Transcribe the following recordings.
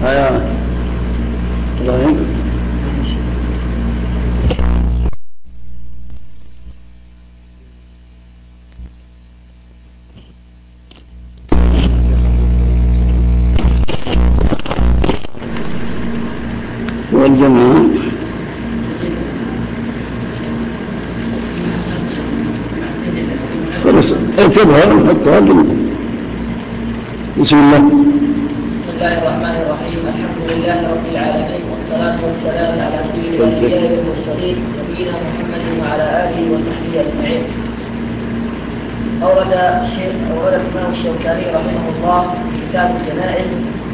والجماعة خلاص اعتبرها ونحطها جماعة. بسم الله. بسم الله الرحمن الرحيم. الحمد لله رب العالمين، والصلاة والسلام على سيد الأنبياء والمرسلين نبينا محمد وعلى آله وصحبه أجمعين. أورد الإمام الشوكاني رحمه الله في كتاب الجنائز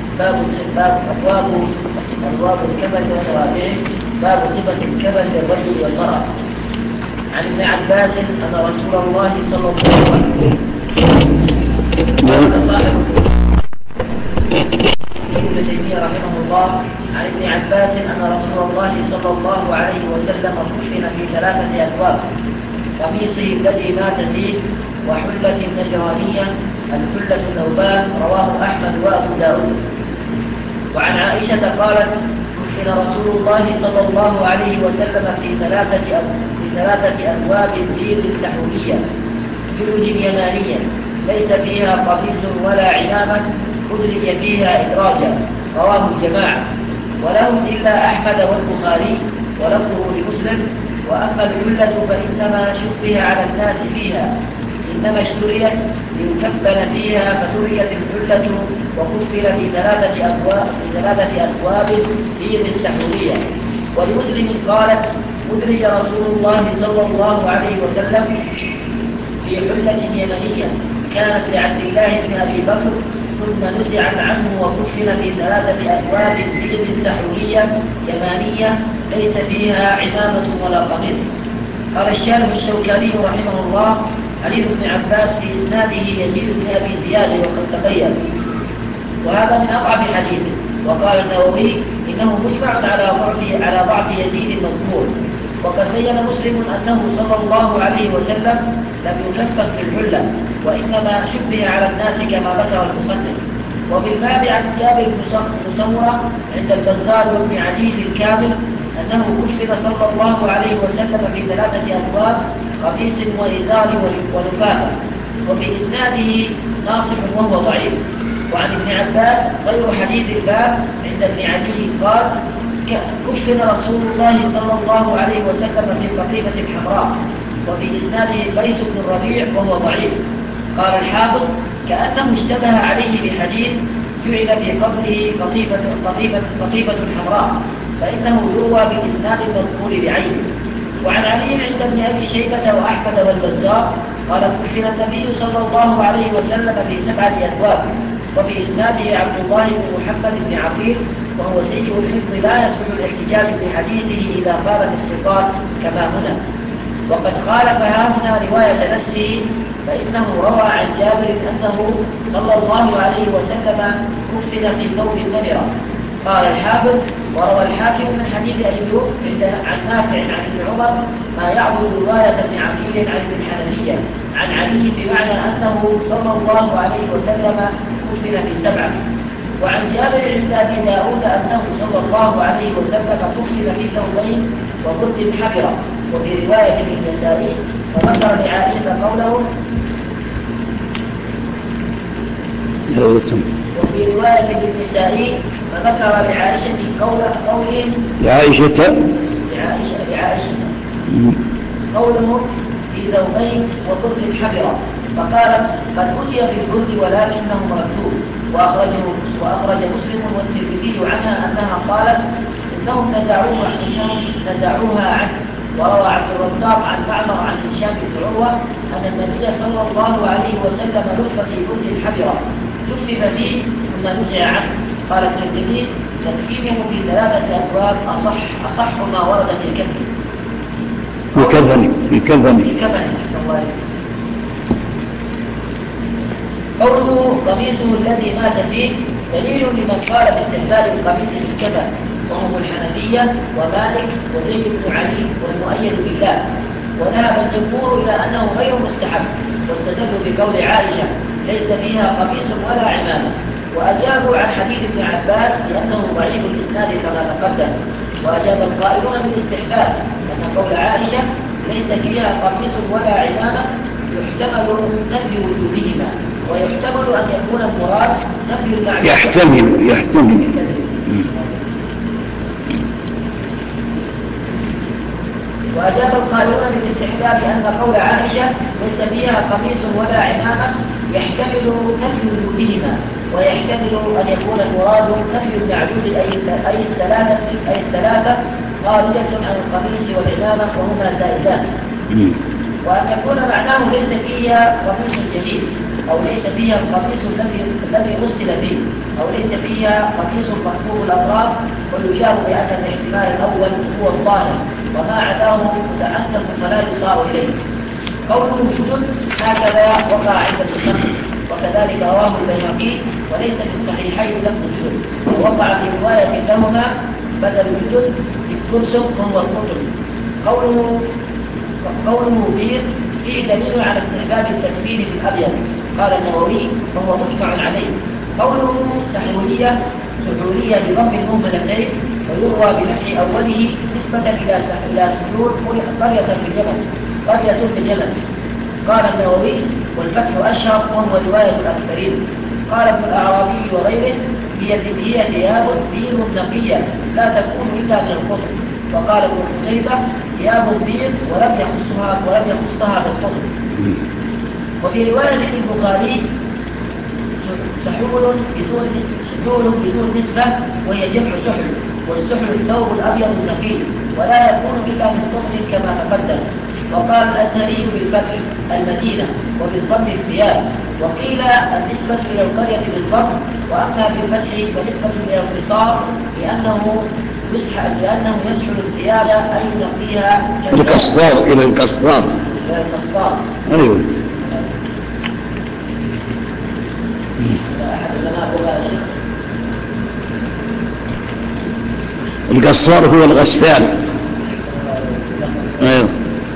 أبواب الكبد وتوابعه، باب صفة الكبد للرجل والمرأة. عن ابن عباس أن رسول الله صلى الله عليه وسلم ابن تيمية رحمه الله عن ابن عباس أن رسول الله صلى الله عليه وسلم كفن في 3 أبواب: قميصه الذي مات فيه، وحلة نجرانية، الحلة النوبان. رواه أحمد وأبو داود. وعن عائشة قالت: كفن رسول الله صلى الله عليه وسلم في 3 أبواب بيض سحولية جلد يمانية ليس فيها قميص ولا عمامة أدرج فيها إدراجا. رواه الجماعة ولهم إلا أحمد والبخاري ولفظه لمسلم. وأما الحلة فإنما شبه على الناس فيها، إنما اشتريت ليكفن فيها فتريت الحلة وكفن في 3 أبواب بيض سحولية. ولمسلم قالت: أدرج رسول الله صلى الله عليه وسلم في حلة يمنية كانت لعبد الله بن أبي بكر، ثم نزعت عنه وكفن في 3 أبواب بيض سحولية يمانية ليس فيها عمامة ولا قميص. قال الشارح الشوكاني رحمه الله: حديث ابن عباس في إسناده يزيد بن أبي زياد وقد تبين، وهذا من أضعف حديثه. وقال النووي: إنه مجمع على ضعف يزيد المذكور. وقد بين مسلم أنه صلى الله عليه وسلم لم يكفن في الحلة، وإنما شبه على الناس كما ذكر المصنف. وفي الباب عن جابر بن سمرة عند البزار وابن عدي الكامل أنه كفن صلى الله عليه وسلم في 3 أبواب: قميص وإزار ولفافة. وفي إسناده ناصح وهو ضعيف. وعن ابن عباس غير حديث الباب عند ابن عدي قال: كفن رسول الله صلى الله عليه وسلم في قطيفة حمراء. وفي إسناده قيس بن الربيع وهو ضعيف. قال الحافظ: كأنه اشتبه عليه بحديث جعل في قبره قطيفة حمراء، فإنه يروى بالإسناد المذكور بعينه. وعن علي عند ابن أبي شيبة وأحمد والبزار قال: كفن النبي صلى الله عليه وسلم في 7 أبواب. وفي إسناده عبد الله بن محمد بن عقيل وهو سيء الحفظ لا يصح الاحتجاج بحديثه إذا قالت الثقات كما هنا. وقد خالف هنا رواية نفسه، فإنه روى عن جابر أنه صلى الله عليه وسلم كفن في ثوب نمرة. قال الحافظ: وروى الحاكم من حديث أيوب عن نافع عن ابن عمر ما يعبد رواية ابن عقيل عن ابن حنفية عن علي بمعنى أنه صلى الله عليه وسلم كفن في 7. وعن جابر عند أبي داود أنه صلى الله عليه وسلم كفن في ثوبين وبرد حبرة. وفي رواية النسائي فذكر لعائشة قوله. وفي رواية النسائي فذكر لعائشة قوله لعائشة قوله في ثوبين وبرد حبرة، فقالت: قد أتي بالبرد ولكنه مردود. وأخرج مسلم والترمذي عنها أنها قالت: إنهم نزعوها عنه. وروى عبد الرزاق عن معمر عن هشام بن عروة أن النبي صلى الله عليه وسلم لف في برد حبرة لفف فيه ثم نزع عنه. قال الترمذي: تكفينه في 3 أبواب أصح ما ورد في كفن. قوله قميصه الذي مات فيه دليل لمن قال باستحلال القميص في الكفن، وهم الحنفية ومالك وزيد بن علي والمؤيد بالله. وذهب الجمهور إلى أنه غير مستحب، واستدلوا بقول عائشة: ليس فيها قميص ولا عمامة. وأجابوا عن عن حديث ابن عباس لأنه ضعيف الإسناد كما تقدم. وأجاب القائلون بالاستحباب أن قول عائشة ليس فيها قميص ولا عمامة يحتمل نفي وجودهما، ويحتمل أن يكون المراد نفي المعلومة. يحتمل. وأجاب القائلون بالاستحباب أن قول عائشة ليس فيها قميص ولا عمامة يحتمل نفي وجودهما، ويحتمل أن يكون المراد نفي المعدود أي الثلاثة خارجة عن القميص والعمامة وهما زائدان. وأن يكون معناه ليس فيها قميص جديد، أو ليس فيها القميص الذي غسل فيه، أو ليس فيها قميص مخفوف الأطراف، ويجاب بأن الاحتمال الأول هو الظاهر وما عداه متعسف فلا يصار إليه. قوله جدد هكذا وقع عند المصنف، وكذلك رواه البيهقي وليس في الصحيحين لفظ جدد، ووقع في رواية لهما بدل جدد بالكرسم وهو القطن. قوله بيض فيه دليل على استحباب التكفير بالأبيض، قال النووي وهو مجمع عليه. قوله سحولية بضم المهملتين ويروى بفتح أوله نسبة إلى سحول قرية في اليمن، قال النووي والفتح أشهر وهو رواية الأكثرين. قال ابن الأعرابي وغيره هي ثياب بيض نقية لا تكون إلا من القطن. وقال ابن قتيبة ثياب بيض ولم يخصها بالقطن. وفي رواية البخاري سحول بدون نسبة وهي جمع سحل، والسحل الثوب الأبيض النقي ولا يكون إلا من قطن كما تقدم. وقال الأزهري بالفتح المدينة وبالضم الثياب. وقيل النسبة إلى القرية بالضم، وأما بالفتح فنسبة إلى القصار لأنه يسحل الثياب أي ينقيها إلى القصار. أيوه. القصار هو الغسال. أيوه.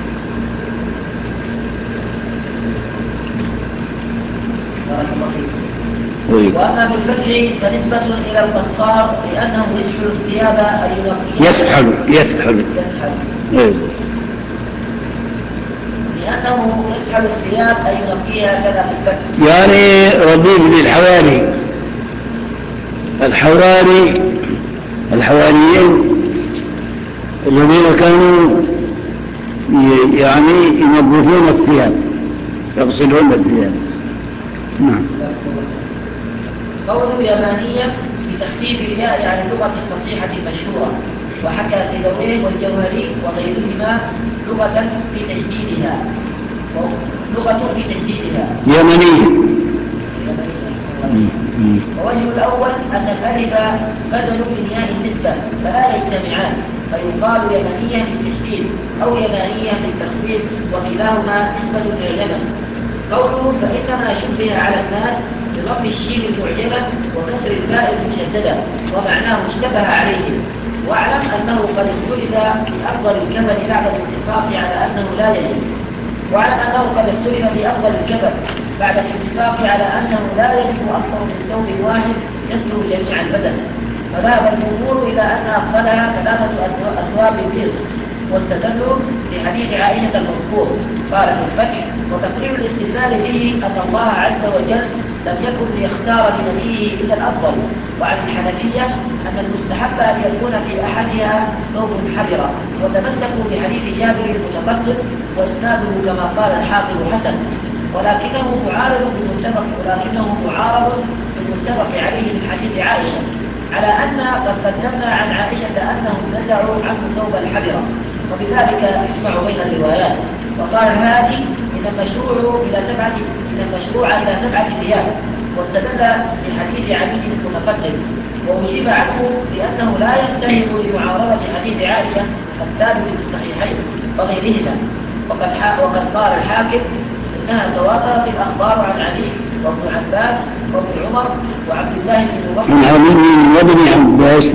وأما بالفتح فنسبة إلى القصار لأنه يسحل الثياب أي ينقيها. يسحل. أيوه. لأنه يسحل الثياب أي ينقيها كذا في الفتح. يعني رديف الحواريين الذين كانوا يعني ينظفون الثياب، يغسلون الثياب. نعم. قوله يمانية بتخفيف الياء عن اللغة الفصيحة المشهورة. وحكى سيبويه والجوهري وغيرهما لغة في تجديدها يمنية. ووجه الأول أن الألف بدل من ياء النسبة فلا يجتمعان، فيقال يمنية بالتشديد أو يمانية بالتخفيف، وكلاهما نسبة إلى اليمن. قوله فإنما شبه على الناس بضم الشين المعجمة وكسر الباء المشددة ومعناه اشتبه عليهم. واعلم أنه قد اختلف في أفضل الكفن بعد الاتفاق على أنه لا يجب. بعد الاتفاق على أنه لا يجب أكثر من ثوب واحد يستر جميع البدن، فذهب الجمهور إلى أن أفضلها 3 أثواب بيض، واستدلوا بحديث عائشة المذكور قال في الفتح. وتقرير الاستدلال فيه أن الله عز وجل لم يكن ليختار لنبيه إلا الأفضل. وعن الحنفية أن المستحب أن يكون في أحدها ثوب حبرة، وتمسكوا بحديث جابر المتقدم وإسناده كما قال الحافظ حسن، ولكنه معارض بالمتفق عليه من حديث عائشة، على أن قد قدمنا عن عائشة أنهم نزعوا عنه ثوب الحبرة، وبذلك يجمع بين الروايات. وقال هذه إن المشروع إلى 7 ثياب، واستدل بحديث علي المتقدم، وأجيب عنه بأنه لا ينتهي لمعارضة حديث عائشة الثابت في الصحيحين وغيرهما. وقد قال الحاكم إنها تواترت الأخبار عن علي وابن عباس وابن عمر وعبد الله بن مغفل وابن عباس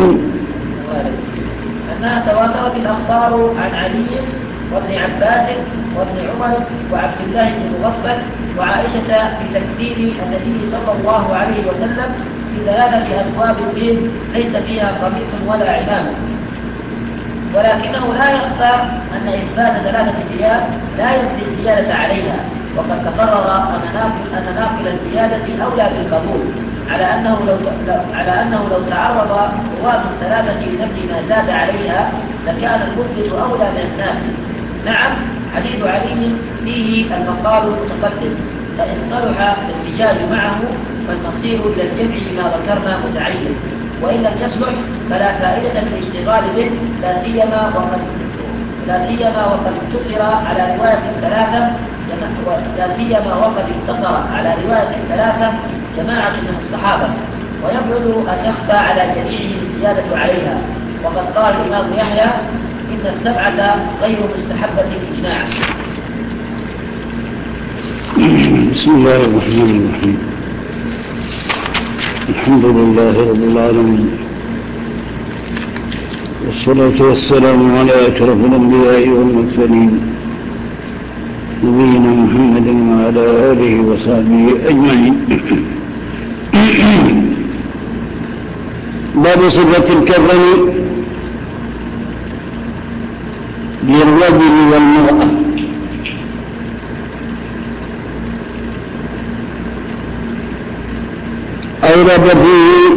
أنها تواترت الأخبار عن علي وابن عباس وابن عمر وعبد الله بن مغفل وعائشة بتكذيب النبي صلى الله عليه وسلم 3 أبواب الدين ليس فيها قميص ولا عمامة. ولكنه لا يخفى أن إثبات 3 ثياب لا ينفي الزيادة عليها، وقد تقرر أن ناقل الزيادة أولى بالقبول، على أنه لو تعرض رواة 3 لنفي ما زاد عليها لكان المثبت أولى من النافي. نعم، حديث علي فيه المقال المتقدم، فإن صلح الاحتجاج معه فالمصير إلى الجمع ما ذكرنا متعين، وإن لم يصلح فلا فائدة في الاشتغال به، لا سيما وقد اقتصر على رواية 3 جماعة من الصحابة، ويبعد أن يخفى على جميعهم الزيادة عليها. وقد قال الإمام يحيى: إن 7 غير مستحبة إجماعا. بسم الله الرحمن الرحيم. الحمد لله رب العالمين، والصلاة والسلام على أشرف الأنبياء والمرسلين نبينا محمد وعلى آله وصحبه أجمعين. باب صفة الكفن للرجل والمرأة. أورد فيه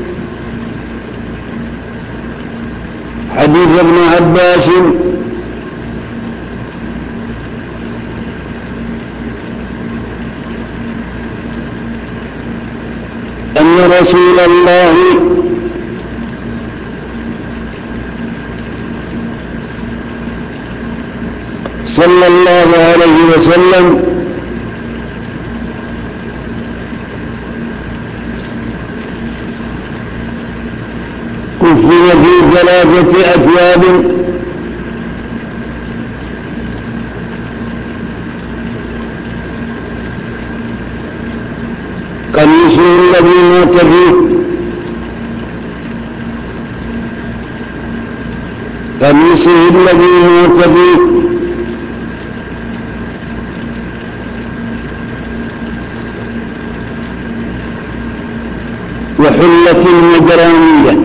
حديث ابن عباس أن رسول الله صلى الله عليه وسلم كفن في 3 أثواب قميصه الذي مات فيه وحلة المجرانية.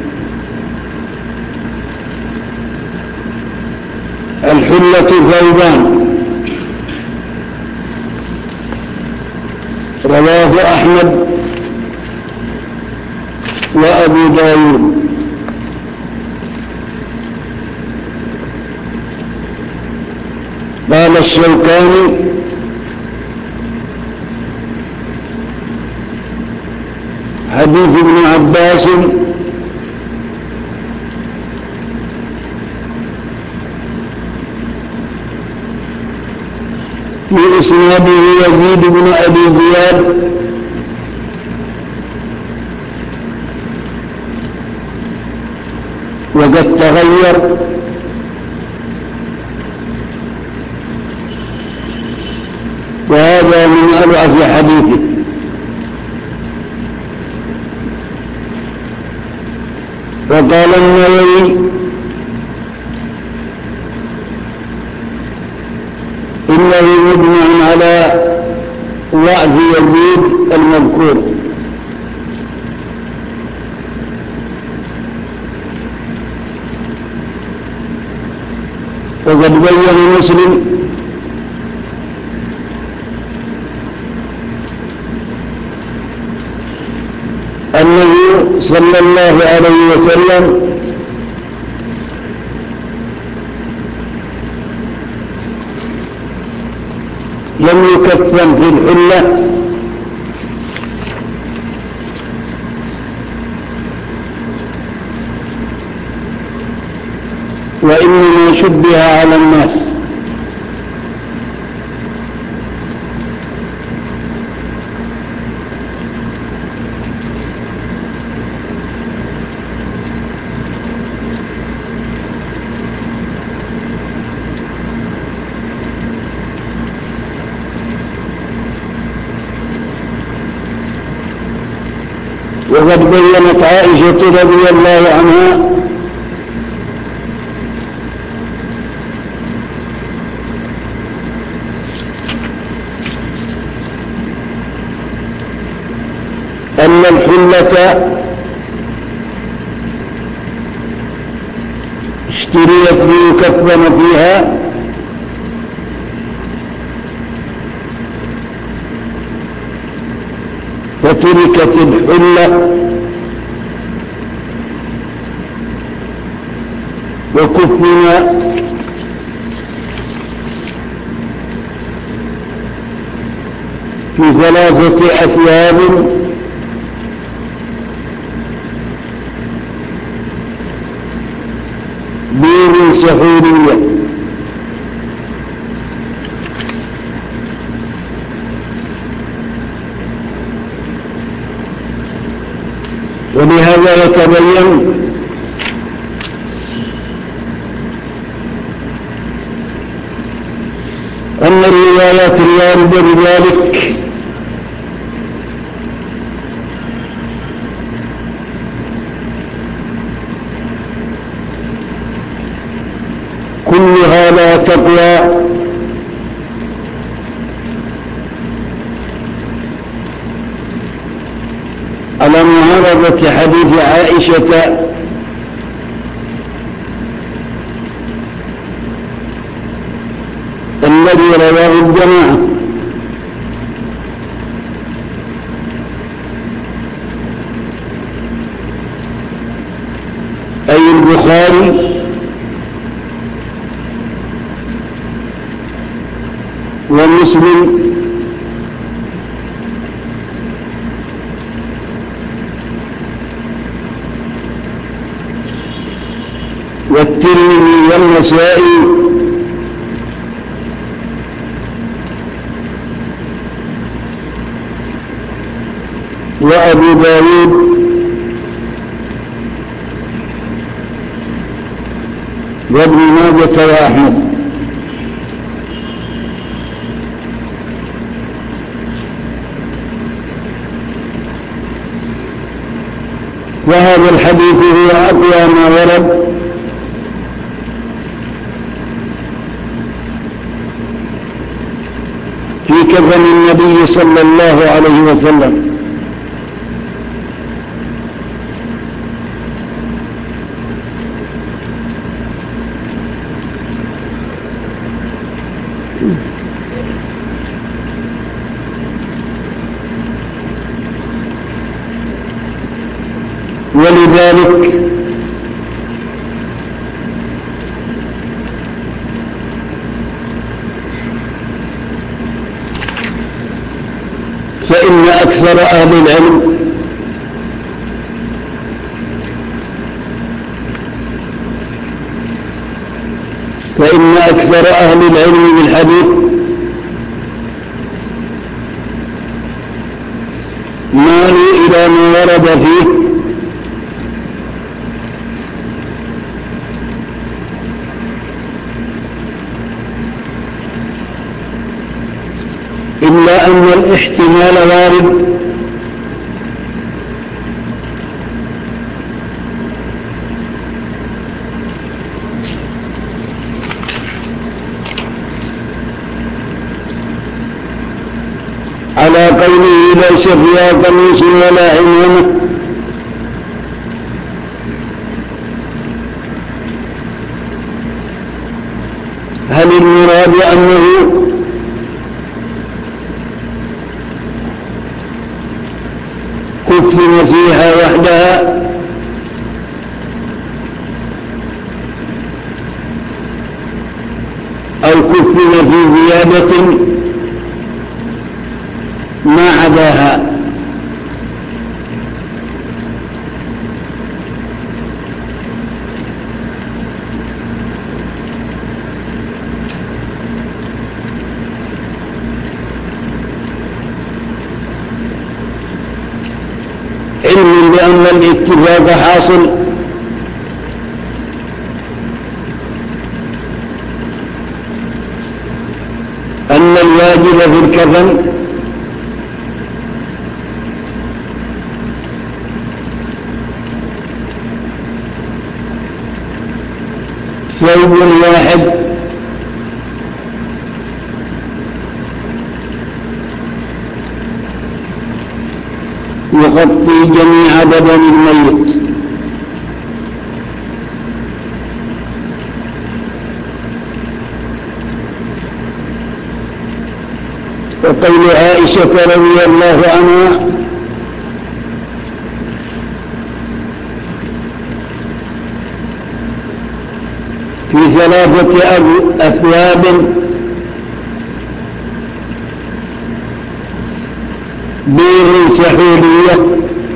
الحلة ثوبان. رواه أحمد وأبو داود. قال الشوكاني: حديث ابن عباس في إسناده يزيد بن أبي زياد وقد تغير، وهذا من أضعف حديثه. وقال النووي: إنه مجمع على ضعف يزيد المذكور. وقد بين مسلم أنه صلى الله عليه وسلم لم يكفن في الحلة وإنما شبه على الناس. وقد بيّنت عائشة رضي الله عنها أن الحلة اشتريت ليكفن فيها فتركت الحلة وكفن في 3 أثياب بيض سحورية، ولهذا يتبين أن الروايات الواردة بذلك كلها لا تقوى على معارضة حديث عائشة الذي رواه الجماعة، أي البخاري ومسلم والترمذي والنسائي وأبو داود وابن ماجة وأحمد. وهذا الحديث هو أقوى ما ورد في كفن النبي صلى الله عليه وسلم، ولذلك فإن أكثر أهل العلم بالحديث مالوا إلى ما ورد فيه إلا أن الاحتمال وارد على قوله ليس فيها قميص ولا عمامة، هل المراد أنه كفن فيها وحدها أو كفن في زيادة ما عداها؟ علم بأن الاتفاق حاصل أن الواجب في الكفن ثوب واحد يغطي جميع بدن الميت. وقول عائشة رضي الله عنها في 3 أثواب بيض سحولية،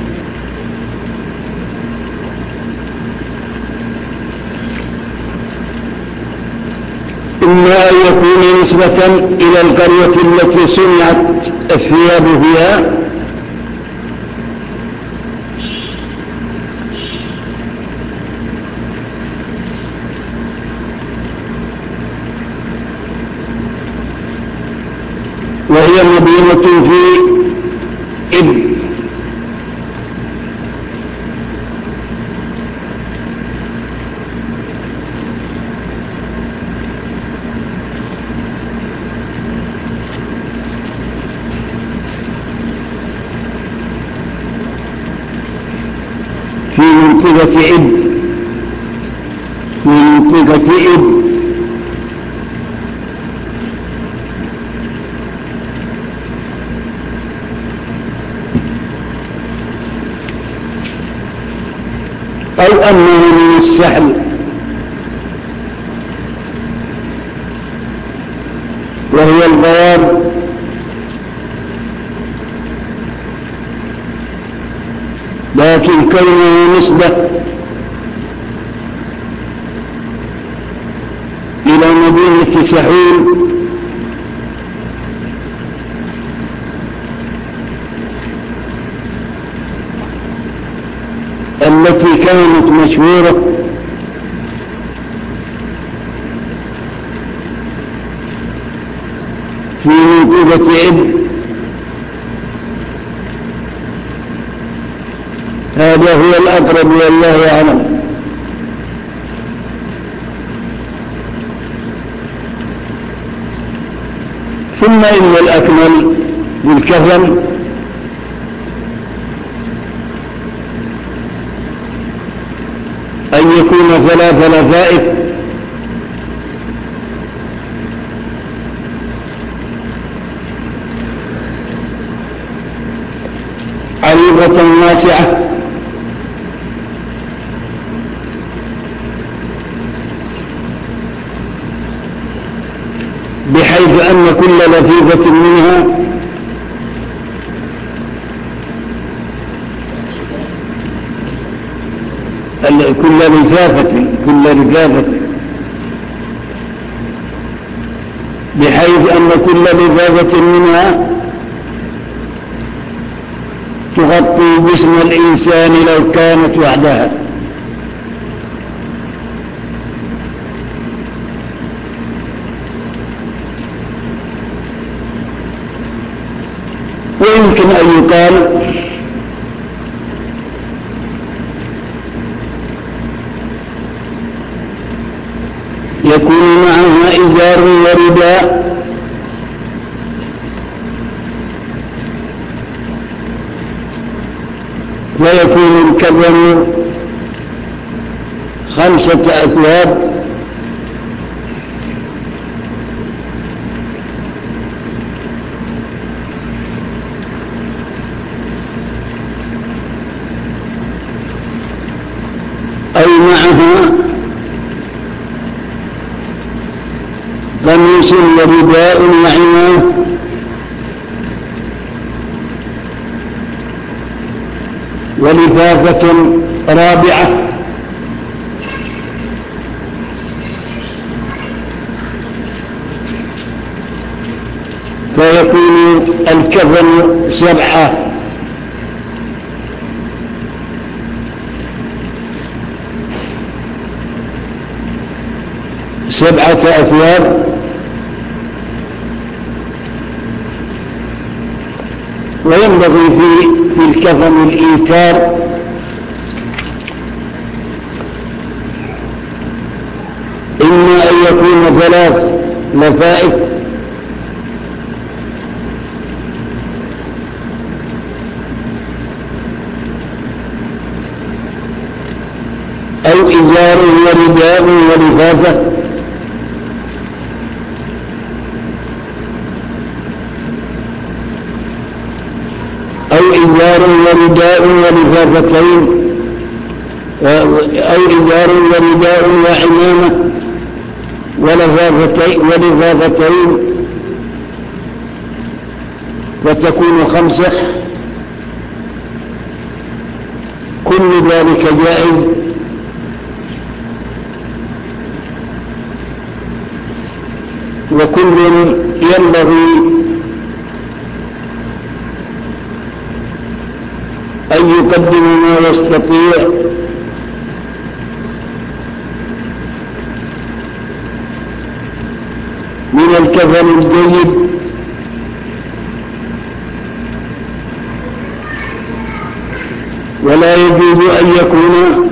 إما أن يكون نسبة إلى القرية التي صنعت الثياب فيها، وهي مدينة في إبل، في منطقة إبل، في منطقة إبل. أو أنه من السحل، وهي البياض، لكن كونه نسبة إلى مدينة سحول التي كانت مشهورة في منطقة إبل، هذا هو الأقرب والله أعلم. ثم إن الأكمل بالكفن أن يكون 3 لفائف، عريضة واسعة، بحيث أن كل لفيفة منها كل لفافة بحيث أن كل لفافة منها تغطي جسم الإنسان لو كانت وحدها. ويمكن أن يقال يكون معها إزار ورداء، ويكون الكفن 5 أثواب، أي معها قميص ورداء وعمامة، ولفافة رابعة، فيكون الكفن 7 أثواب. وينبغي في الكفن الإيتار، إما أن يكون 3 لفائف، أو إزار ورداء ولفافة أو إزار ورداء ولفافتين أو إزار ورداء وعمامة ولفافتين وتكون 5. كل ذلك جائز وكل ينبغي أن يقدم ما يستطيع من الكفن الجيد ولا يجوز أن يكون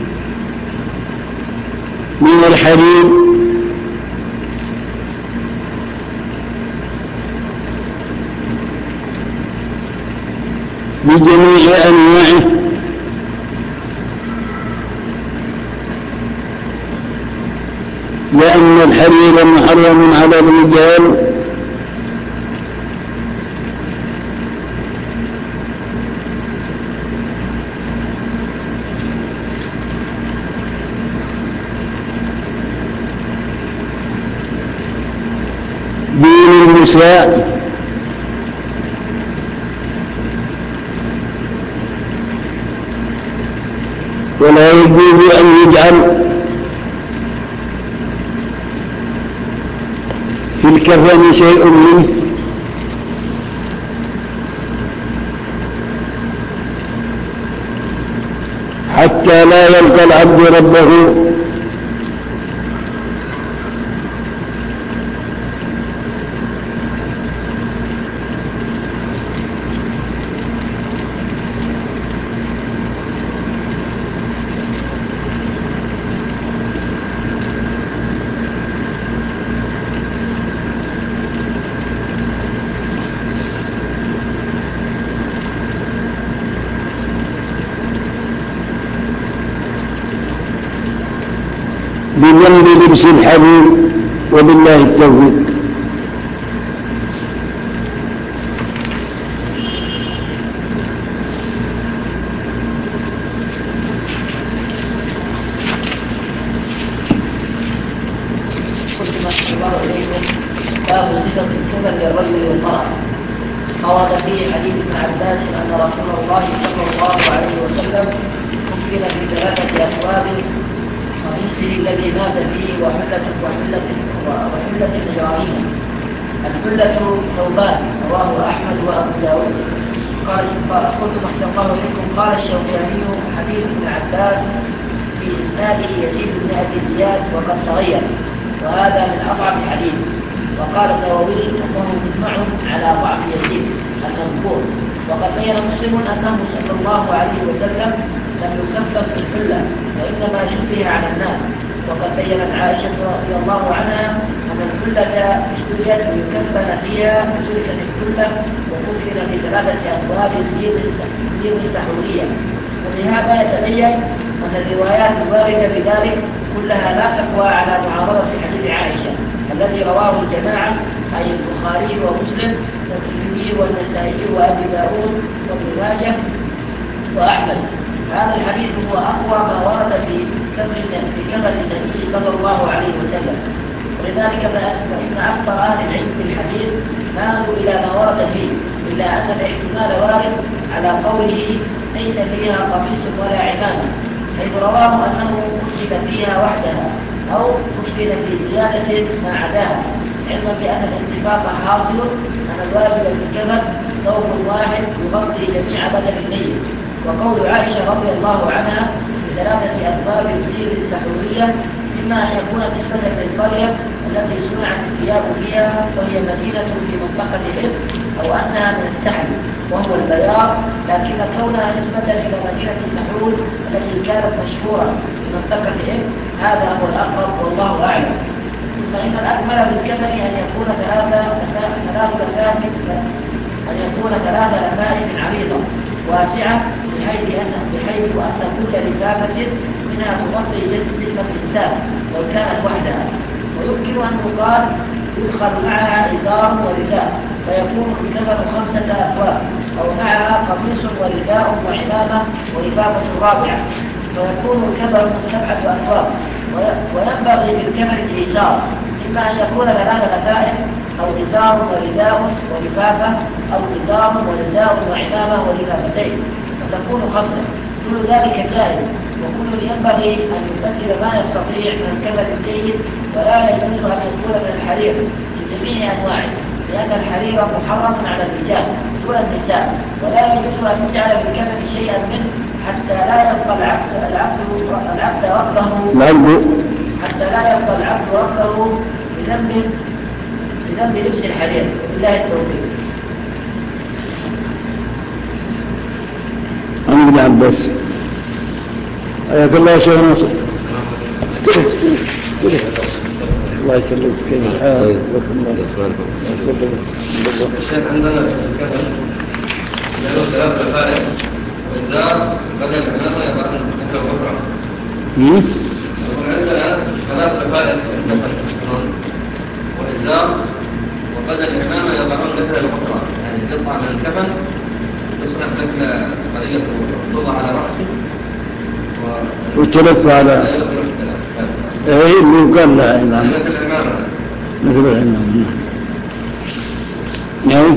من الحرير بجميع أنواعه لأن الحرير محرم على الرجال دون النساء ولا يجوز أن يجعل في الكفن شيء منه حتى لا يلقى العبد ربه بجنب لبس الحرير وبالله التوفيق. باب صفة الكفن للرجل والمرأة. ورد فيه حديث ابن عباس أن رسول الله صلى الله عليه وسلم كفن في 3 أثواب قميصه الذي مات فيه وحلة إجرائية. الحلة ثوبان رواه أحمد وأبو داود. قلت محسن الله إليكم. قال الشوكاني حديث ابن عباس في إسناده يزيد بن أبي زياد وقد تغير وهذا من أضعف الحديث. وقال النووي أنه مجمع على ضعف يزيد المذكور. وقد بين مسلم أنه صلى الله عليه وسلم لم يكفن في الحلة وإنما شبه على الناس. وقد بينت عائشة رضي الله عنها أن الحلة اشتريت ويكفن فيها وتركت الحلة وكفن في 3 أبواب الدين السحورية. وبهذا يتبين أن الروايات الواردة بذلك كلها لا تقوى على معارضة حديث عائشة الذي رواه الجماعة أي البخاري ومسلم والترمذي والنسائي وأبي داود وابن ماجه وأحمد. هذا الحديث هو أقوى ما ورد في كفن النبي صلى الله عليه وسلم. ولذلك فإن أكثر أهل العلم بالحديث مالوا إلى ما ورد فيه، إلا أن الاحتمال وارد على قوله ليس فيها قميص ولا عمامة، حيث رواه أنه كشف فيها وحدها أو كشف في زيادة ما عداها، علما بأن الاتفاق حاصل أن الواجب في الكفن ثوب واحد يغطي جميع بدن الميت. وقول عائشة رضي الله عنها في 3 أثواب الدين السحورية إما أن يكون نسبة للقرية التي صنعت الثياب فيها وهي مدينة في منطقة حلب، أو أنها من السحل وهو البياض، لكن كونها نسبة إلى مدينة سحول التي كانت مشهورة في منطقة حلب هذا هو الأقرب والله أعلم. فإن الأكمل بالكفن أن يكون 3 لفائف عريضة واسعة بحيث أن كل لفافة منها تغطي جسم الإنسان لو كانت وحدها. ويمكن أن يقال يدخل معها إزار ورداء فيكون الكفن 5 أكواب، أو معها قميص ورداء وعمامة ولفافة رابعة فيكون الكفن 7 أكواب. وينبغي بالكفن الإيزار، إما أن يكون 3 لفائف أو إزار ورداء ولفافة، أو إزار ورداء وعمامة ولفافتين فتكون 5. كل ذلك جائز، وكل ينبغي أن يبدل ما يستطيع من الكفن الجيد، ولا يجوز أن يكون من الحرير بجميع أنواعه، لأن الحرير محرم على الرجال دون النساء، ولا يجوز أن يجعل بالكفن شيئا منه حتى لا يبقى العبد ربه بذنب لبس الحرير. بالله التوفيق. عن ابن عباس. حياك الله يا شيخ ناصر. الله يسلمك. كيف الحال؟ الشيخ عندنا الكفن له 3 لفائف وإزار بدل الإمامة يضع مثل الأخرى. عندنا 3 لفائف وإزار وبدل الإمامة يضعون مثل الأخرى، يعني قطعة من الكفن تصنع مثل طريقة توضع على رأسه وتلف على ايه اللي قال لها نعم مثل العمامة. نعم.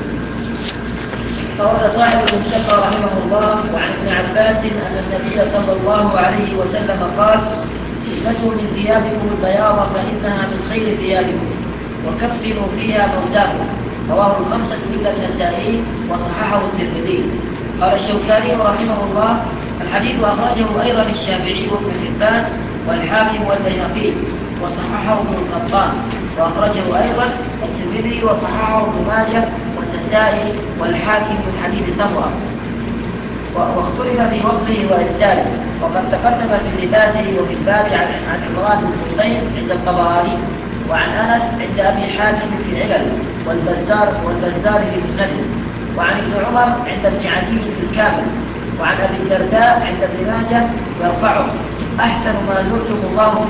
قال صاحب المشقة رحمه الله: وعن ابن عباس أن النبي صلى الله عليه وسلم قال: البسوا من ثيابكم البياض فإنها من خير ثيابكم، وكفنوا فيها موتاكم. رواه 5 إلا النسائي وصححه الترمذي. قال الشوكاني رحمه الله: الحديث أخرجه أيضا الشافعي وابن حبان والحاكم والبيهقي وصححه ابن القطان، وأخرجه أيضا الترمذي وصححه ابن ماجه والنسائي والحاكم من حديث سمرة، واختلف في وصله وإرساله، وقد تقدم في لباسه وفي الباب عن عمران بن حسين عند الطبراني، وعن أنس عند أبي حاتم في العلل، والبزار في مسنده، وعن ابن عمر عند ابن عدي في الكامل، وعن أبي الدرداء عند ابن ماجه يرفعه: أحسن ما زرتم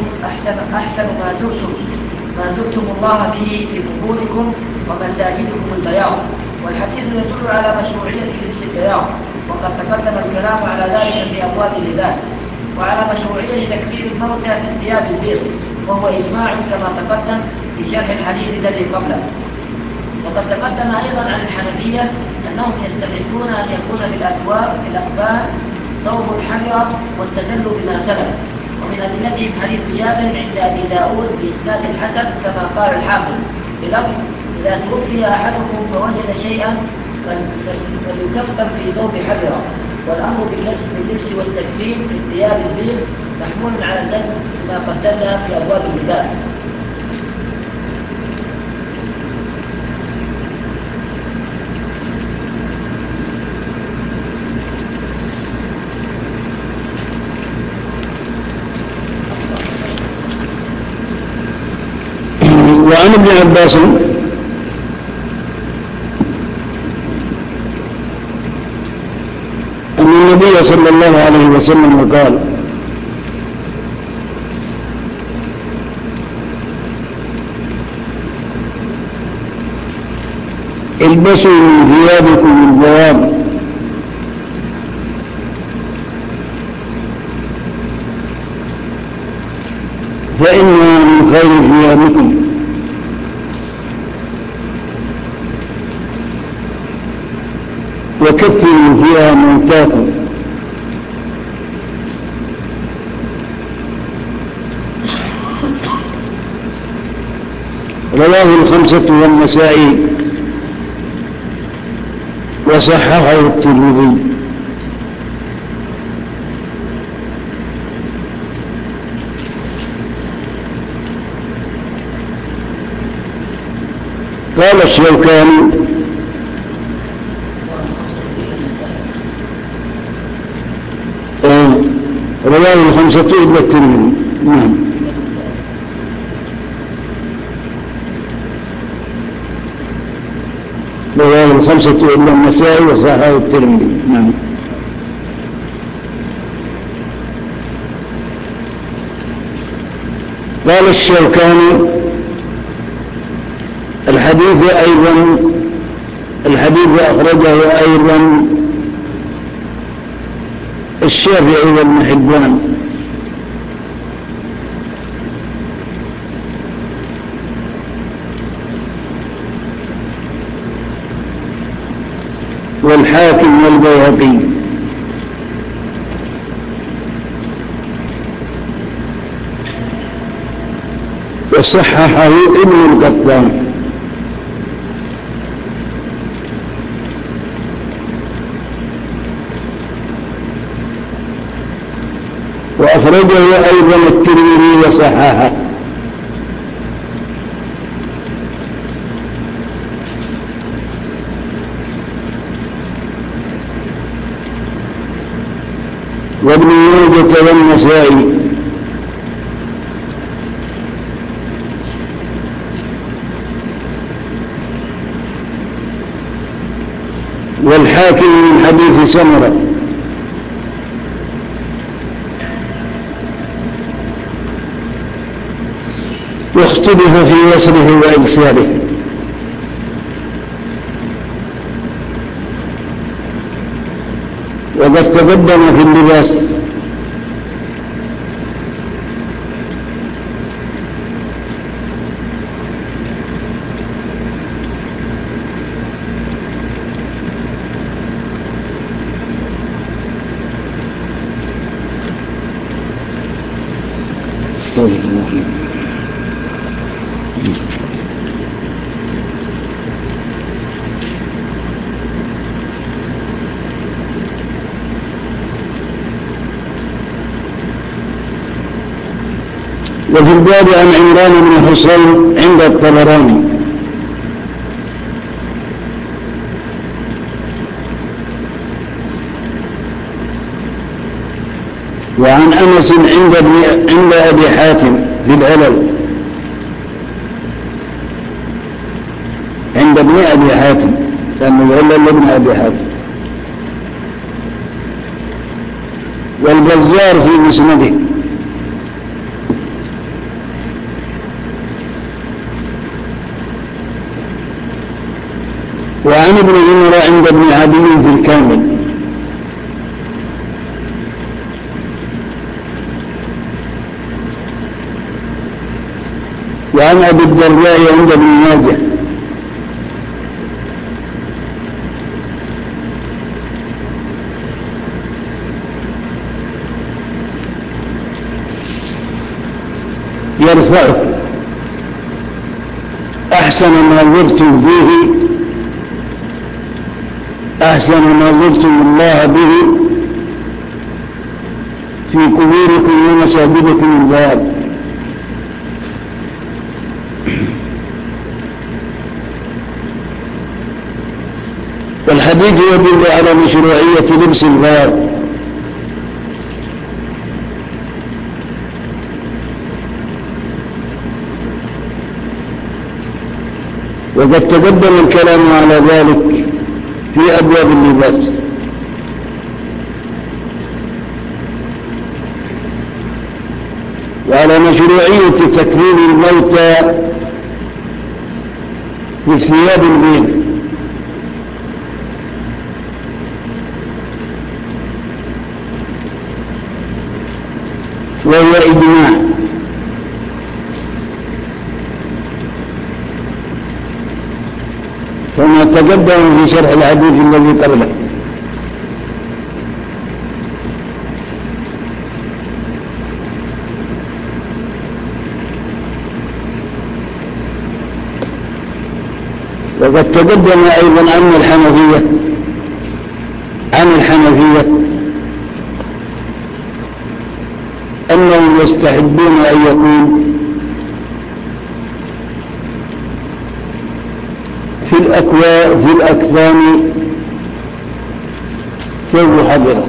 الله به في قبوركم ومساجدكم البياض. والحديث يدل على مشروعية لبس البياض، وقد تقدم الكلام على ذلك في أبواب اللباس، وعلى مشروعية تكفير الموتى في الثياب البيض، وهو إجماع كما تقدم في شرح الحديث الذي قبله. وقد تقدم أيضا عن الحنفية أنهم يستحقون أن يكون في الأكفان ثوب حمراء، واستدلوا بما سبق. ومن أدلتهم حديث جابر عند أبي داود بإسناد الحسن كما قال الحافظ بلفظ: إذا توفي أحدكم فوجد شيئا فليكفن في ثوب حمراء. والأمر باللبس والتكفين في الثياب البيض محمول على الدم ما قدمنا في أبواب اللباس. وعن ابن عباس أن النبي صلى الله عليه وسلم قال: البسوا من ثيابكم البياض فإنها من خير ثيابكم، وكفروا فيها موتاكم. رواه 5 والنسائي وصححه الترمذي. قال الشوكاني: رواه 5 إلا الترمذي. نعم. رواه 5 إلا النسائي وصححه الترمذي. نعم. قال الشوكاني الحديث أخرجه أيضا الشافعي وابن حبان. والحاكم والبيهقي. وصححه ابن القطان. وأخرجه أيضا الترمذي وصححه. وابن ماجه والنسائي. والحاكم من حديث سمرة. واختلف في وصله وإرساله. وقد تقدم في اللباس. استغفر الله. وفي الباب عن عمران بن حصين عند الطبراني. وعن أنس عند أبي حاتم بالعلل، عند ابن أبي حاتم، لأنه العلل لابن أبي حاتم. والبزار في مسنده. وعن ابن عمر عند ابن عدي في الكامل. وعن أبي الدرداء عند ابن ماجه. يرفعه: أحسن ما زرتم به، أحسن ما زرتم الله به في قبوركم ومساجدكم الباب. والحديث يدل على مشروعية لبس الباب، وقد تقدم الكلام على ذلك في أبواب اللباس. وعلى مشروعية تكفين الموتى بالثياب البيض، وهو إجماع. كما تقدم في شرح الحديث الذي قبله. وقد تقدم أيضا عن الحنفية أنهم يستحبون أن يكون في الأكفان ثوب حضرة،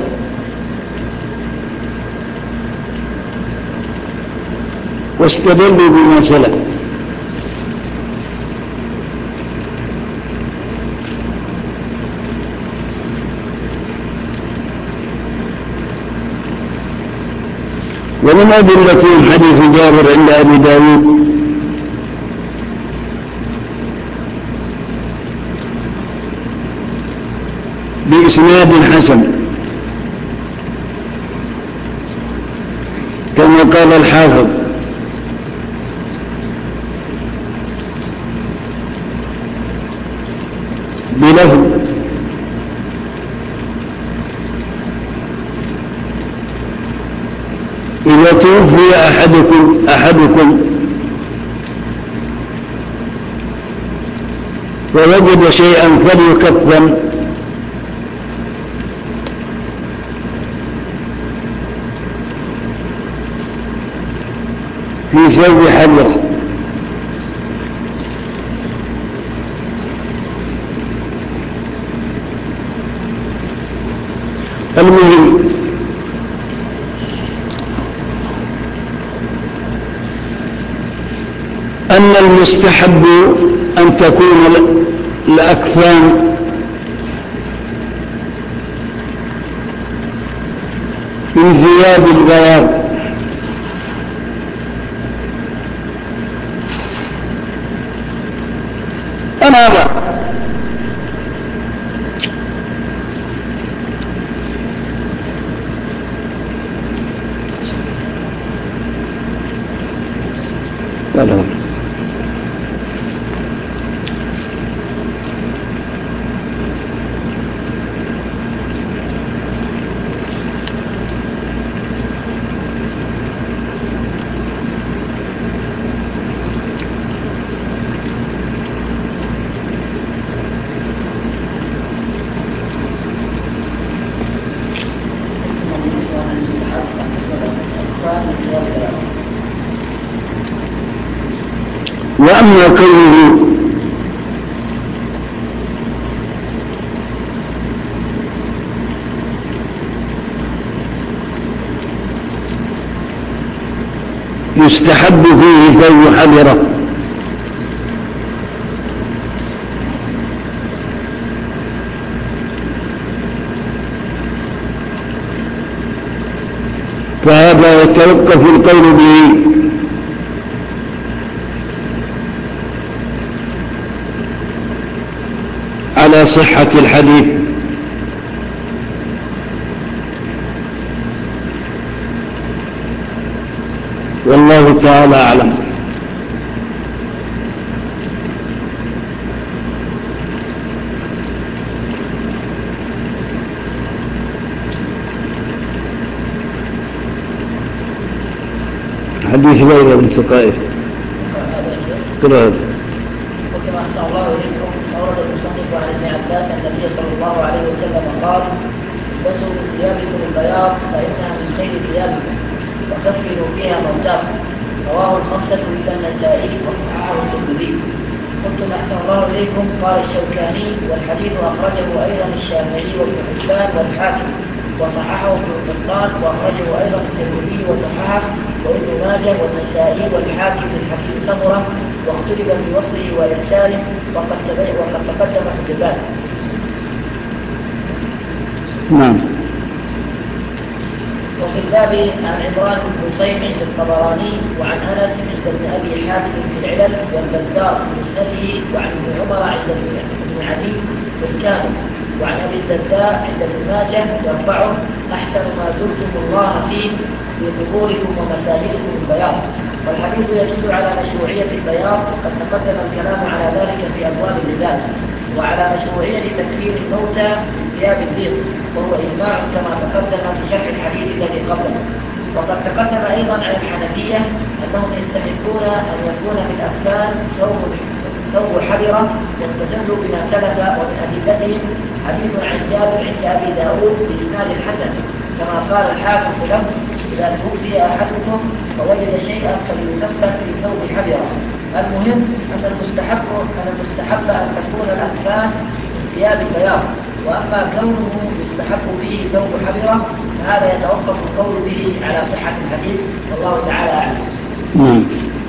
واستدلوا بما سلف. ومن أدلة حديث جابر عند أبي داود بإسناد حسن كما قال الحافظ بلفظ إذا توفي أحدكم ووجد شيئا فليكفن في ثوب حبر. المهم أن المستحب أن تكون الأكفان من ثياب البياض، أنا أرى وأما كونه يستحب فيه ثوب حبرة فهذا يتوقف القول به على صحة الحديث، والله تعالى أعلم. حديث ليلى بنت قائف قرأت. وكما أحسن الله إليكم أورد المصنف عن ابن عباس النبي صلى الله عليه وسلم قال: البسوا من ثيابكم البياض فإنها من خير ثيابكم وكفنوا فيها موتاكم. رواه الخمسة إلا النسائي وصححه الترمذي. قلتم أحسن الله إليكم قال الشوكاني: والحديث أخرجه أيضا الشافعي وابن حبان والحاكم وصححه ابن قطان وأخرجه أيضا الترمذي وصححه وابن ماجه والنسائي والحاكم من حديث سمرة، واختلف في وصله وإرساله وقد تقدم في الباب. نعم. وفي الباب عن عمران بن حسين عند الطبراني وعن أنس عند ابن أبي حاتم في العلل والبزار في مسنده وعن ابن عمر عند ابن عدي في الكامل وعن أبي الدرداء عند ابن ماجه يرفعه: أحسن ما زرتم الله فيه في قبوركم ومساجدكم البياض. والحديث يدل على مشروعية البياض، وقد تقدم الكلام على ذلك في أبواب اللباس، وعلى مشروعية تكفير الموتى بثياب البيض، وهو إجماع كما تقدم في شرح الحديث الذي قبله. وقد تقدم أيضا عن الحنفية أنهم يستحقون أن يكون في الأكفان ثوب حبرة، واستدلوا بما سلف ومن أدلتهم حديث عن جابر عند أبي داود بإسناد الحسن كما قال الحافظ له: إذا توفي أحدكم فوجد شيئا فليكفن في ثوب حبرة. المهم أن المستحب أن تكون الأكفان من ثياب البياض، وأما كونه يستحب فيه ثوب حبرة فهذا يتوقف القول به على صحة الحديث، والله تعالى أعلم.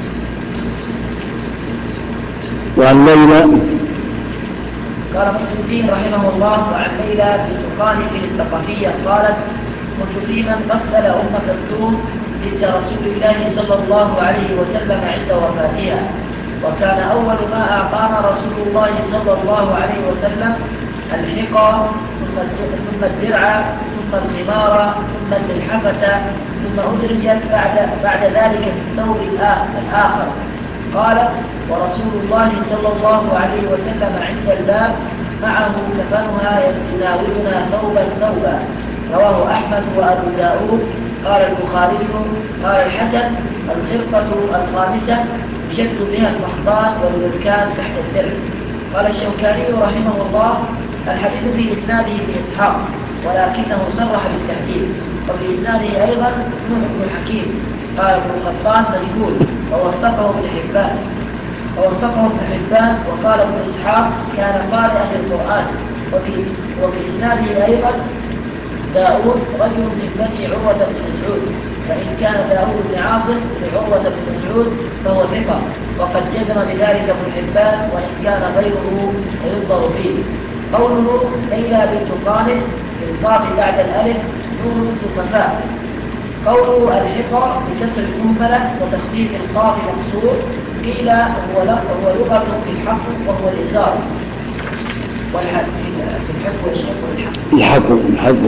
وعن ليلى قال مسلم الدين رحمه الله: وعن ليلى بن خالد الثقفية قالت: كنت في من غسل أم كلثوم بنت رسول الله صلى الله عليه وسلم عند وفاتها. وكان أول ما أعطانا رسول الله صلى الله عليه وسلم الحقى ثم الدرع ثم الخمار ثم الملحفة ثم أدرجت بعد ذلك في الثور الآخر. قالت: ورسول الله صلى الله عليه وسلم عند الباب معه كفنها يناولنا ثوبا. رواه أحمد وأبو داود. قال البخاري: قال الحسن: الخرقة الخامسة يشد بها المحضان والبركان تحت الدرع. قال الشوكاني رحمه الله: الحديث في إسناده ابن إسحاق ولكنه صرح بالتحديد، وفي إسناده أيضا نوح بن حكيم. قال ابن قطان مجهول ووثقه ابن حبان وقال ابن إسحاق كان قارئا للقرآن. وفي إسناده أيضا داود رجل من بني عروة بن مسعود، فإن كان داود بن عاصم لعروة بن مسعود فهو ثقة، وقد جزم بذلك ابن حبان، وإن كان غيره فينظر فيه. قوله ليلى بنت قانت بالقاف بعد الألف نون ثم فاء. قوله الحقى بكسر المهملة وتخفيف القاف مقصور، قيل هو لغة في الحق وهو الإزار والحق في الحق والحق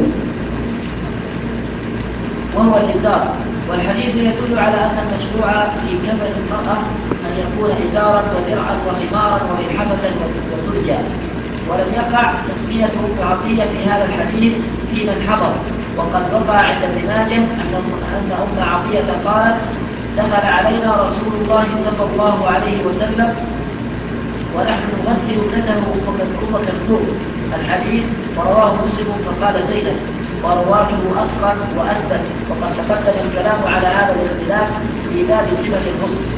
وهو الإزار. والحديث يدل على أن المشروع في كبد المرأة أن يكون إزارا ودرعا وخمارا وملحفة وترجا. ولم يقع تسمية عطية في هذا الحديث في من حضر. وقد وقع عند ابن ماجه أن أم عطية قالت: دخل علينا رسول الله صلى الله عليه وسلم ونحن نغسل ابنته أم كلثوم. الحديث ورواه مسلم فقال زينب، ورواته أتقن وأثبت. وقد تقدم الكلام على هذا الاختلاف في باب صفة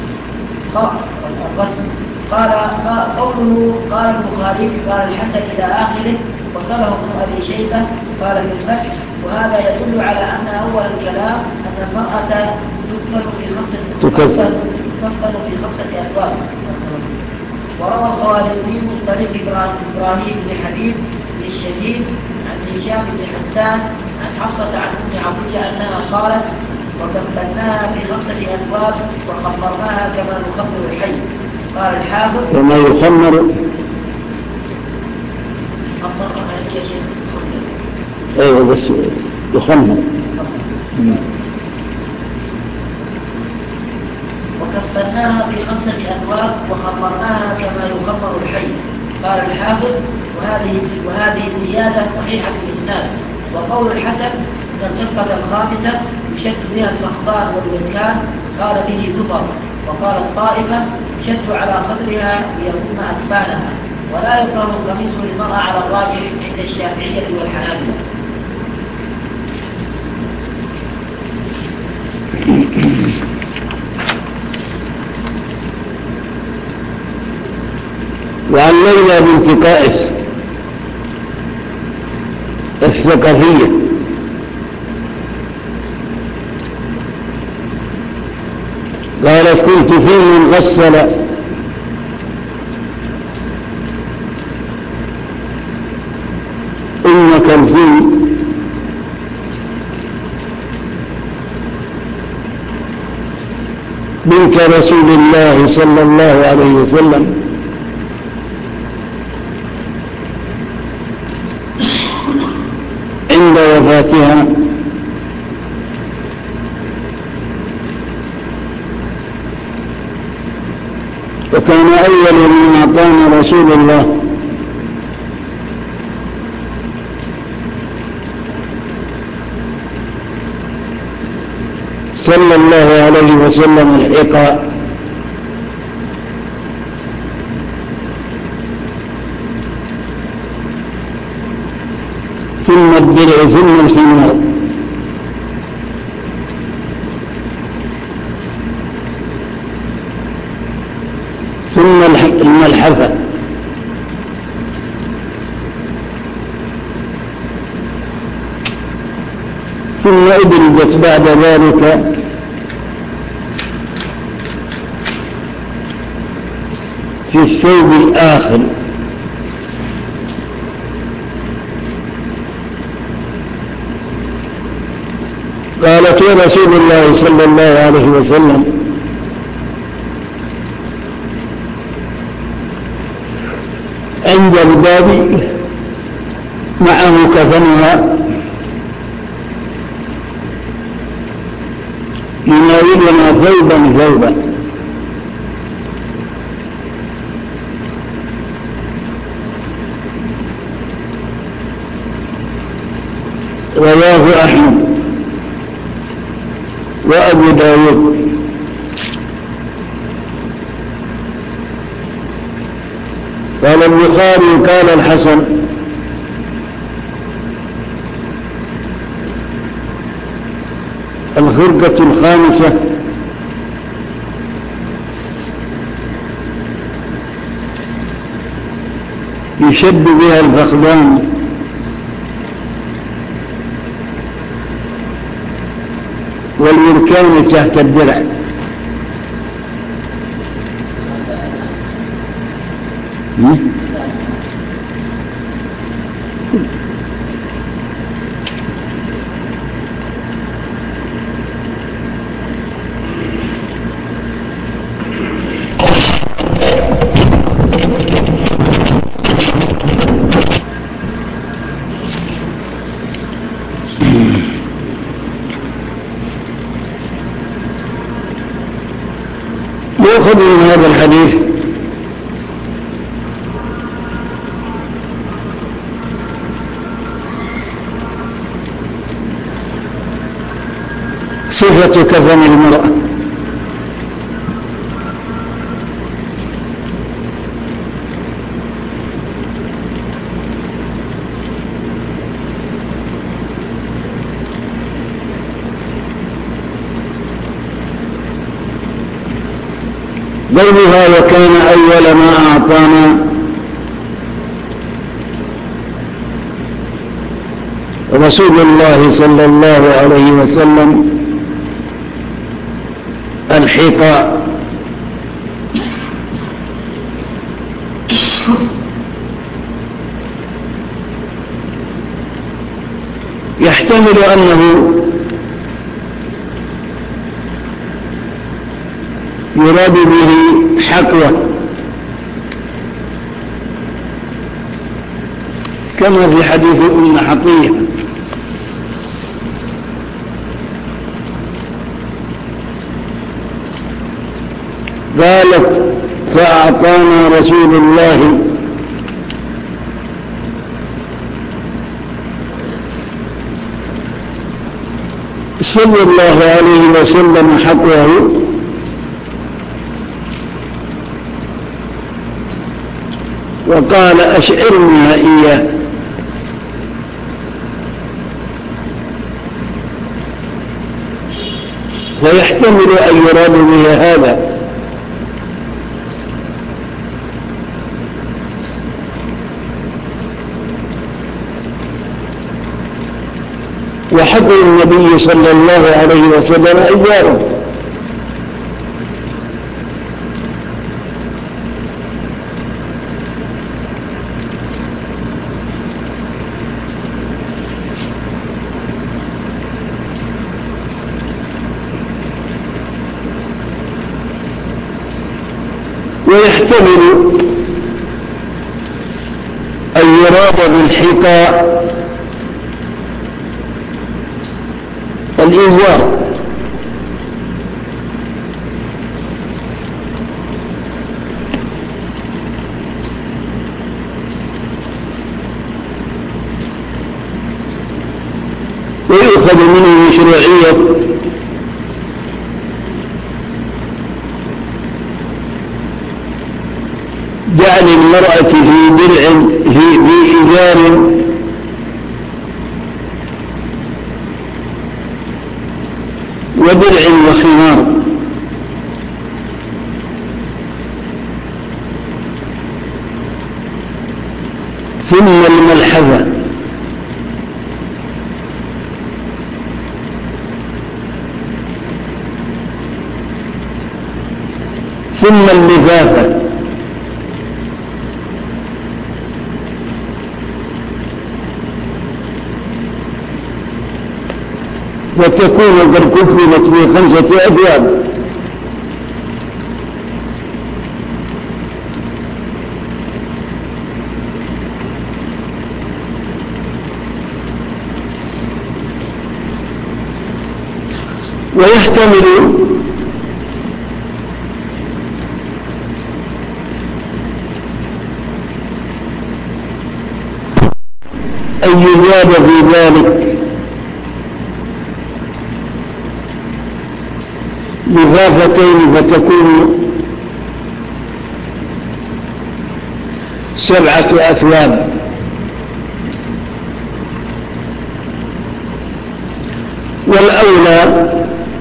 الغسل. قوله قال البخاري قال الحسن إلى آخره وصله ابن أبي شيبة قال في الفتح. وهذا يدل على أن أول الكلام أن المرأة تكفن في خمسة أثواب. وروى الخوارزمي من طريق إبراهيم بن حبيب بن الشديد عن هشام بن حسان عن حفصة عن أم عطية أنها قالت: وكفناها في خمسة أثواب وخمرناها كما نخمر الحي. قال الحافظ: وما يخمر ايوه بس يخمر. وكفناها في خمسة أثواب وخمرناها كما يخمر الحي. قال الحافظ: وهذه زيادة صحيحة الإسناد. وقول الحسن إن الخلقة الخامسة يشد بها المخضان والبركان قال به زفر. وقال الطائفة يشد على صدرها ليكون أسفانها. ولا يكره القميص للمرأة على الراجح عند الشافعية والحنابلة. وعن ليلى بنت قائس الثقفية قالت: كنت في من غسل أم كلثوم بنت رسول الله صلى الله عليه وسلم عند وفاتها، وكان أول من أعطانا رسول الله صلى الله عليه وسلم الحقى ثم الدرع ثم الخمار ثم الملحفة ثم أدرجت بعد ذلك في الثوب الآخر. قالت رسول الله صلى الله عليه وسلم عند الباب معه كفنها يناولنا ثوبا ثوبا. رواه أحمد وأبو داود. قال البخاري قال الحسن الخرقة الخامسة يشد بها الفخذان واليركان تحت الدرع. يأخذ من هذا الحديث صفة كفن المرأة، قولها وكان أول ما أعطانا رسول الله صلى الله عليه وسلم الحقاء. يحتمل أنه يراد به حقوة كما في حديث أم حطية قالت فأعطانا رسول الله صلى الله عليه وسلم حقوه وقال أشعرنا إياه. ويحتمل أن يراد به هذا وحق النبي صلى الله عليه وسلم إياه. ويحتمل أن يراد بالحقاء الإنذار، ويؤخذ منه مشروعية جعل المرأة في درع في إزار ودرع وخمار، ثم الملحفة، ثم اللفافة، وتكون قد كفلت ب5 أثواب. ويحتمل أن يزاد في ذلك لفافتين فتكون 7 أثواب. والأولى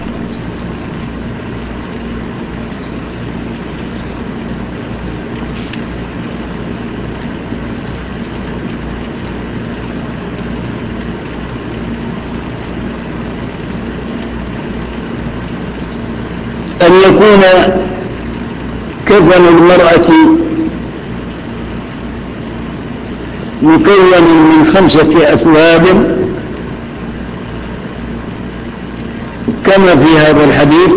أن يكون كفن المرأة مكون من 5 أثواب كما في هذا الحديث،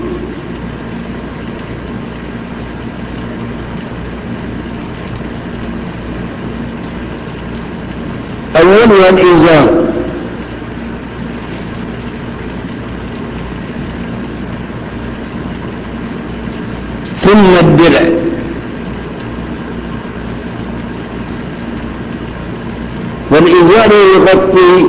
أولها الإزار، ثم الدرع، والإزار يغطي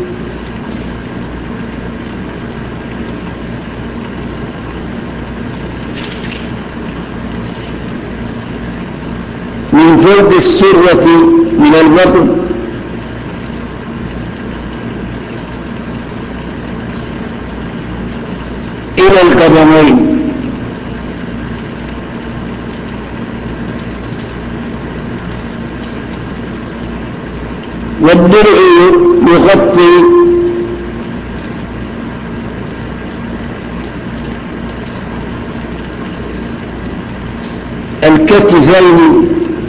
من فوق السرة من البطن إلى القدمين، والدرع يغطي الكتفين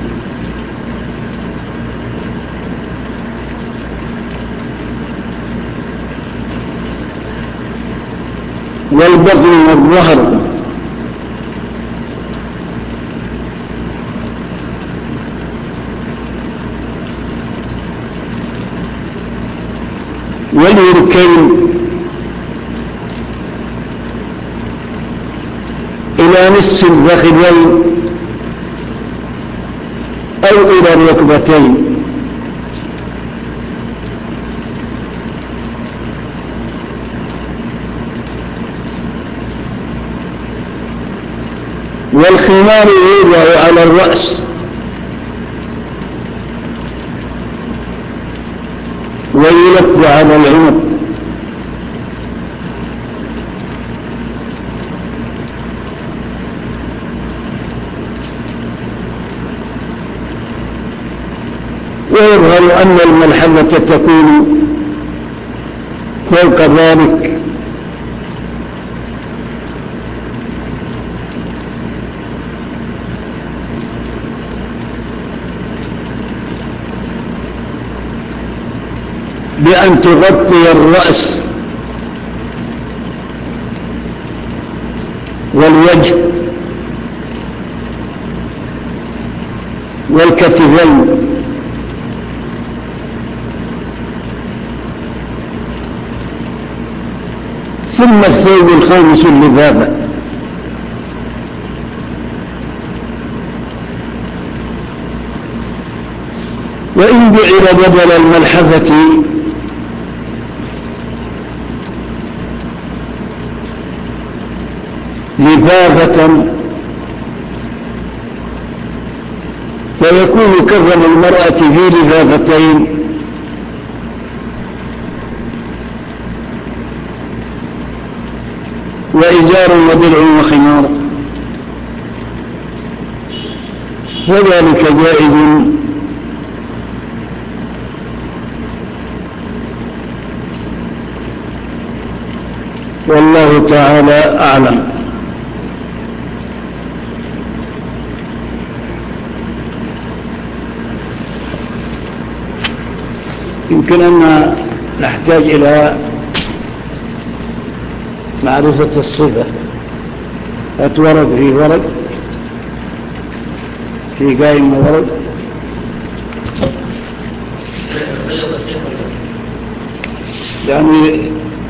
والبطن والظهر، واليركين إلى نصف الفخذين أو إلى الركبتين، والخمار يوضع على الرأس ويلف على العنق، ويظهر أن الملحمة تكون فوق ذلك، بأن تغطي الرأس والوجه والكتفين، ثم الثوب الخامس اللفافة. وإن جعل بدل الملحفة لفافة فيكون كفن المرأة في لفافتين، وإزار ودرع وخمار، وذلك جائز والله تعالى أعلم. يمكن أن نحتاج إلى معرفة الصفة. أتورد فيه ورد في قائمة ورد يعني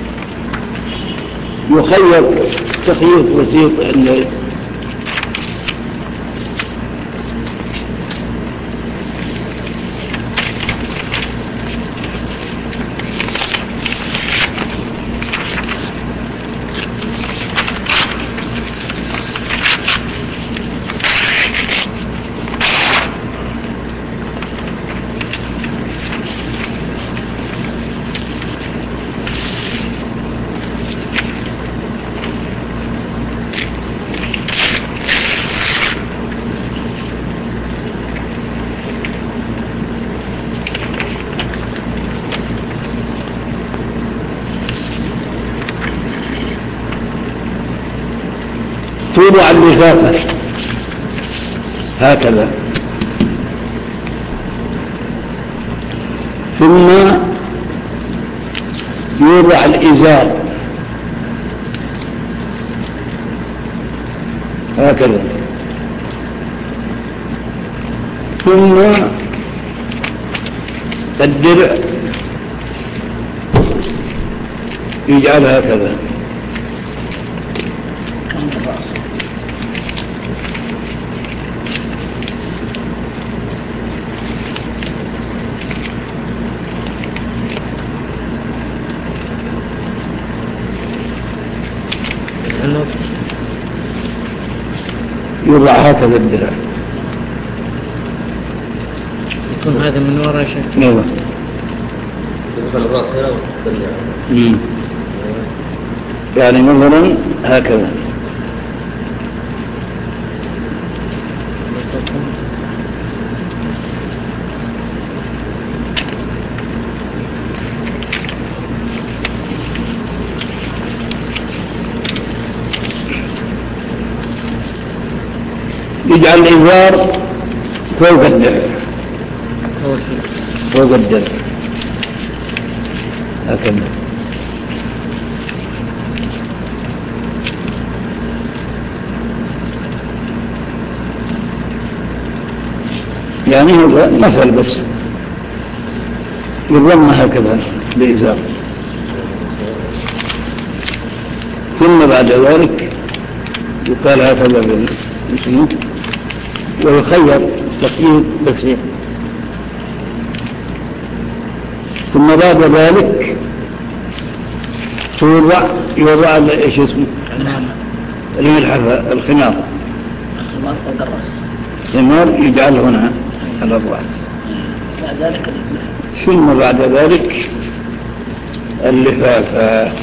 يخير تخييط بسيط توضع اللفافة هكذا، ثم يوضع الإزار هكذا، ثم الدرع يجعل هكذا، يوضع هكذا الدرع. يكون هذا من وراء شيء. نعم. يدخل الراس هنا وتطلع. يعني مثلا هكذا. يجعل الإزار فوق الدرع، فوق الدرع هكذا. يعني هذا مثل بس، يضم هكذا بإزار، ثم بعد ذلك يقال هكذا بالمسلمين ويخير تقييد بسيط، ثم بعد ذلك يوضع ايش اسمه الخمار فوق الرأس، الخمار يجعل هنا على الرأس. بعد ذلك ثم بعد ذلك اللفافة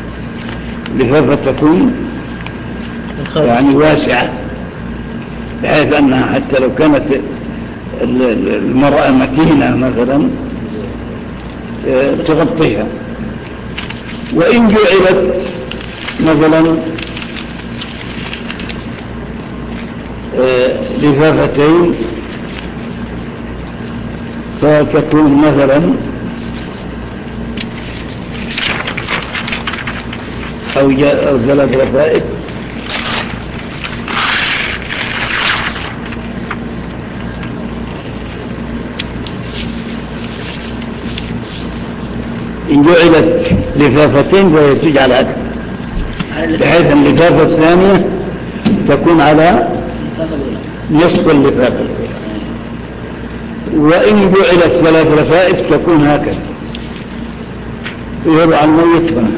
تكون يعني واسعة بحيث أنها حتى لو كانت المرأة متينة مثلا تغطيها، وإن جعلت مثلا لفافتين فتكون مثلا أو 3 رفائف إن جعلت لفافتين فتجعل هكذا، بحيث اللفافة الثانية تكون على نصف اللفافة، وإن جعلت 3 رفائف تكون هكذا يضع الميت هنا.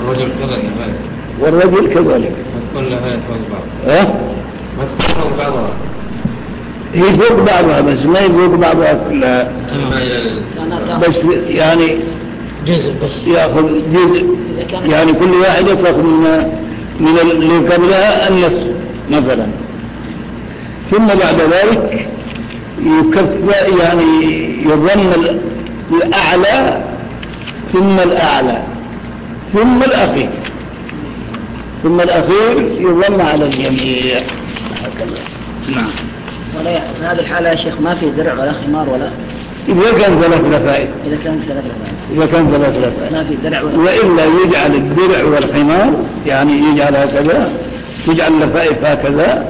والرجل كذلك. ما تكون لها فوق بعض. ما تكون فوق بعضها. هي فوق بعضها بس ما هي فوق بعضها كلها. بس يعني جزء بس يأخذ جزء، يعني كل واحدة تأخذ من اللي قبلها النصف مثلا، ثم بعد ذلك يكفى يعني يضم الأعلى ثم الأعلى ثم الأخير، ثم الأخير يضم على الجميع هكذا. نعم. ولا في هذه الحالة يا شيخ ما في درع ولا خمار ولا إذا كان 3 لفائف. إذا كان 3 لفائف. إذا كان 3 لفائف. ما في درع ولا. وإلا يجعل الدرع والخمار يعني يجعل هكذا، يجعل اللفائف هكذا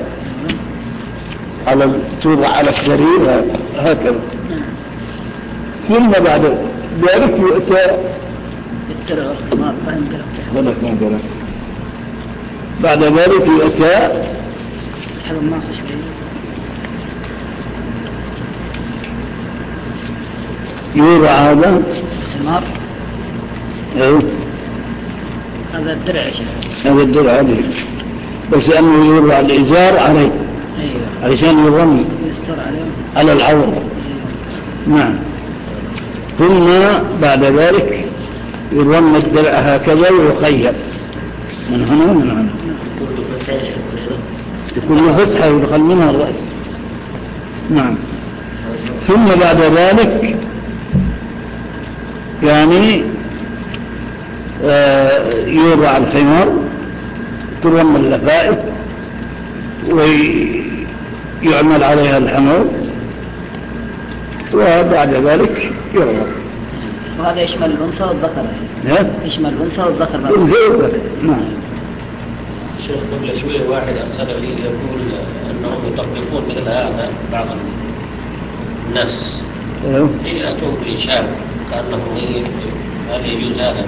توضع على السرير هكذا. ثم بعد ذلك يؤتى الدرع والخمار بعد ذلك يؤتى اسحب ما خش يوضع هذا الخمار. ايه هذا الدرع يا شيخ. هذا الدرع هذه بس أنه يوضع الإزار عليه. أيوة. علشان يضم يستر عليه على العورة. أيوة. نعم. ثم بعد ذلك يضم الدرع هكذا ويخيط من هنا ومن هنا. يكون له فتحة يدخل منها الرأس. نعم. ثم بعد ذلك يعني يوضع الخمار، تضم اللفائف ويعمل عليها الحمر، وبعد ذلك يربط. وهذا يشمل الأنثى والذكر. يشمل الأنثى والذكر. نعم. شيخ قبل شوية واحد أرسل لي يقول أنهم يطبقون مثل هذا بعض الناس يأتون بإنشاء كأنه هل يجوز هذا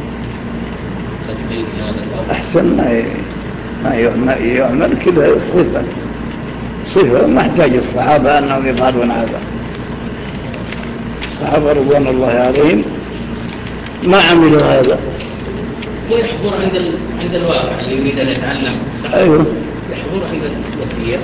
تطبيق هذا؟ أحسن ما يعمل كذا صفة ما احتاج الصحابة أنهم يفعلون هذا. الصحابة رضوان الله عليهم ما عملوا هذا. ويحضر عند الواقع اللي يريد أن يتعلم. أيوه. يحضر عند الوفية.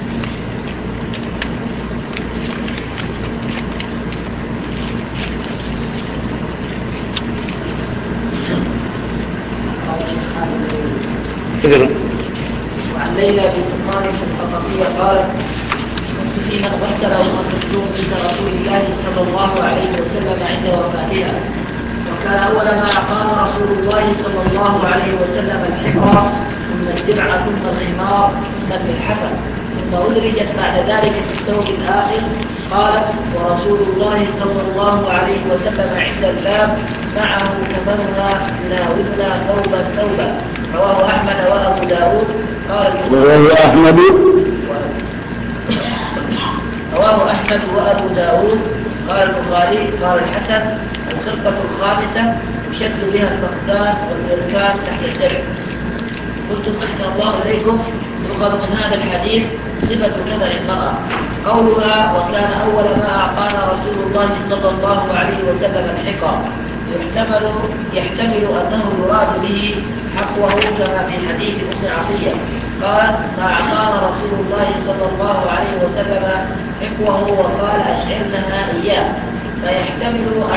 وعن ليلى بن مالك الثقفية قالت: كنت في من غسل المخزوم عند رسول الله صلى الله عليه وسلم عند وفاتها، وكان أول ما أعطانا رسول الله صلى الله عليه وسلم الحقى ثم الدرع ثم الخمار ثم الملحفة، ثم أدرجت بعد ذلك في الثوب الآخر. قالت: ورسول الله صلى الله عليه وسلم عند الباب معه كفنها يناولنا ثوبا. رواه أحمد وأبو داود. رواه أحمد وأبو داود. قال البخاري قال الحسن: الخرقة الخامسة يشد بها الفقدان والإركان تحت الدرع. قلتم أحسن الله إليكم، يؤخذ من هذا الحديث صفة نذر المرأة. قولها: وكان أول ما أعطانا رسول الله صلى الله عليه وسلم الحقى، يحتمل أنه يراد به حقوه كما في حديث أم عطية قال: ما أعطانا رسول الله صلى الله عليه وسلم حقوه وقال: أشعرنها إياه، فيحتمل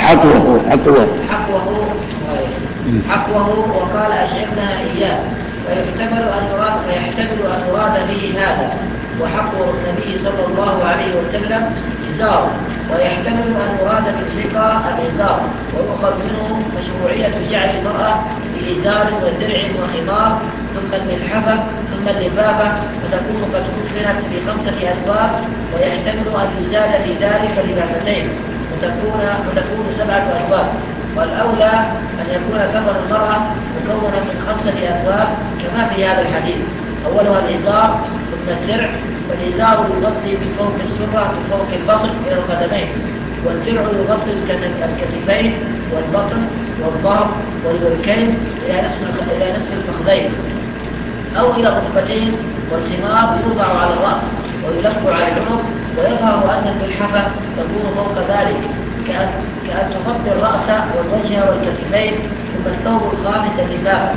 حقوه وقال: أشعرنها إياه، فيحتمل أن يراد به هذا، وحق النبي صلى الله عليه وسلم إزار، ويحتمل أن يراد بالحقى الإزار، ويؤخذ منه مشروعية جعل المرأة بإزار ودرع وخمار ثم الملحفة ثم اللفافة، وتكون قد كفنت ب5 أثواب، ويحتمل أن يزاد في ذلك لفافتين وتكون 7 أثواب. والأولى أن يكون كفن المرأة مكونا من 5 أثواب كما في هذا الحديث، أولها الإزار ثم الدرع، والإزار يغطي من فوق السرة من فوق البطن إلى القدمين، والدرع يغطي الكتفين والبطن والظهر والوركين إلى نصف الفخذين أو إلى الركبتين، والخمار يوضع على الرأس ويلف على العنق، ويظهر أن الملحفة تكون فوق ذلك كأن تغطي الرأس والوجه والكتفين، ثم الثوب الخامس اللفافة.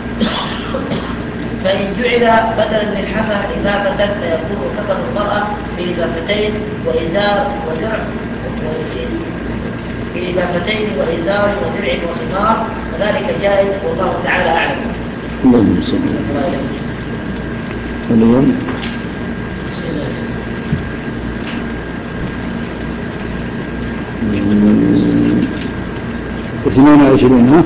فإن جعل بدل الملحفة إضافة فيكون كفن المرأة بإضافتين وإزار ودرع وخمار، وذلك جائز والله تعالى أعلم. اللهم صل على اليوم 22 ها؟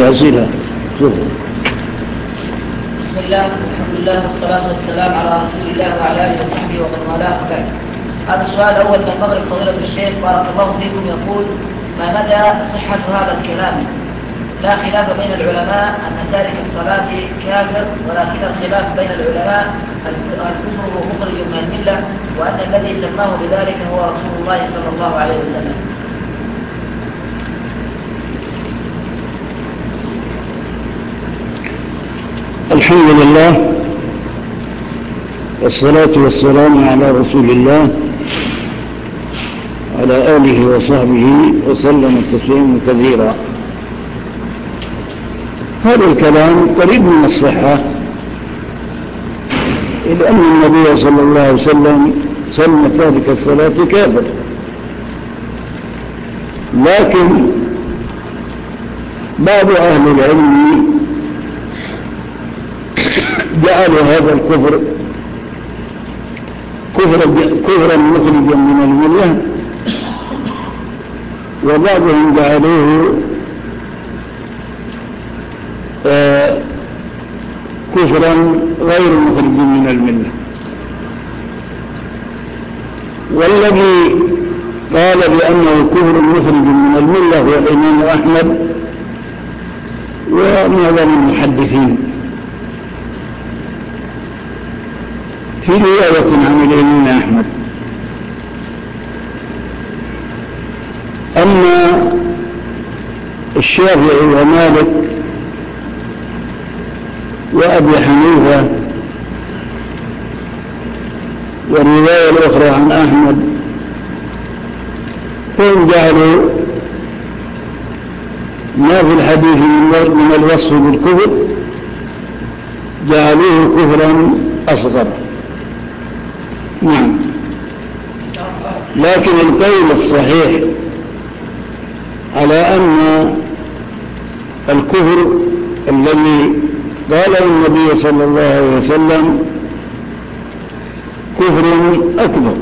الأسئلة. بسم الله الحمد لله والصلاة والسلام على رسول الله وعلى آله وصحبه ومن والاه بعد. هذا السؤال الأول من مغرب فضيلة الشيخ بارك الله فيكم يقول: ما مدى صحة هذا الكلام؟ لا خلاف بين العلماء أن تارك الصلاة كافر، ولكن الخلاف بين العلماء الكفر مخرج من الملة، وأن الذي سماه بذلك هو رسول الله صلى الله عليه وسلم. الحمد لله والصلاة والسلام على رسول الله على آله وصحبه وسلم تسليما كثيرا. هذا الكلام قريب من الصحة، إذ أن النبي صلى الله عليه وسلم سمى تارك الصلاة كافر، لكن بعض أهل العلم جعلوا هذا الكفر كفرا مخرجا من الملة، وبعضهم جعلوه كفرا غير مخرج من الملة. والذي قال بأنه كفر مخرج من الملة هو الإمام أحمد ومعظم المحدثين، في رواية عن الإمام أحمد. أما الشافعي ومالك وأبي حنيفة والرواية الأخرى عن أحمد فهم جعلوا ما في الحديث من الوصف بالكفر جعلوه كفرا أصغر. نعم، لكن القول الصحيح على أن الكفر الذي قاله النبي صلى الله عليه وسلم كفر أكبر.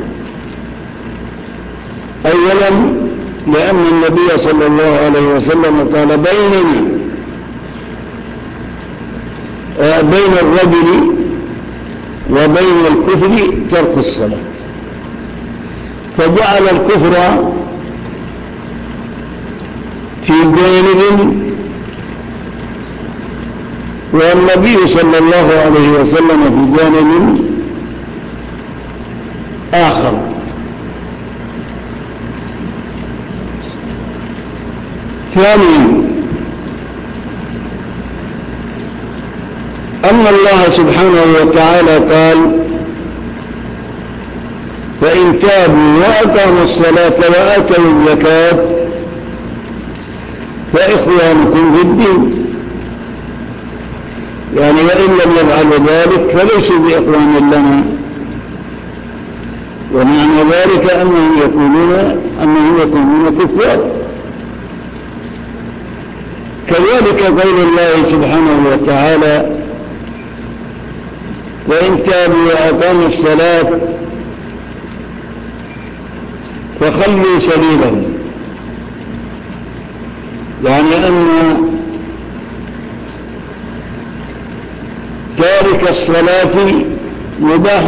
أولا لأن النبي صلى الله عليه وسلم قال بين الرجل وبين الكفر ترك الصلاة، فجعل الكفر في جانب والنبي صلى الله عليه وسلم في جانب آخر. ثانيا أن الله سبحانه وتعالى قال: فإن تابوا وأقاموا الصلاة وآتوا الزكاة فإخوانكم في الدين، يعني وإن لم يفعلوا ذلك فليسوا بإخوان لنا، ومعنى ذلك أنهم يكونون كفار. كذلك قول الله سبحانه وتعالى: وإن تابوا وأقاموا الصلاة فخلوا سبيلهم، يعني أن تارك الصلاة مباح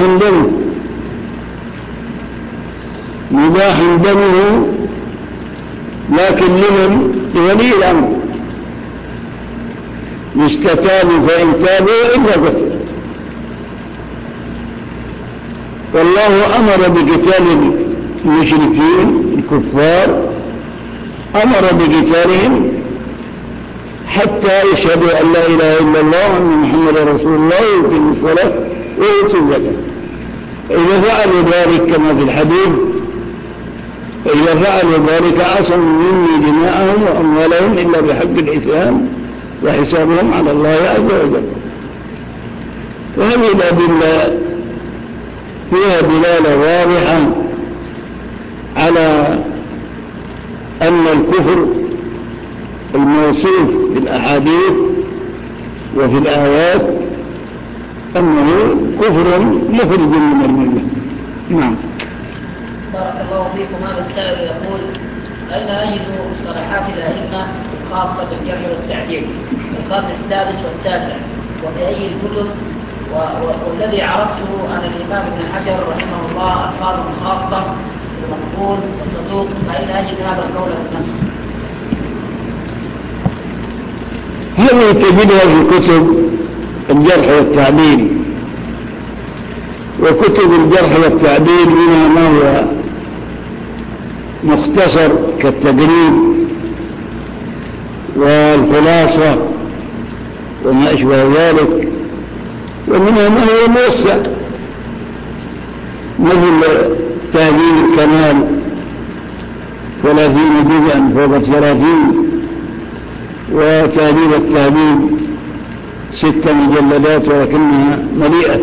دمه، لكن لمن؟ لولي الأمر. يستتابوا فإن تابوا إلا قتل. والله أمر بقتال المشركين الكفار، أمر بقتالهم حتى يشهدوا أن لا إله إلا الله وأن محمد رسول الله ويقيموا الصلاة ويؤتوا الزكاة. إذا فعلوا ذلك كما في الحديث: إذا فعلوا ذلك عصموا مني دماءهم وأموالهم إلا بحق الإسلام وحسابهم على الله عز وجل. وهذه الأدلة فيها دلالة واضحة على أن الكفر الموصوف بالأحاديث وفي الآيات أنه كفر مخرج من الملة. نعم. بارك الله فيكم. هذا السائل يقول: أين أجد مصطلحات الأئمة خاصة بالجرح والتعديل في القرن السادس والتاسع، وفي أي الكتب؟ والذي عرفته عن الإمام ابن حجر رحمه الله ألفاظ خاصة ومقبول وصدوق، فأين أجد هذا القول في النص؟ هذه تجدها في كتب الجرح والتعديل، وكتب الجرح والتعديل منها ما هو مختصر كالتقريب والخلاصة وما أشبه ذلك، ومنها ما هو موسع مثل تهذيب الكمال 30 جزءا فوق 30، وتهذيب التهذيب 6 مجلدات ولكنها مليئة.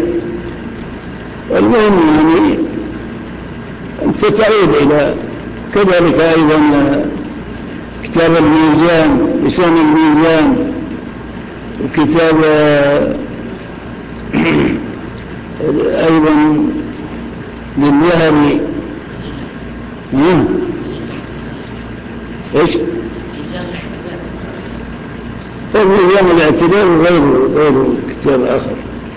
المهم يعني أنت تعود إلى كذلك أيضا كتاب الميزان، لسان الميزان، وكتاب أيضا للذهبي إيش؟ الميزان الاعتدال وغير كتاب آخر.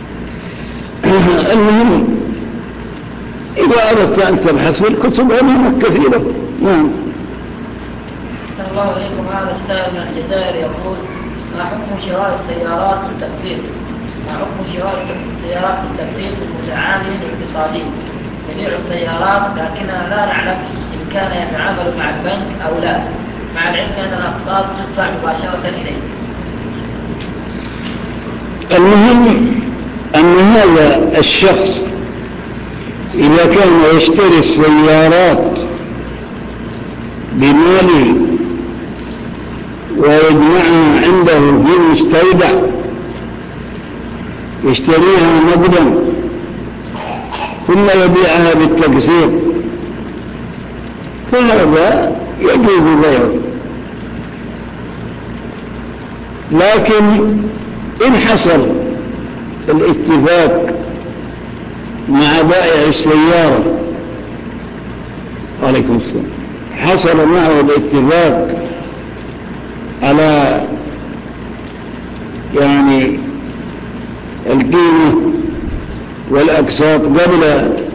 المهم إذا أردت أن تبحث في الكتب أمامك كثيرة. نعم. صلى الله عليكم. هذا السائل من الجزائر يقول: ما حكم شراء السيارات بالتقسيط؟ ما حكم شراء السيارات بالتقسيط المتعامل الاقتصادي؟ يبيع السيارات لكننا لا نعلم إن كان يتعامل مع البنك أو لا، مع العلم أن الأقساط تدفع مباشرة إليه. المهم أن هذا الشخص إذا كان يشتري السيارات بماله ويجمعها عنده في مستودع يشتريها نقدا ثم يبيعها بالتقسيط، فهذا يجوز بيعه. لكن إن حصل الاتفاق مع بائع السيارة، عليكم السلام، حصل معه الاتفاق على يعني القيمة والأقساط قبل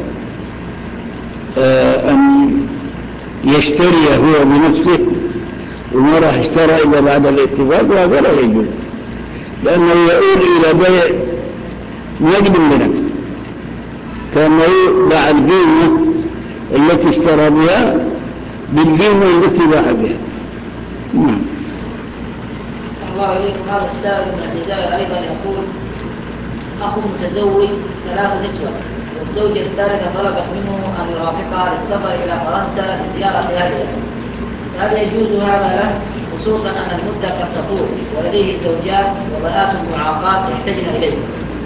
أن يشتري هو بنفسه وما راح اشترى إلا بعد الاتفاق، وهذا لا يجوز، لأنه يؤول إلى بيع نقد بنقد، كما يباع القيمة التي اشترى بها بالقيمة التي باع بها. نعم. الله عليكم. هذا السائل من الجزائر أيضا يقول: أخ متزوج 3 نسوة، والزوجة الثالثة طلبت منه أن يرافقها للسفر إلى فرنسا لزيارة أهلها، فهل يجوز هذا له، خصوصا أن المدة قد تطول ولديه زوجات وبنات معاقات يحتاجن إليه؟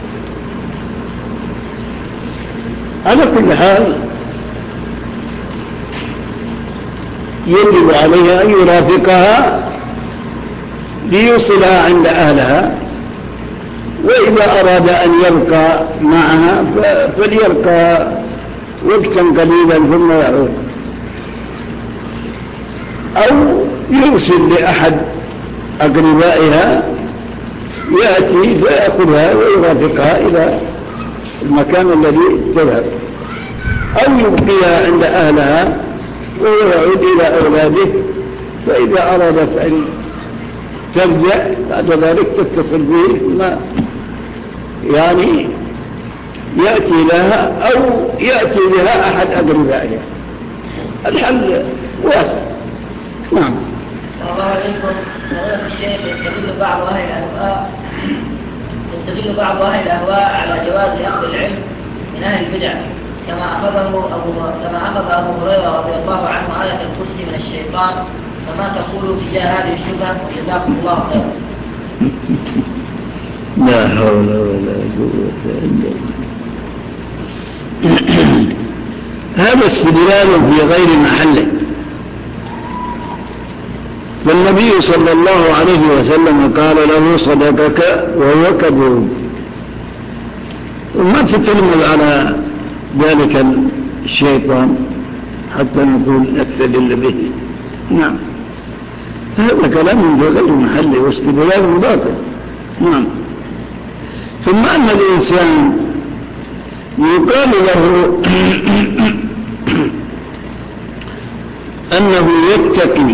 على كل حال يجب عليها أن يرافقها ليوصلها عند أهلها، وإذا أراد أن يبقى معها فليبقى وقتا قليلا ثم يعود، أو يرسل لأحد أقربائها يأتي فيأخذها ويرافقها إلى المكان الذي تذهب، أو يبقيها عند أهلها ويعود إلى أولاده، فإذا أرادت أن ترجع بعد ذلك تتصل به ما يعني يأتي لها أو يأتي لها أحد أقربائها. الحل واسع. نعم. الله عليكم. فضيلة الشيخ، يستدل بعض أهل الأهواء على جواز أخذ العلم من أهل البدع، كما أخذ أبو هريرة رضي الله عنه آية الكرسي من الشيطان، فما تقول تجاه هذه الشبهة؟ وجزاكم الله خيرا. لا حول ولا قوة إلا بالله. هذا استدلال في غير محله، والنبي صلى الله عليه وسلم قال له: صدقك وهو كذوب. وما تتلمذ على ذلك الشيطان حتى نقول نستدل به. نعم. هذا كلام في غير محله واستدلال باطل. نعم. ثم أن الإنسان يقال له أنه يتقي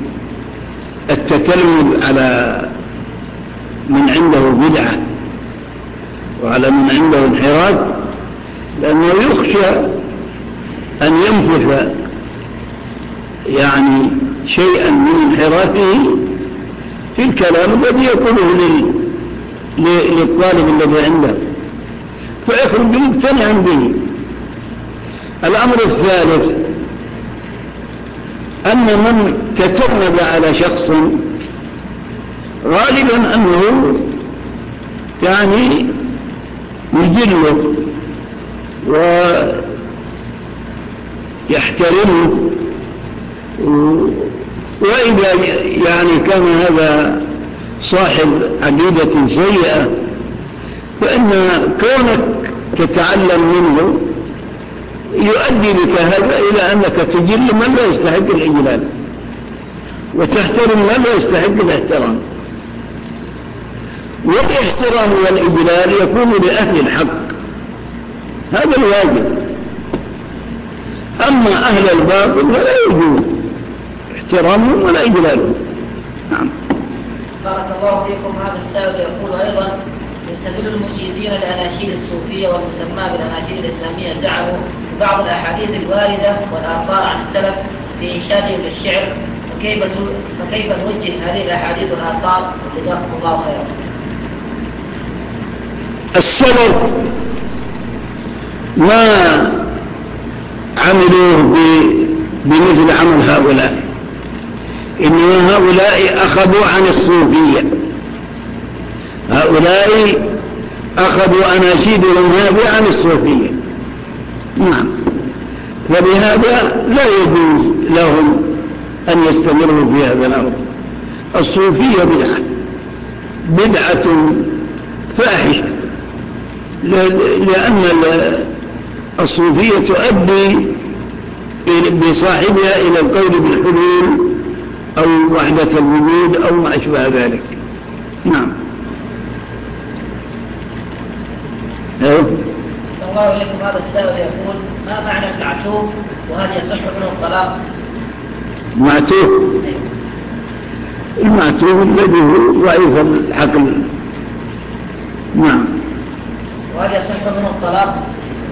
التتلمذ على من عنده بدعة وعلى من عنده انحراف، لأنه يخشى أن ينفث يعني شيئا من انحرافه في الكلام الذي يقوله للطالب الذي عنده فيخرج مقتنعا به. الأمر الثالث أن من تتلمذ على شخص غالبا أنه يعني يجله ويحترمه، وإذا يعني كان هذا صاحب عقيدة سيئة فإن كونك تتعلم منه يؤدي بك هذا إلى أنك تجل من لا يستحق الإجلال وتحترم من لا يستحق الاحترام. والاحترام والإجلال يكون لأهل الحق، هذا الواجب. أما أهل الباطل فلا يجوز احترامهم ولا إجلالهم. نعم. بارك الله فيكم. هذا السائل يقول أيضا: يستدل المجيزين للأناشيد الصوفية والمسمى بالأناشيد الإسلامية زعموا ببعض الأحاديث الواردة والآثار عن السلف في إنشادهم للشعر، فكيف نوجه هذه الأحاديث والآثار؟ جزاكم الله خيرا. السلف ما عملوه بمثل عمل هؤلاء، إنما هؤلاء أخذوا عن الصوفية، هؤلاء أخذوا أناشيدهم هذه عن الصوفية. نعم. فلهذا لا يجوز لهم أن يستمروا في هذا الأمر. الصوفية بدعة فاحشة، لأن الصوفية تؤدي بصاحبها إلى القول بالحلول أو وحدة الوجود أو ما أشبه ذلك. نعم. الله إليكم. هذا السائل يقول: ما معنى المعتوب وهل يصح منه الطلاق؟ معتوب المعتوب الذي هو ضعيف العقل. نعم. وهل يصح منه الطلاق؟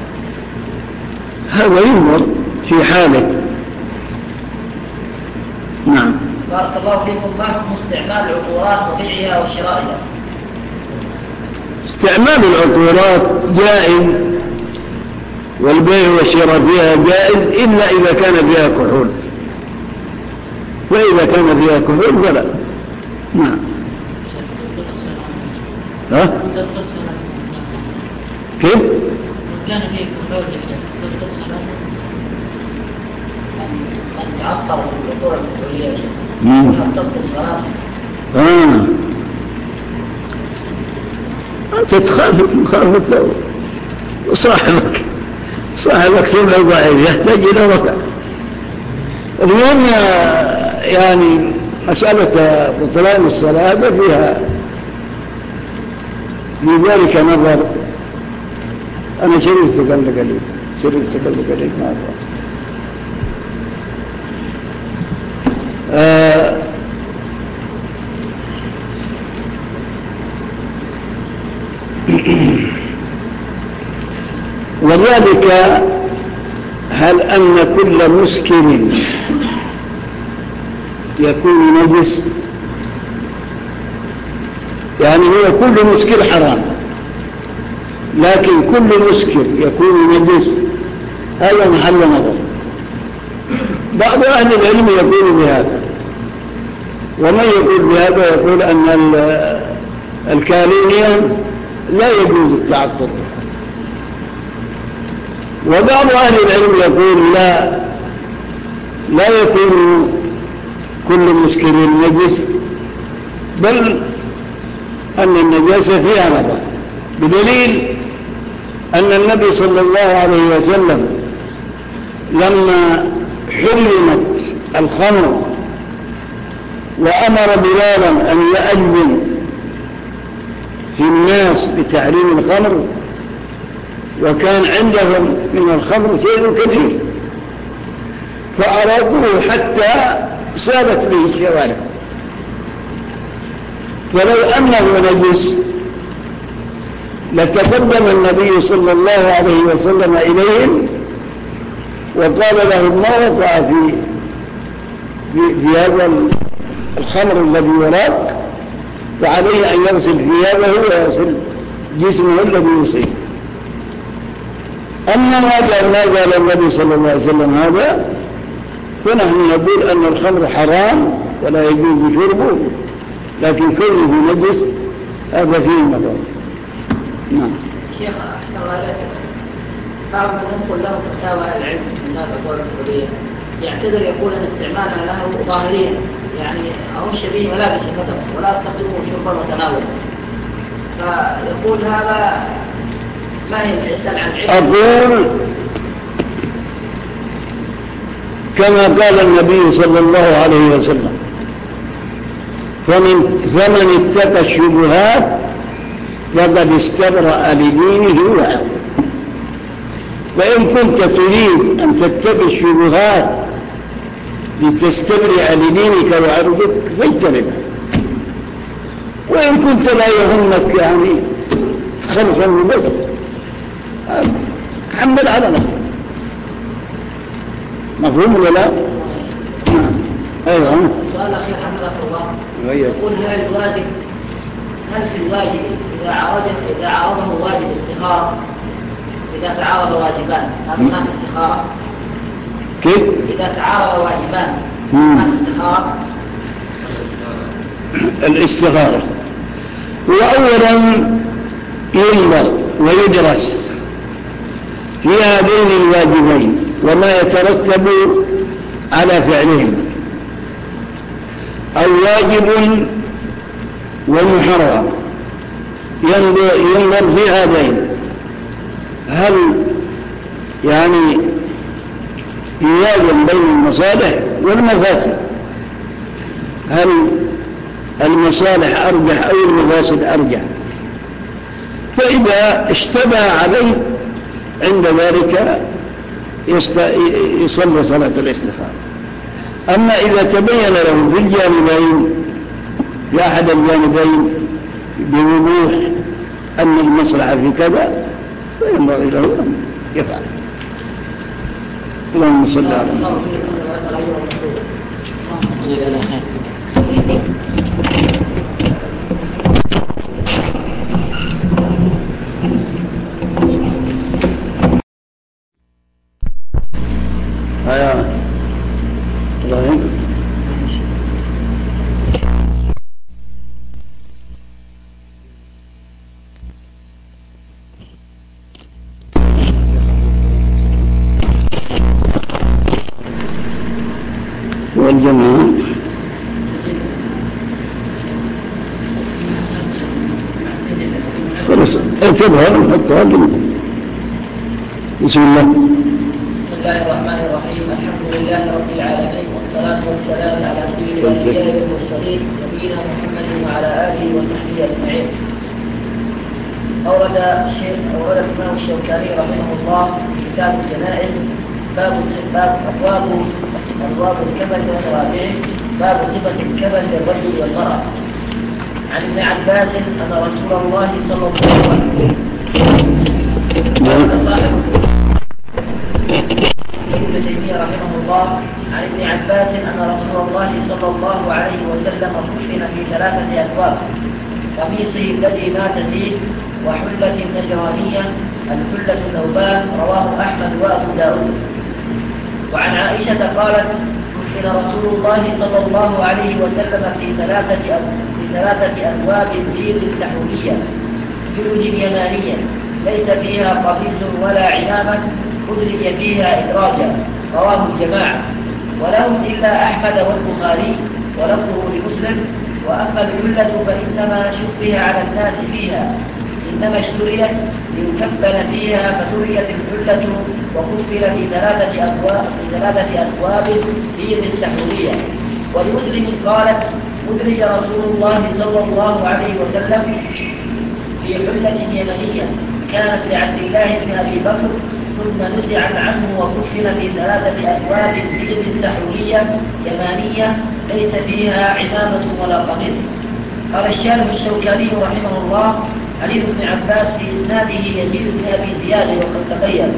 هذا ينظر في حاله. نعم. بارك الله فيكم. ما حكم استعمال العطورات وبيعها وشرائها؟ استعمال العطورات جائز والبيع والشراء فيها جائز إلا إذا كان فيها كحول، وإذا كان فيها كحول فلا. نعم. ها؟ كيف؟ كان فيه كحول أن تعطر العطور الكحولية تبطل الصلاة. أنت تخاف مخافة وصاحبك سبب ضعيف يحتاج إلى ركع. اليوم يعني مسألة بطلان الصلاة فيها لذلك نظر. أنا شريفت قبل قليل ما أدري. وذلك هل أن كل مسكر يكون نجس؟ يعني هو كل مسكر حرام، لكن كل مسكر يكون نجس، هذا محل نظر. بعض أهل العلم يقول بهذا، ومن يقول بهذا يقول أن الكالينيا لا يجوز التعطر. وبعض أهل العلم يقول لا يكون كل مسكر نجس، بل أن النجاسة فيها نظر، بدليل أن النبي صلى الله عليه وسلم لما حرمت الخمر وأمر بلالا أن يؤذن في الناس بتحريم الخمر، وكان عندهم من الخمر شيء كثير، فأرادوه حتى سابت به الشوارع. ولو أنه نجس لتقدم النبي صلى الله عليه وسلم إليهم وقال لهم ما وقع في هذا الخمر الذي وراك، وعليه أن يغسل ثيابه ويغسل جسمه الذي يصيب. أما ما قال النبي صلى الله عليه وسلم هذا، فنحن نقول أن الخمر حرام ولا يجوز شربه، لكن كونه نجس هذا فيه مضر. نعم. شيخ أحسن الله إليك، بعض من ينقل له فتاوى العلم من نافع الدولة السعودية يعتذر يقول أن استعمالنا له ظاهريا، يعني أرش به ملابس الفتوى ولا أستخدمه شربا وتناولا، فيقول هذا ما هي الإسأل عن علم؟ أقول كما قال النبي صلى الله عليه وسلم: فمن اتقى الشبهات فقد استبرأ لدينه وعرضه. وإن كنت تريد أن تتقي الشبهات لتستبرئ لدينك وعرضك فاجتنبها، وإن كنت لا يهمك يعني خلفا بس حمل على نفسك. مفهوم ولا لا؟ أيوة. سؤال أخير حفظك الله، يقول هل في الواجب إذا عارضه واجب استخارة، إذا تعارض واجبان هذا ما استخارة؟ كيف؟ إذا تعارض واجبان ما استخارة؟ الاستخارة وأولا ينظر ويدرس في هذين الواجبين وما يترتب على فعلهم، الواجب والمحرم، ينظر في هذين هل يعني يوازن بين المصالح والمفاسد، هل المصالح أرجح أو المفاسد أرجح، فإذا اشتبه عليه عند ذلك يصلي صلاة الاستخارة. أما إذا تبين له في الجانبين في أحد الجانبين بوضوح أن المصلحة في كذا فينبغي له أن يفعل. اللهم صل على محمد. والجماعة خلاص اكتبها ونحطها بسم الله. بسم الله الرحمن الرحيم، الحمد لله رب العالمين، والصلاة والسلام على سيد الأنبياء والمرسلين نبينا محمد وعلى آله وصحبه أجمعين. أورد الإمام الشوكاني رحمه الله في كتاب الجنائز أبواب الكبد وتوابعه، باب صفة الكبد للرجل والمرأة. عن ابن عباس أن رسول الله صلى الله عليه وسلم ابن تيمية رحمه الله عن ابن عباس أن رسول الله صلى الله عليه وسلم كفن في 3 أثواب: قميصه الذي مات فيه، وحلة نجرانية، الحلة النوباء. رواه أحمد وأبو داود. وعن عائشة قالت: كفن رسول الله صلى الله عليه وسلم في 3 أثواب بيض سحولية جلد يمانية ليس فيها قميص ولا عمامة أدرج فيها إدراجا. رواه الجماعة ولهم إلا أحمد والبخاري ولفظه لمسلم. وأما الحلة فإنما شبه على الناس فيها، إنما اشتريت ليكفن فيها فتريت الحلة وكفن في 3 أثواب بيض سحولية. ولمسلم قالت: أدرج رسول الله صلى الله عليه وسلم في حلة يمنية كانت لعبد الله بن أبي بكر، ثم نزعت عنه وكفن في 3 أثواب بيض سحورية يمانية ليس فيها عمامة ولا قميص. قال الشارح الشوكاني رحمه الله: حديث ابن عباس في إسناده يزيد بن أبي زياد وقد تبين،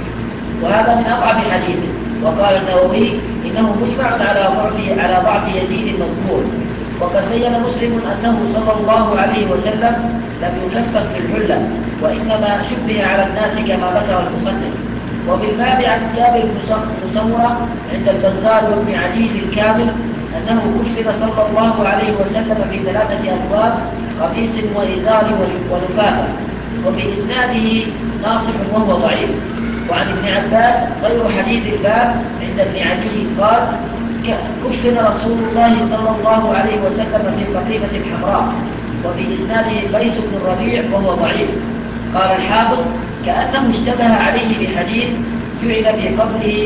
وهذا من أضعف حديثه. وقال النووي: إنه مجمع على ضعف يزيد المذكور. وقد بين مسلم أنه صلى الله عليه وسلم لم يكفن في الحلة، وإنما شبه على الناس كما ذكر المصنف. وفي الباب عن جابر بن سمرة عند البزار وابن عدي الكامل أنه كفن صلى الله عليه وسلم في 3 أثواب قميص وإزار ولفافة، وفي إسناده ناصح وهو ضعيف. وعن ابن عباس غير حديث الباب عند ابن عدي قال: كفن رسول الله صلى الله عليه وسلم في قطيفة حمراء، وفي إسناده قيس بن الربيع وهو ضعيف. قال الحافظ: كأنه اشتبه عليه بحديث جعل في قبره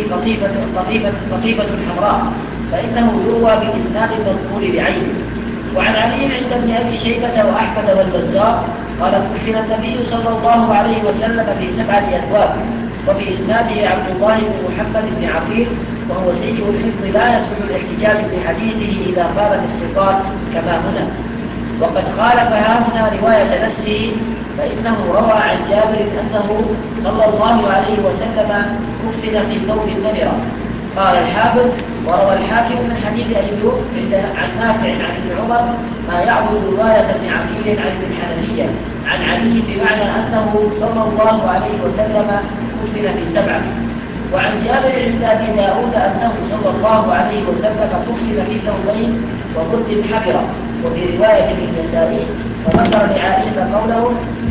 قطيفة حمراء، فإنه يروى بالإسناد المذكور بعينه. وعن علي عند ابن أبي شيبة وأحمد والبزار قال: كفن النبي صلى الله عليه وسلم في 7 أثواب، وفي إسناده عبد الله بن محمد بن عقيل وهو سيء الحفظ لا يصح الاحتجاج بحديثه إذا قال الاستقال كما هنا. وقد خالف هنا رواية نفسه، فإنه روى عن جابر أنه صلى الله عليه وسلم كفن في ثوب نمرة. قال الحافظ: وروى الحاكم من حديث أيوب عن نافع عن ابن عمر ما يعبد رواية ابن عقيل عن ابن الحنفية عن علي بمعنى أنه صلى الله عليه وسلم كفن في 7. وعن جابر عند أبي داود أنه صلى الله عليه وسلم كفن في ثوبين وبرد حبرة. وفي رواية النسائي فذكر لعائشة قوله،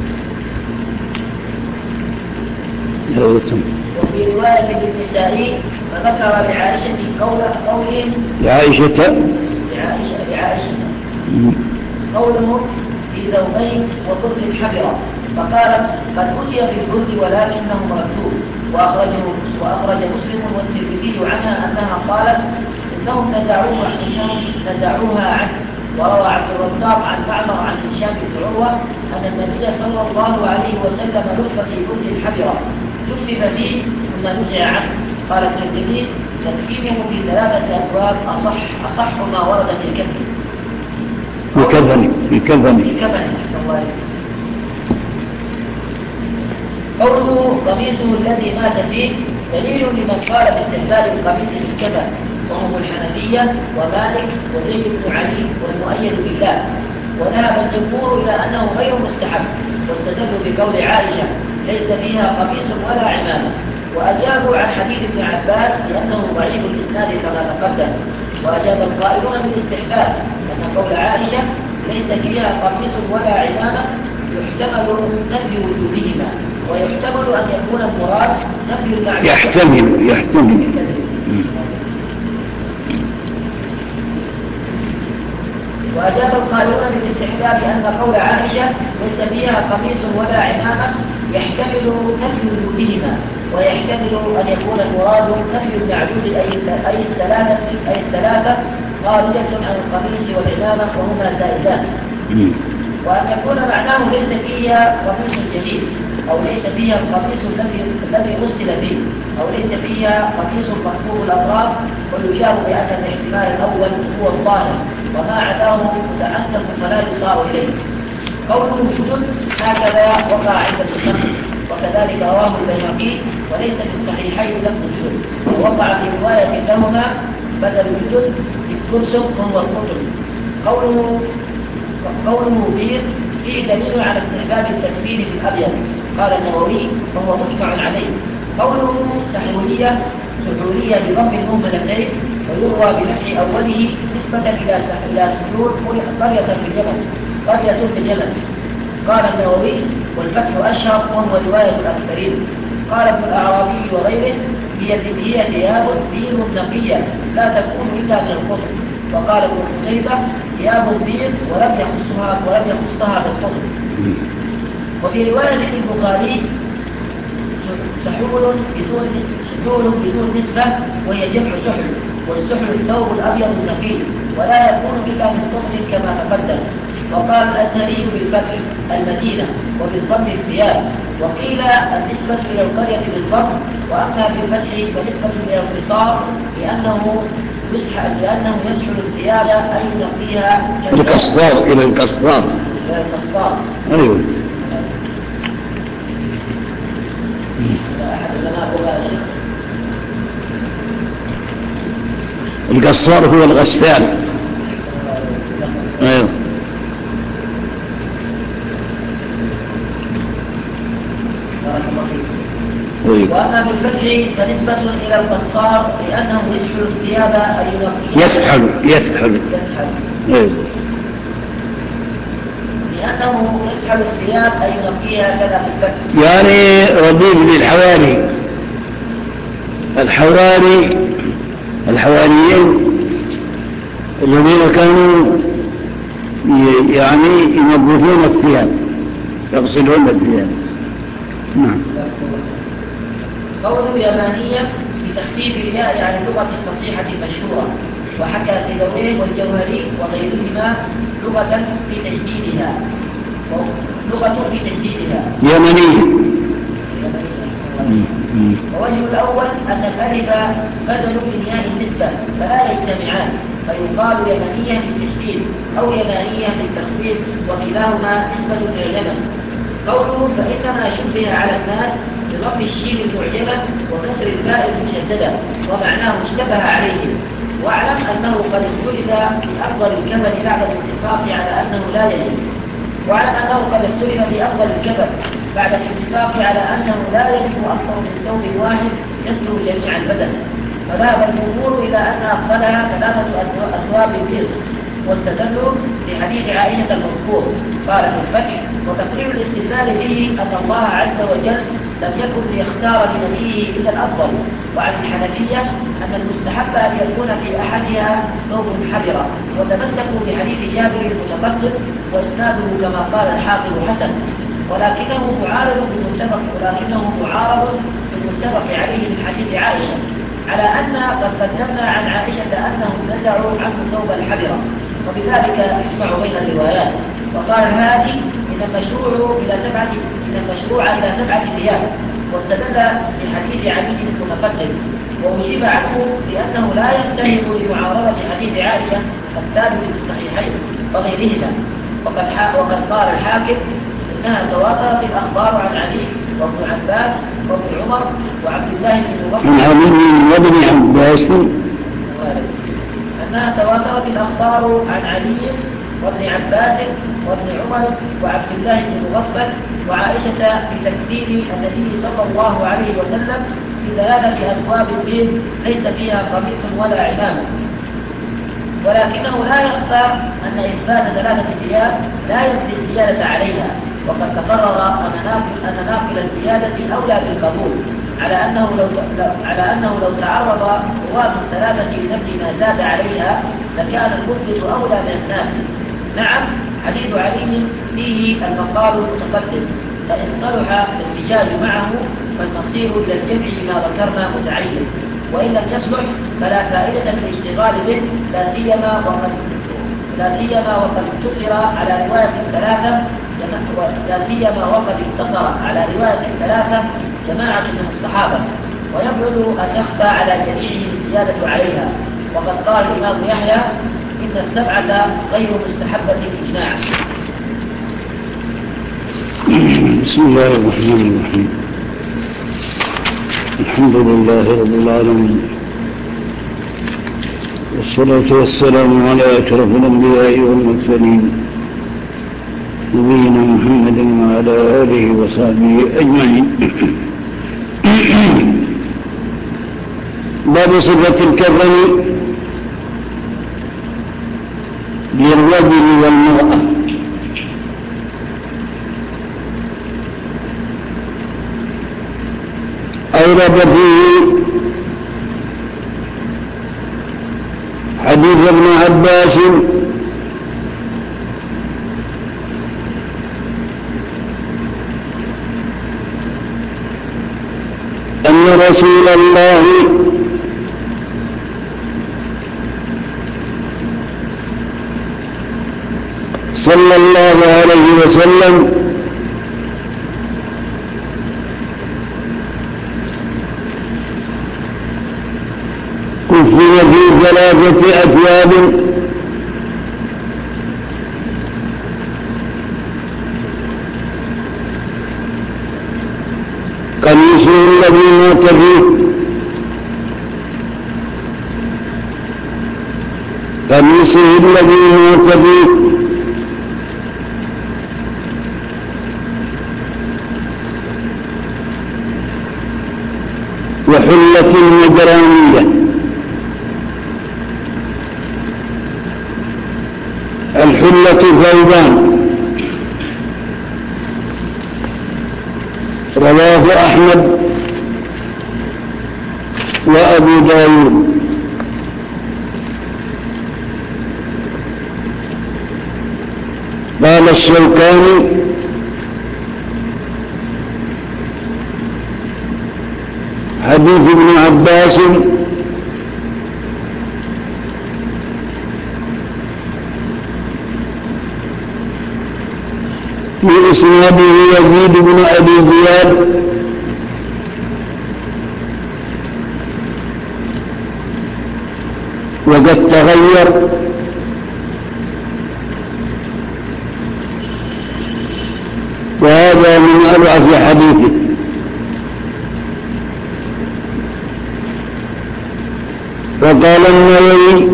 وفي رواية النسائي فذكر لعائشة قولهم لعائشة قوله في ثوبين وبرد حبرة، فقالت: قد أتي بالبرد ولكنه مردود. وأخرج مسلم والترمذي عنها أنها قالت: إنهم نزعوها عنه. وروى عبد الرزاق عن معمر عن هشام بن عروة أن النبي صلى الله عليه وسلم لف في برد حبرة لفف فيه ثم نزع عنه. قال الترمذي: تكفينه في 3 أثواب أصح ما ورد في كفنه. في كفنه. قوله قميصه الذي مات فيه دليل لمن قال باستحلال القميص بالكفن، وهم الحنفية ومالك وزيد بن علي والمؤيد بالله. وذهب الجمهور إلى أنه غير مستحب، واستدلوا بقول عائشة: ليس فيها قميص ولا عمامة. وأجابوا عن حديث ابن عباس لأنه ضعيف الإسناد كما تقدم. وأجاب القائلون بالاستحباب أن قول عائشة ليس فيها قميص ولا عمامة يحتمل نفي وجودهما، ويحتمل أن يكون المراد نفي المعنى. يحتمل. وأجاب القائلون بالاستحباب أن قول عائشة ليس فيها قميص ولا عمامة يحتمل نفي وجودهما، ويحتمل أن يكون المراد نفي المعدود أي الثلاثة خارجة عن القميص والعمامة وهما زائدان. وأن يكون معناه ليس فيها قميص جديد، أو ليس فيها القميص الذي غسل فيه، أو ليس فيها قميص مخفوض الأطراف. ويجاب بأن الاحتمال الأول هو الظاهر، وما عداه متعسف فلا يصار إليه. قوله الجدد هكذا وقع عند المصنف، وكذلك رواه البيهقي، وليس في الصحيحين لفظ الجدد، ووقع في رواية لهما بدل الجدد بالكرسم وهو القطن. قوله بيض فيه دليل على استحباب التكفين بالأبيض، قال النووي وهو مجمع عليه. قوله سحولية بضم المهملتين، ويروى بنفع أوله نسبة إلى سحول قرية في اليمن. قال النووي: والفتح أشهر وهو رواية الأكثرين. قال ابن الأعرابي وغيره: هي ثياب بيض نقية لا تكون إلا من القطن. وقال ابن حذيفة: ثياب بيض ولم يخصها بالقطن. وفي رواية البخاري: سحول بدون نسبة، وهي جمع سحل، والسحل الثوب الأبيض النقي، ولا يكون إلا من قطن كما تقدم. وقال الأزهري بالفتح المدينة وبالضم الثياب، وقيل النسبة إلى القرية بالضم، وأما بالفتح فنسبة إلى القصار لأنه يسحل الثياب أي ينقيها القصار إلى القصار. أيوه. القصار هو الغسال. أيوه. وأما بالفتح فنسبة إلى القصار لأنه يسحل الثياب أي ينقيها. يسحل. أيوه. لأنه يسحل الثياب أي ينقيها كذا في الفتح. يعني رضيف للحواري. الحواريين الذين كانوا يعني ينظفون الثياب، يغسلون الثياب. نعم. قوله يمانية بتخفيف الياء عن اللغة الفصيحة المشهورة، وحكى سيبويه والجوهري وغيرهما لغة في تجديدها. يمنية. ووجه الأول أن الألف بدل من ياء النسبة فلا يجتمعان، فيقال يمنية بالتشديد أو يمانية بالتخفيف، وكلاهما نسبة إلى اليمن. قوله فإنما شبه على الناس بضم الشين المعجمة وكسر الباء المشددة، ومعناه اشتبه عليهم. واعلم أنه قد اختلف في أفضل الكفن بعد الاتفاق على أنه لا يجب. بعد الاتفاق على أنه لا يجب أكثر من ثوب واحد يستر جميع البدن، فذهب الجمهور إلى أن أفضلها 3 أثواب بيض، واستدلوا بحديث عائشة المذكور قال في الفتح: وتقرير الاستدلال به أن الله عز وجل لم يكن ليختار لنبيه إلا الأفضل. وعن الحنفية أن المستحب أن يكون في أحدها ثوب حبرة، وتمسكوا بحديث جابر المتقدم وإسناده كما قال الحافظ حسن، ولكنه معارض بالمتفق عليه من حديث عائشة، على أن قد قدمنا عن عائشة أنهم نزعوا عنه ثوب الحبرة، وبذلك يجمع بين الروايات. وقال هذه من المشروع إلى 7 ثياب، واستدل بحديث علي المتقدم، وأجيب عنه بأنه لا ينتهب لمعارضة حديث عائشة الثابت في الصحيحين وغيرهما. وقد قال الحاكم إنها تواترت الأخبار عن علي وابن عباس وابن عمر وعبد الله بن عن علي وابن عباس أنها تواترت الأخبار عن علي وابن عباس وابن عمر وعبد الله بن مغفل وعائشة بتكفير النبي صلى الله عليه وسلم في 3 أثواب بيض ليس فيها قميص ولا عمامة. ولكنه لا يخفى أن إثبات 3 ثياب لا يبدي الزيادة عليها، وقد تقرر أن ناقل الزيادة أولى بالقبول، على أنه لو تعرض رواه 3 لنفي ما زاد عليها لكان المثبت أولى من النافي. نعم، حديث علي فيه المقال المتقدم، فإن صلح الاحتجاج معه فالمصير إلى الجمع ما ذكرنا متعين، وإن لم يصلح فلا فائدة في الاشتغال به، لا سيما وقد اقتصر على رواية 3 جماعة من الصحابة، ويبعد أن يخفى على جميعهم الزيادة عليها. وقد قال الإمام يحيى إن 7 غير مستحبة الإجماع. بسم الله الرحمن الرحيم. الحمد لله رب العالمين، والصلاة والسلام على أشرف الأنبياء والمرسلين نبينا محمد وعلى آله وصحبه أجمعين. باب صفة الكفن للرجل والمرأة. أورد فيه حديث ابن عباس أن رسول الله وسلم كفن في 3 أثواب قميصه الذي مات فيه قميصه الذي مات فيه وحلة المجرانية. الحلة ثوبان. رواه أحمد وأبو داود. قال الشوكاني حديث ابن عباس في إسناده يزيد بن أبي زياد وقد تغير وهذا من أضعف حديثه. وقال النووي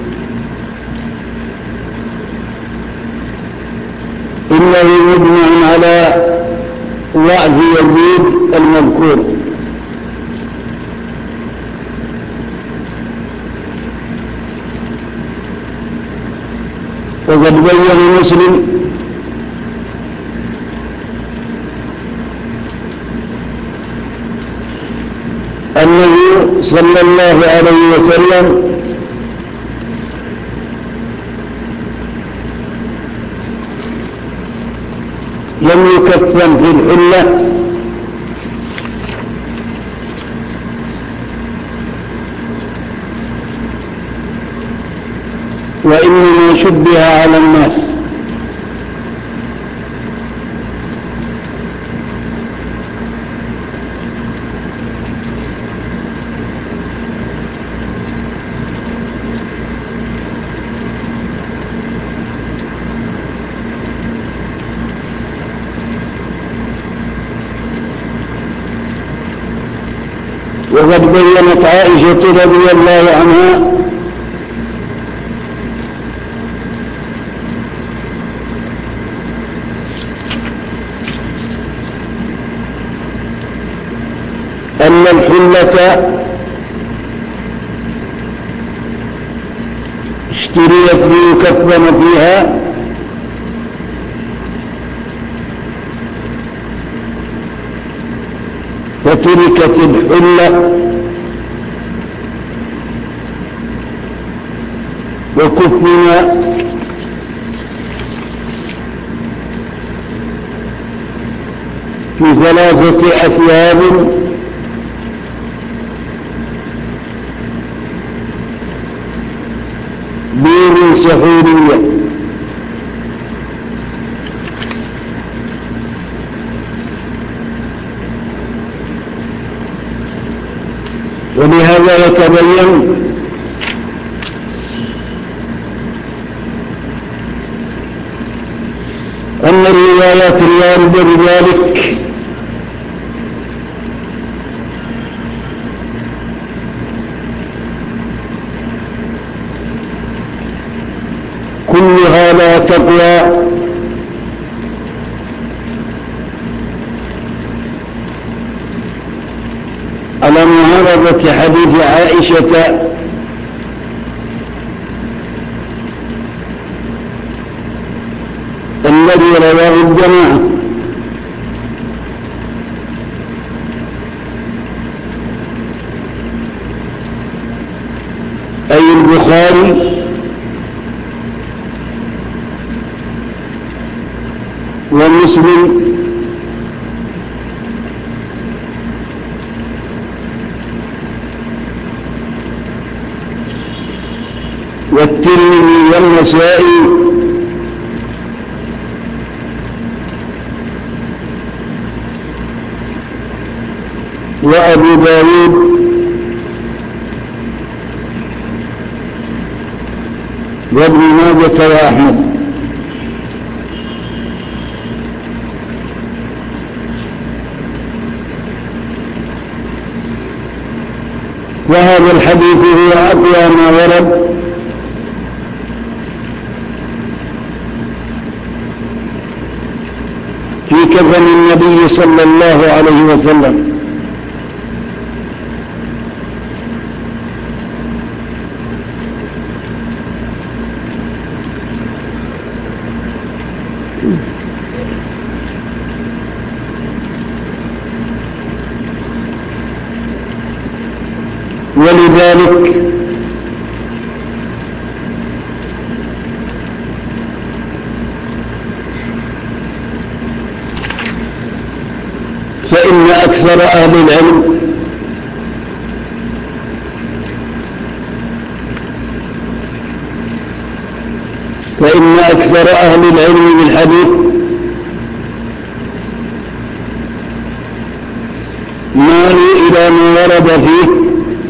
إنه مجمع على ضعف يزيد المذكور. وقد بين مسلم أنه صلى الله عليه وسلم لم يكفن في الحلة وإنما شبه على الناس. وقد بيّنت عائشة رضي الله عنها أن الحلة اشتريت ليكفن فيها فتركت الحلة وكفن في 3 أثواب بيض سحورية. ولهذا يتبين أن الروايات الواردة بذلك كلها لا تقوى على معارضة حديث عائشة الذي رواه الجماعة، أي البخاري ومسلم والترمذي والنسائي وأبو داود وابن ماجة وأحمد. وهذا الحديث هو أقوى ما ورد في كفن النبي صلى الله عليه وسلم. ولذلك فإن أكثر أهل العلم بالحديث مالوا إلى ما ورد فيه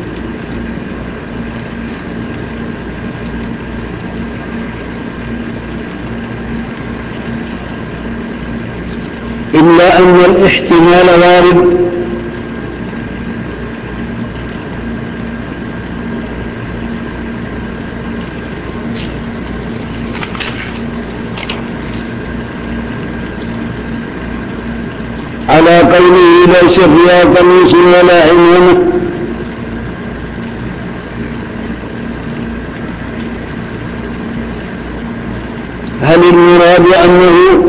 إلا أن الاحتمال وارد على قوله ليس فيها قميص ولا عمامة، هل المراد أنه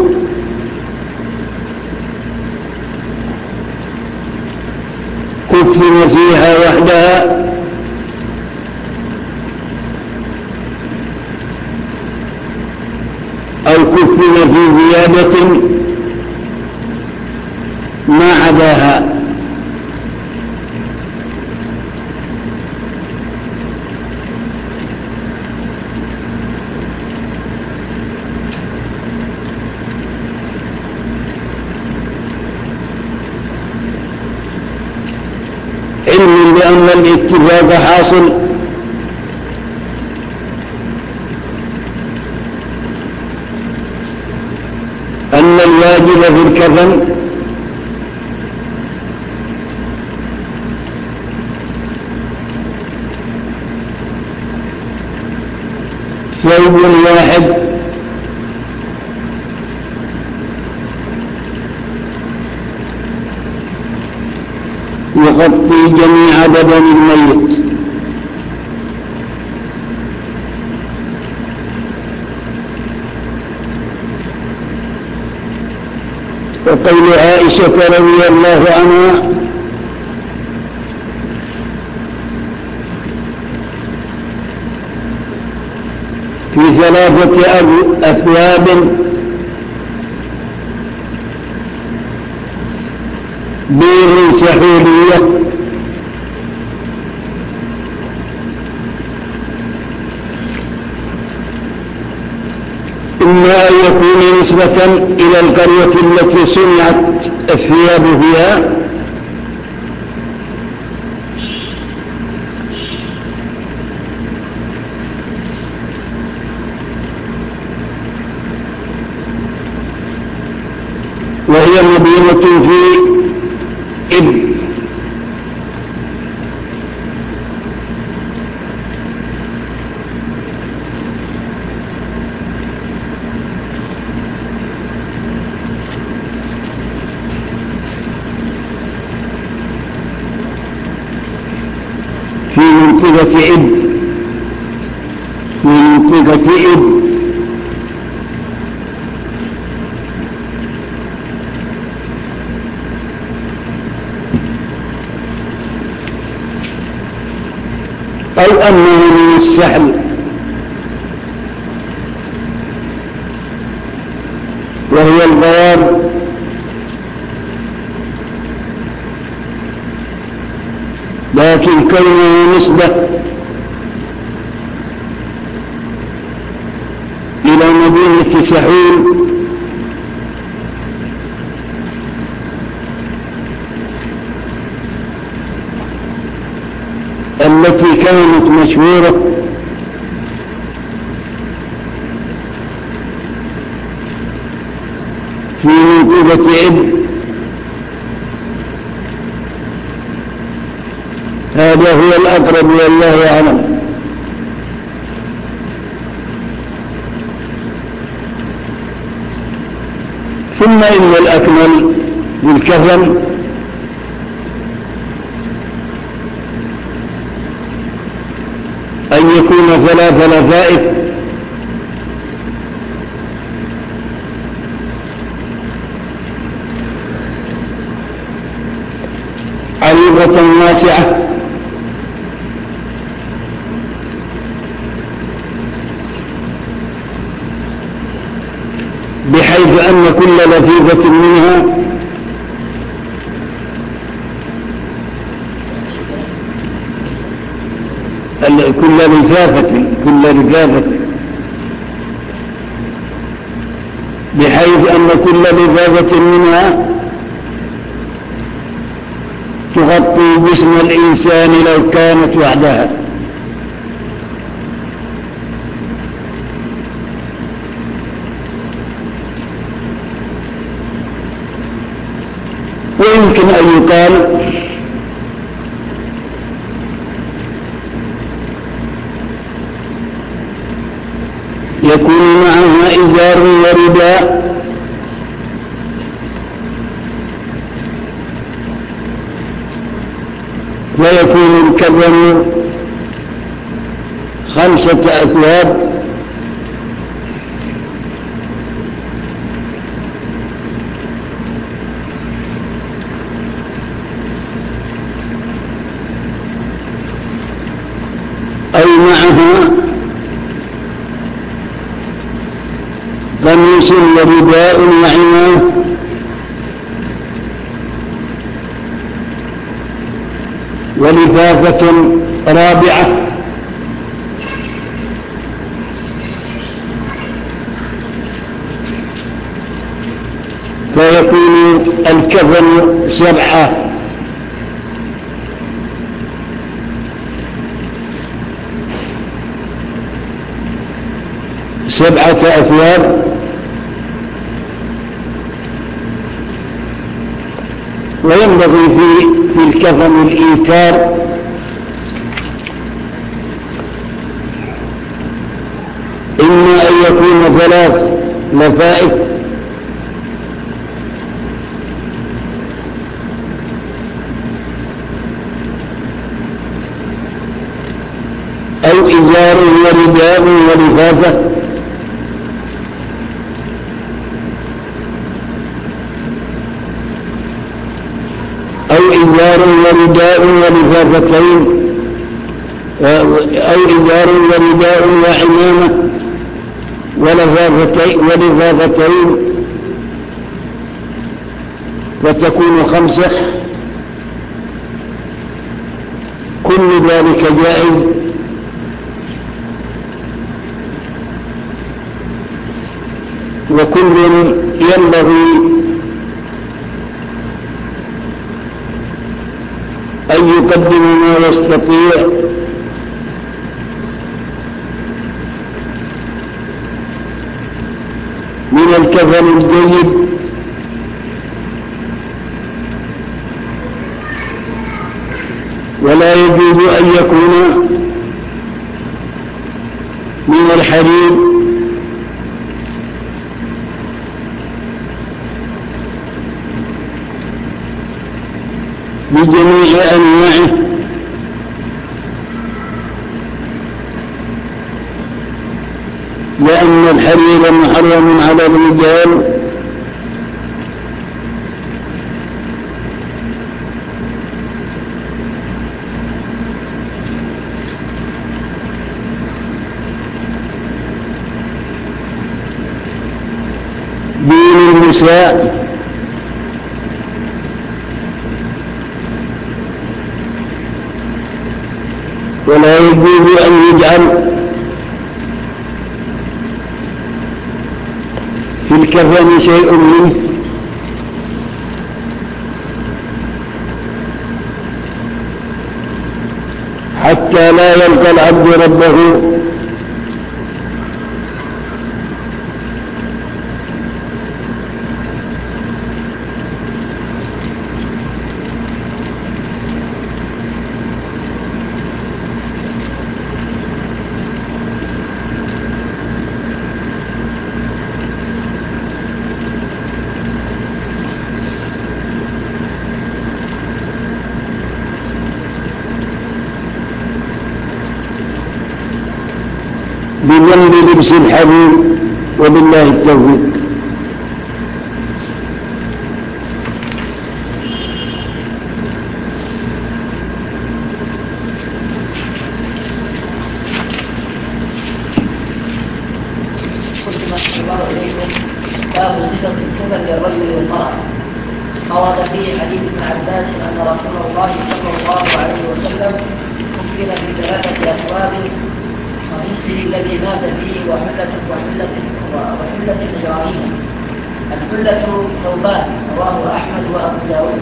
كفن فيها وحدها أو كفن في زيادة ما عداها؟ علم بأن الاتفاق حاصل أن الواجب في الكفن ثوب واحد يغطي جميع بدن الميت. وقول عائشة رضي الله عنها في 3 أثواب بيض سحولية إما أن يكون نسبة إلى القرية التي صنعت الثياب فيها وهي مدينة في إبل، في منطقة إبل أو أنه من السحل، وهي البياض لكن كونه نسبة إلى مدينة سحول التي كانت مشهورة في منطقة إبل، هذا هو الأقرب والله أعلم. ثم إن الأكمل بالكفن أن يكون 3 لفائف، عريضة واسعة بحيث أن كل لفيفة منها كل لفافة بحيث أن كل لفافة منها تغطي جسم الإنسان لو كانت وحدها. ويمكن أن يقال يكون معها إزار ورداء ويكون الكفن 5 أثواب أي معها قميص ورداء وعمامة ولفافة رابعة فيكون الكفن 7 أثواب، وينبغي في الكفن الإيثار إما أن يكون 3 لفائف أو إزار ورداء ولفافة أو إزار ورداء ولفافتين أو إزار ورداء وعمامة ولفافتين فتكون 5. كل ذلك جائز وكل ينبغي أن يقدم ما يستطيع من الكفن الجيد ولا يجوز أن يكون من الحرير بجميع أنواعه لأن الحرير محرم على الرجال دون النساء ولا يجوز أن يجعل في الكفن شيء منه حتى لا يلقى العبد ربه. بذنب لبس الحرير. وبالله التوفيق. باب صفة الكفن للرجل والمرأة. ورد فيه حديث ابن عباس أن رسول الله صلى الله عليه وسلم كفن في 3 أثواب: قميصه الذي مات فيه وحلة إبراهيم. الحلة ثوبان. رواه أحمد وأبو داود.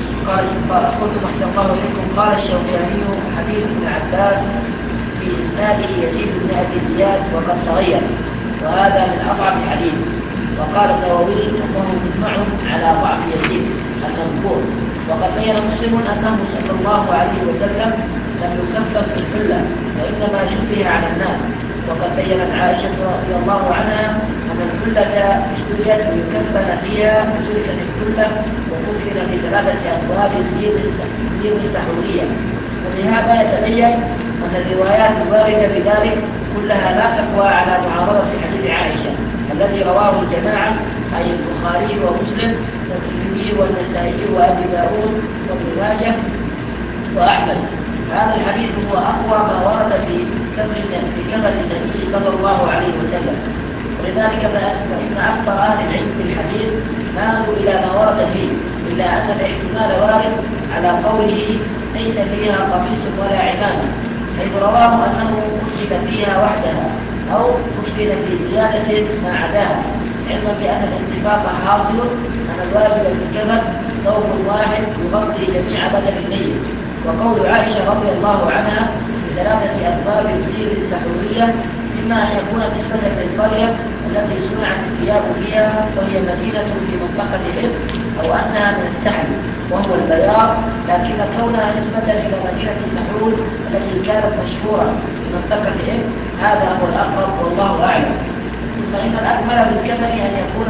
قلت محسن الله إليكم. قال الشوكاني: حديث ابن عباس في إسناده يزيد بن أبي زياد وقد تغير، وهذا من أضعف الحديث. وقال النووي أنه مجمع على ضعف يزيد المذكور. وقد بين مسلم أنه صلى الله عليه وسلم لم يكفن في الحلة وإنما شبه على الناس. وقد بينت عائشة رضي الله عنها أن الحلة اشتريت ويكفن فيها وتركت الحلة وكفن في 3 أثواب بيض سحورية. وبهذا يتبين أن الروايات الواردة بذلك كلها لا تقوى على معارضة حديث عائشة الذي رواه الجماعة أي البخاري ومسلم والترمذي والنسائي وأبي داود وابن ماجه وأحمد. هذا الحديث هو أقوى ما ورد في كفن النبي صلى الله عليه وسلم. ولذلك فإن أكثر أهل العلم بالحديث مالوا إلى ما ورد فيه، إلا أن الاحتمال وارد على قوله ليس فيها قميص ولا عمامة، حيث رواه أنه كشف فيها وحدها أو كشف في زيادة ما عداها، علما بأن الاتفاق حاصل أن الواجب في الكفن ثوب واحد يغطي جميع بدن الميت. وقول عائشة رضي الله عنها في 3 أثواب بيض سحورية إما أن يكون نسبة للقرية التي صنعت الثياب فيها وهي مدينة في منطقة إبل، أو أنها من السحل وهو البياض، لكن كونها نسبة إلى مدينة سحول التي كانت مشهورة في منطقة إبل هذا هو الأقرب والله أعلم. فإن الأكمل بالكفن أن يكون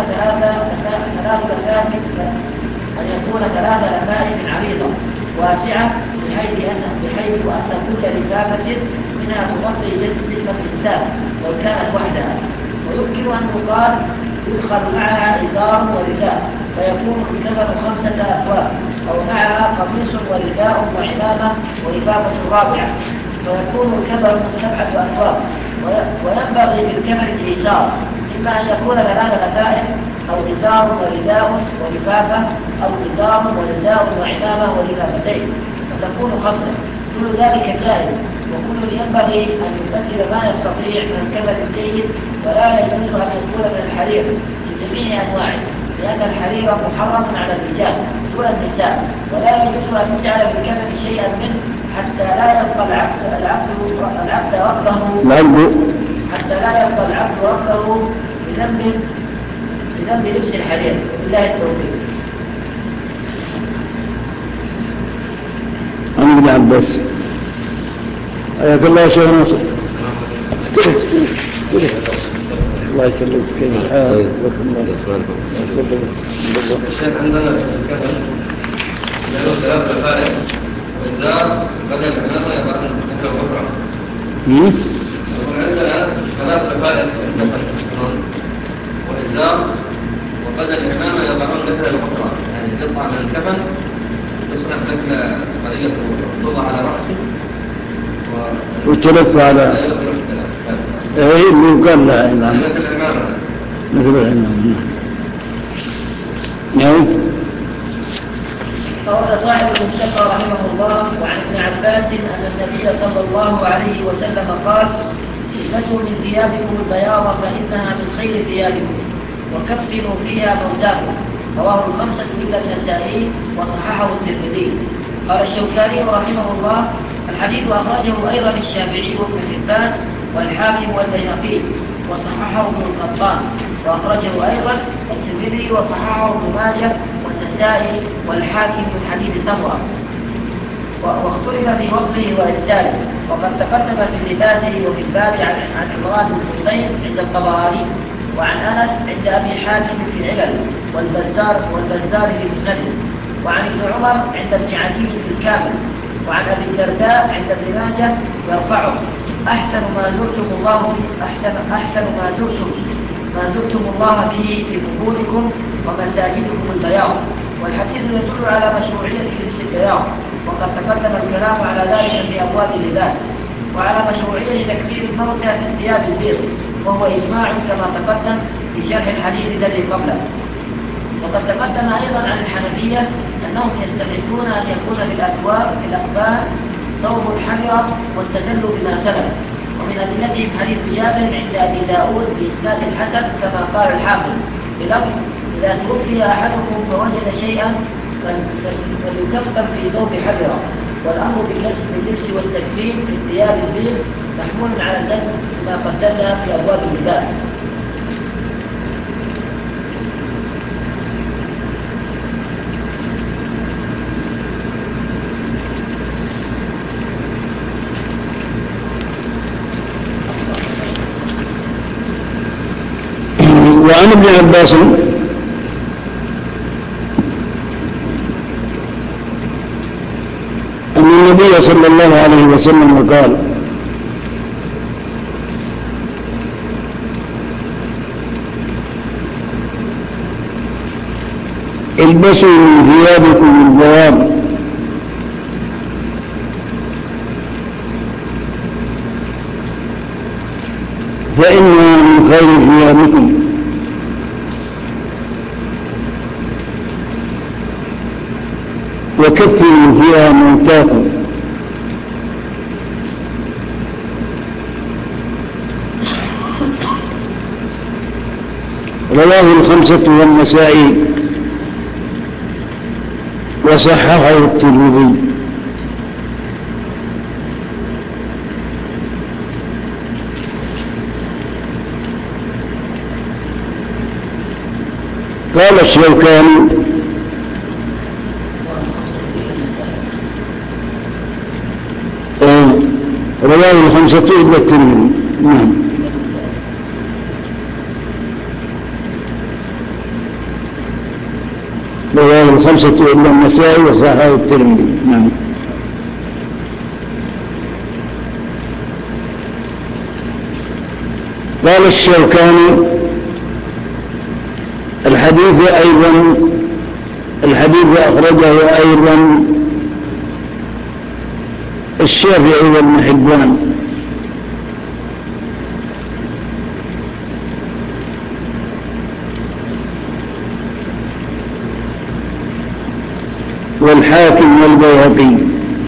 3 لفائف عريضة واسعة بحيث أن كل لفافة منها تغطي جسم الإنسان لو كانت وحدها. ويمكن أن يقال يدخل معها إزار ورداء فيكون الكفن 5 أثواب، أو معها قميص ورداء وعمامة ولفافة رابعة ويكون الكفن 7 أثواب. وينبغي بالكفن الإيزار، إما أن يكون 3 لفائف أو إزار ورداء ولفافة، أو إزار ورداء وعمامة ولفافتين فتكون 5. كل ذلك جائز، وكل ينبغي أن يبدل ما يستطيع من الكفن الجيد، ولا يجوز أن يكون من الحرير في جميع أنواعه، لأن الحرير محرم على الرجال دون النساء، ولا يجوز أن يجعل بالكفن شيئا منه حتى لا يبقى العبد ربه بذنب لبس الحرير. بالله التوفيق. عن ابن عباس. حياك الله يا شيخ ناصر. الله يسلمك. كيف الحال؟ الشيخ عندنا الكفن له 3 لفائف وإزار بدل العمامة يضع مثل أخرى. عندنا 3 لفائف وإزار وبدل العمامة يضعون مثل الأخرى، يعني قطعة من الكفن تصنع مثل طريقة توضع على رأسه وتلف على ايه اللي يقال لها مثل العمامة. نعم. قال صاحب المشتقى رحمه الله وعن ابن عباس أن النبي صلى الله عليه وسلم قال: البسوا من ثيابكم البياض فإنها من خير ثيابكم وكفنوا فيها موتاكم. رواه 5 إلا النسائي وصححه الترمذي. قال الشوكاني رحمه الله: الحديث أخرجه أيضا الشافعي وابن حبان والحاكم والبيهقي وصححه ابن القطان، وأخرجه أيضا الترمذي وصححه ابن ماجه والنسائي والحاكم من حديث سمرة، واختلف في وصفه وإرساله، وقد تقدم في لباسه وفي الباب عن عمران بن حسين عند الطبراني، وعن أنس عند أبي حاتم في العلل، والبزار في مسنده، وعن ابن عمر عند ابن عدي في الكامل، وعن أبي الدرداء عند ابن ماجه يرفعه: أحسن ما زرتم الله به في قبوركم ومساجدكم البياض. والحديث يدل على مشروعية لبس البياض، وقد تقدم الكلام على ذلك في أبواب اللباس، وعلى مشروعية تكفير الموتى في الثياب البيض، وهو إجماع كما تقدم في شرح الحديث الذي قبله. وقد تقدم أيضا عن الحنفية أنهم يستحبون أن يكون في الأكبار ثوب حمرة، واستدلوا بما سلف. ومن أدلتهم حديث جابر عند أبي داود بإسناد الحسن كما قال الحافظ بلفظ: إذا توفي أحدكم فوجد شيئا فليكفن في ثوب حمرة. والأمر باللبس والتكفين في الثياب البيض محمول على النسب كما قدمنا في أبواب اللباس. وعن ابن عباس أن النبي صلى الله عليه وسلم قال: البسوا من ثيابكم البياض فإنها من خير ثيابكم، وكفروا فيها موتاكم. رواه الخمسة والنسائي وصححه الترمذي. قال الشوكاني: رواه الخمسة إلا الترمذي. نعم. رواه الخمسة إلا النسائي وصححه الترمذي. نعم. قال الشوكاني: الحديث أخرجه أيضا الشافعي وابن حبان، والحاكم والبيهقي،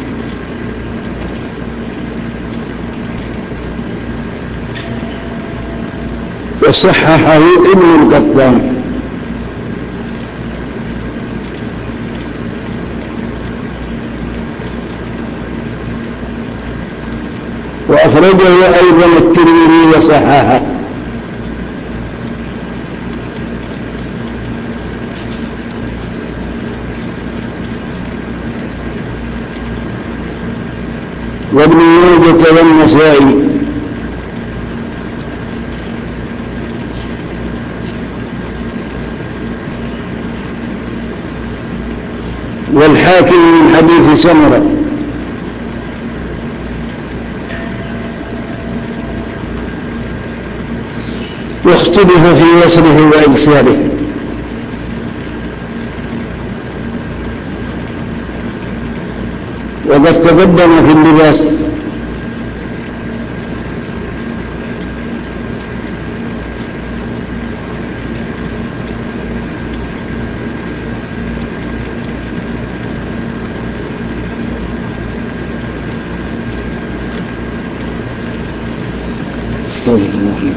وصححه ابن القطان. وأخرجه أيضا الترمذي وصححه. وابن ماجه والنسائي. والحاكم من حديث سمرة. واختلف في وصله وإرساله. وقد تقدم في اللباس استغفر الله.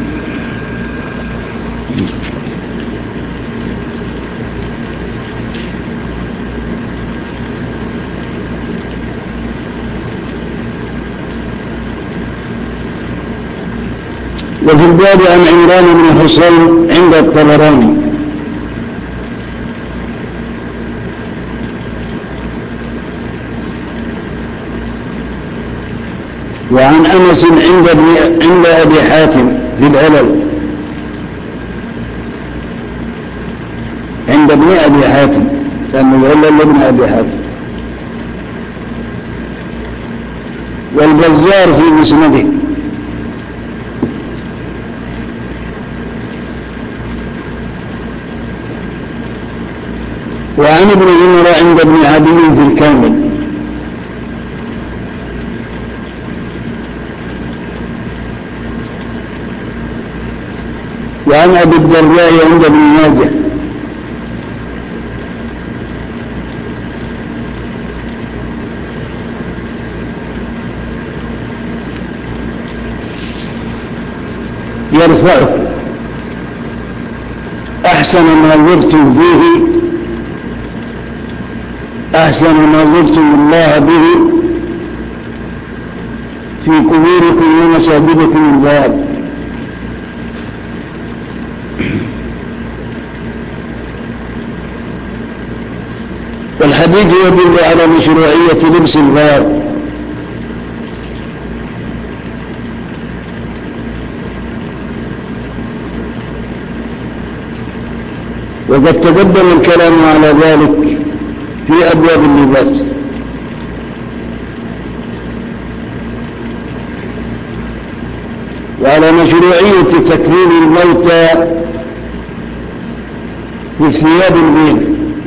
وفي الباب عن عمران بن حسين عند الطبراني. وعن أنس عند أبي حاتم في العلل، عند ابن أبي حاتم، كان العلل لابن أبي حاتم. والبزار في مسنده. وعن ابن عمر عند ابن عدي في الكامل. وعن أبي الدرداء عند ابن ماجه. يرفعه: أحسن ما زرتم به، أحسن ما زرتم الله به في قبوركم ومساجدكم الباب. والحديث يدل على مشروعية لبس الباب، وقد تقدم الكلام على ذلك في أبواب اللباس. وعلى مشروعية تكريم الموتى في ثياب البيض،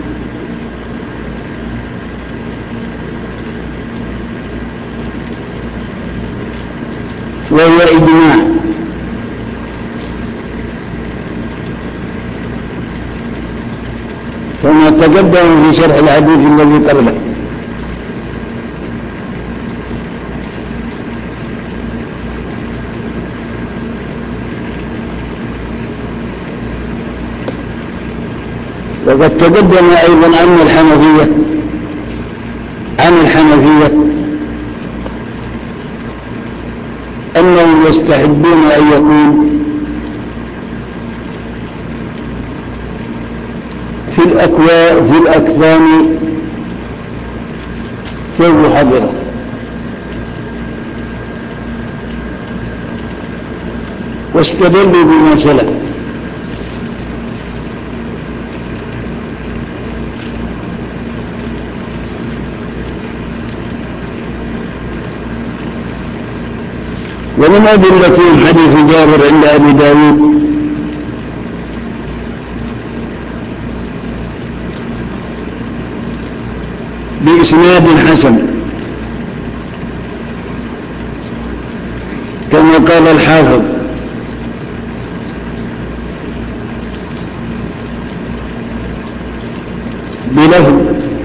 وهو إجماع. كما تقدم في شرح الحديث الذي قبله. وقد تقدم أيضا عن الحنفية أنهم يستحبون أن يكون في الأكفان ثوب حضرة، واستدلوا بما سلف. ومن أدلة حديث جابر عند أبي داود بإسناد حسن كما قال الحافظ: بلفظ: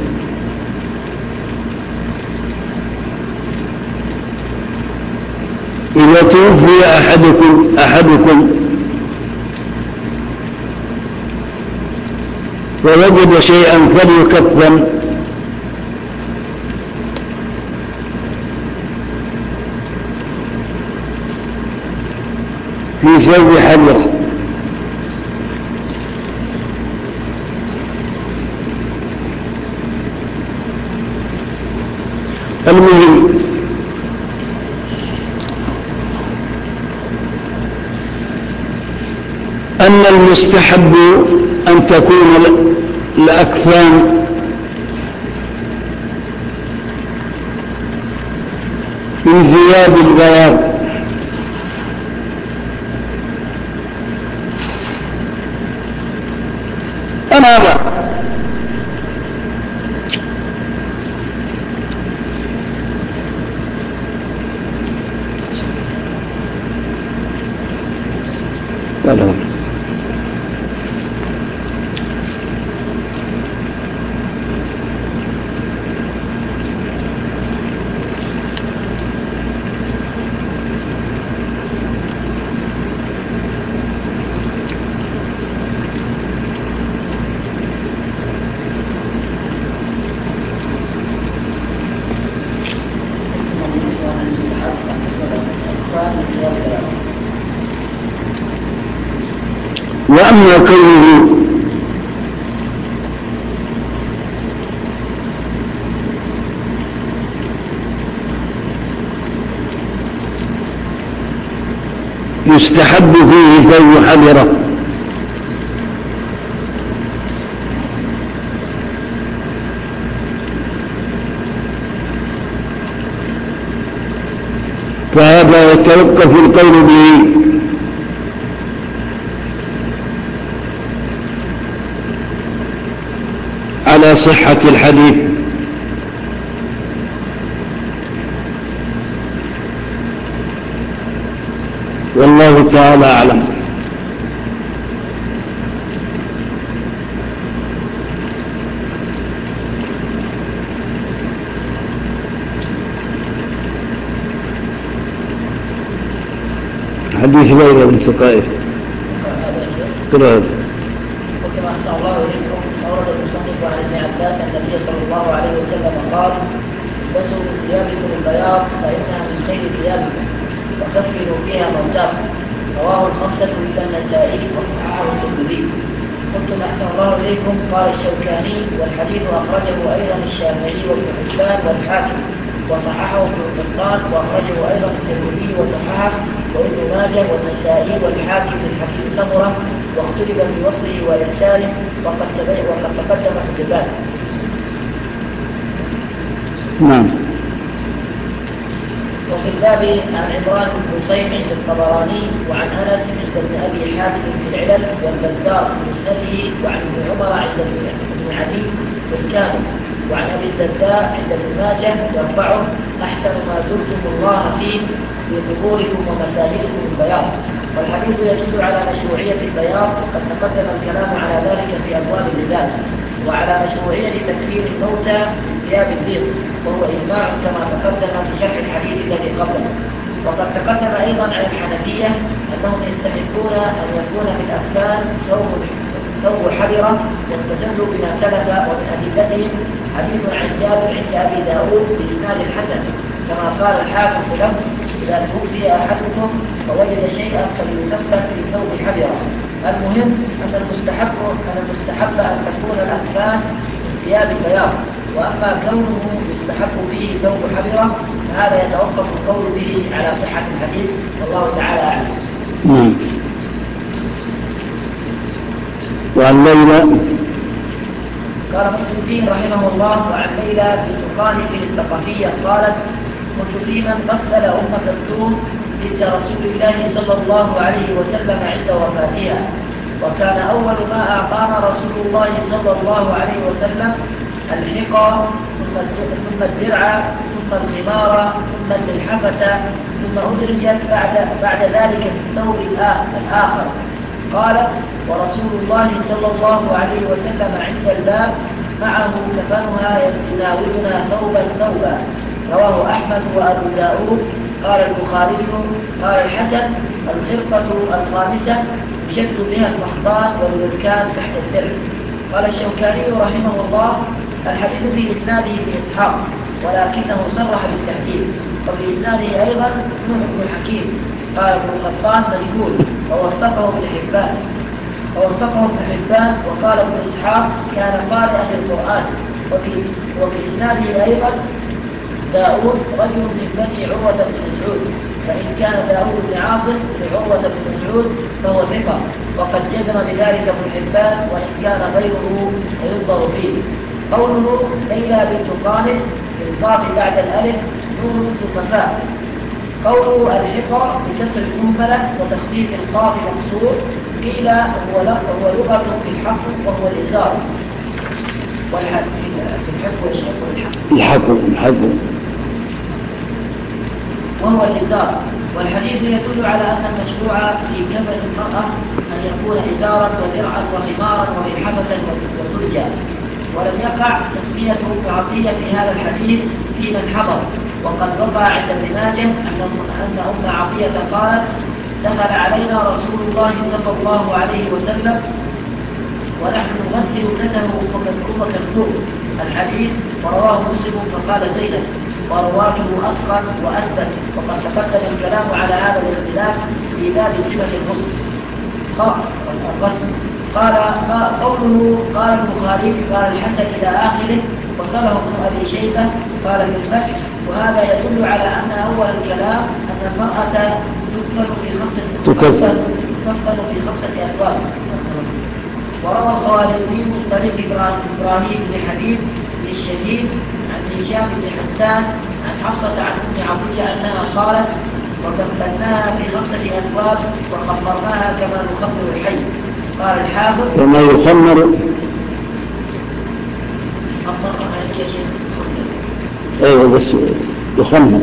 إذا توفي أحدكم ووجد شيئا فليكفن في ثوب حجر. المهم أن المستحب أن تكون الأكفان من ثياب البياض، أنا لا وأما كونه يستحب فيه ثوب حبرة فهذا يتوقف القول به على صحة الحديث، والله تعالى أعلم. حديث ليلى بنت قائف قرأت. وكما أحسن الله إليكم أورد المصنف عن ابن عباس أن النبي صلى الله عليه وسلم قال: البسوا من ثيابكم البياض فإنها من خير ثيابكم وكفنوا فيها موتاكم. رواه الخمسة إلا النسائي وصححه الترمذي. قلت أحسن الله إليكم قال الشوكاني: والحديث أخرجه أيضا الشافعي وابن حبان والحاكم وصححه ابن قطان وأخرجه أيضا الترمذي وصححه وابن ماجه والنسائي والحاكم من حديث سمرة، واختلف في وصله وإرساله وقد تقدم في الباب. نعم. وفي الباب عن عمران بن حسين عند الطبراني وعن أنس عند ابن أبي حاتم في العلل والبزار في مسنده وعن ابن عمر عند ابن عدي في الكامل وعن أبي الدرداء عند ابن ماجه يرفعه: أحسن ما زرتم الله فيه في قبوركم ومساجدكم البياض. والحديث يدل على مشروعية البياض، وقد تقدم الكلام على ذلك في أبواب اللباس، وعلى مشروعية تكفير الموتى بثياب البيض، وهو إجماع كما تقدم في شرح الحديث الذي قبله. وقد تقدم أيضا على الحنفية أنهم يستحقون أن يكون في الأكفان ثوب حبرة، واستدلوا بما سلف ومن أدلتهم حديث عن جابر عند أبي داود بإسناد الحسن، كما قال الحاكم له: إذا توفي أحدكم فوجد شيئا فليكفن في ثوب حبرة. المهم أن المستحب أن تكون الأكفان من ثياب البياض، وأما كونه يستحب به ثوب حبرة فهذا يتوقف القول به على صحة الحديث، والله تعالى أعلم. وعن ليلى قال مسلم رحمه الله: وعن ليلى بنت خالد الثقفية قالت: كنت في من غسل أم كلثوم بنت رسول الله صلى الله عليه وسلم عند وفاتها، وكان أول ما أعطانا رسول الله صلى الله عليه وسلم الحقى ثم الدرع ثم الخمار ثم الملحفة ثم أدرجت بعد ذلك في الثوب الآخر. قالت: ورسول الله صلى الله عليه وسلم عند الباب معه كفنها يناولنا ثوبا. رواه أحمد وأبو داود. قال البخاري: قال الحسن: الخرقة الخامسة يشد بها المحضان والبركان تحت الدرع. قال الشوكاني رحمه الله: الحديث في إسناده بإسحاق ولكنه صرح بالتحديد، وفي إسناده أيضا نوح بن حكيم. قال ابن قطان مجهول ووثقه ابن حبان وقال ابن إسحاق كان قارئا للقرآن. وفي إسناده أيضا داود رجل من بني عروة بن مسعود، فإن كان داود بن عاصم لعروة بن مسعود فهو ثقة، وقد جزم بذلك ابن حبان، وإن كان غيره فينظر فيه. قوله ليلى بنت خالد بالقاف بعد الألف نون ثم فاء. قوله الحقى بكسر المهملة وتخفيف القاف مقصور، قيل هو لغة في الحق وهو الإزار، والحق في الحق والشق الحق وهو الإزار. والحديث يدل على أن المشروع في كفن المرأة أن يكون إزارا ودرعا وخمارا وملحفة وترجا، ولم يقع تسمية عطية في هذا الحديث في من حضر. وقد وقع عند ابن ماجه أن أم عطية قالت: دخل علينا رسول الله صلى الله عليه وسلم ونحن نغسل ابنته أم كلثوم الحديث، ورواه مسلم فقال زينب، ورواته أتقن وأثبت. وقد تقدم الكلام على هذا الاختلاف في باب صفة الغسل. الرسم. قال قوله قال البخاري قال الحسن إلى آخره وصله ابن أبي شيبة قال في الفتح. وهذا يدل على أن أول الكلام أن المرأة تكفن في خمسة أثواب. وروى الخوارزمي من طريق إبراهيم بن حبيب بن الشهيد عن هشام بن حسان عن حفصة عن أم عطية أنها قالت وكفناها في 5 أثواب وخمرناها كما نخمر الحي. قال الحافظ وما يخمر ايوه بس يخمر.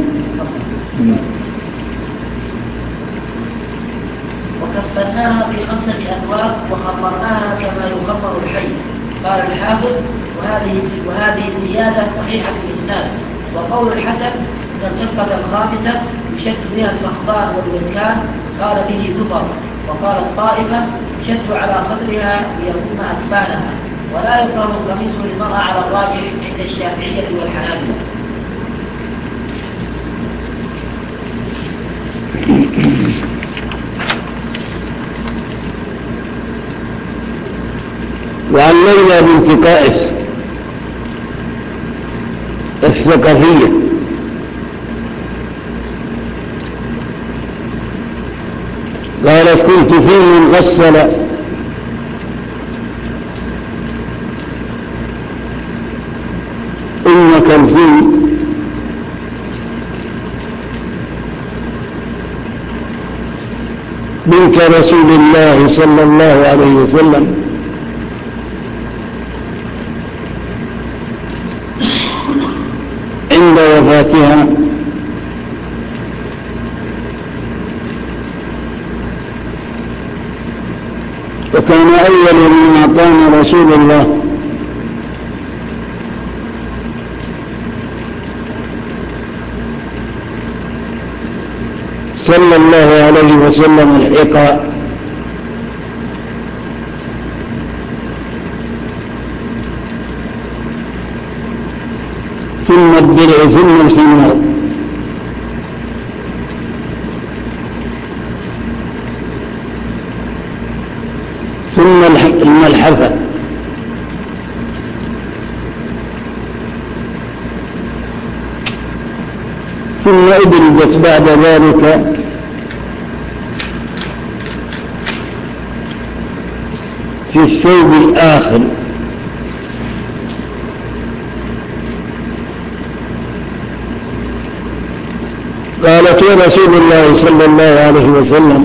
وكفناها في 5 أثواب وخمرناها كما يخمر الحي. قال الحافظ وهذه الزيادة صحيحة الإسناد. وقول الحسن من الخلقة الخامسة يشد بها المخضار والوكان قال به زبر. وقال الطائفة يشد على صدرها ليكون أكفانها. ولا يكره القميص للمرأة على الراجح عند الشافعية والحنابلة. وعن ليلى بنت قائس الثقفية قالت كنت في من غسل أم كلثوم بنت رسول الله صلى الله عليه وسلم عند وفاتها وكان أول من قام رسول الله صلى الله عليه وسلم الحقاء ثم الدرع ثم الحمار ثم الملحفة ثم أدرجت بعد ذلك في الثوب الآخر قالت يا رسول الله صلى الله عليه وسلم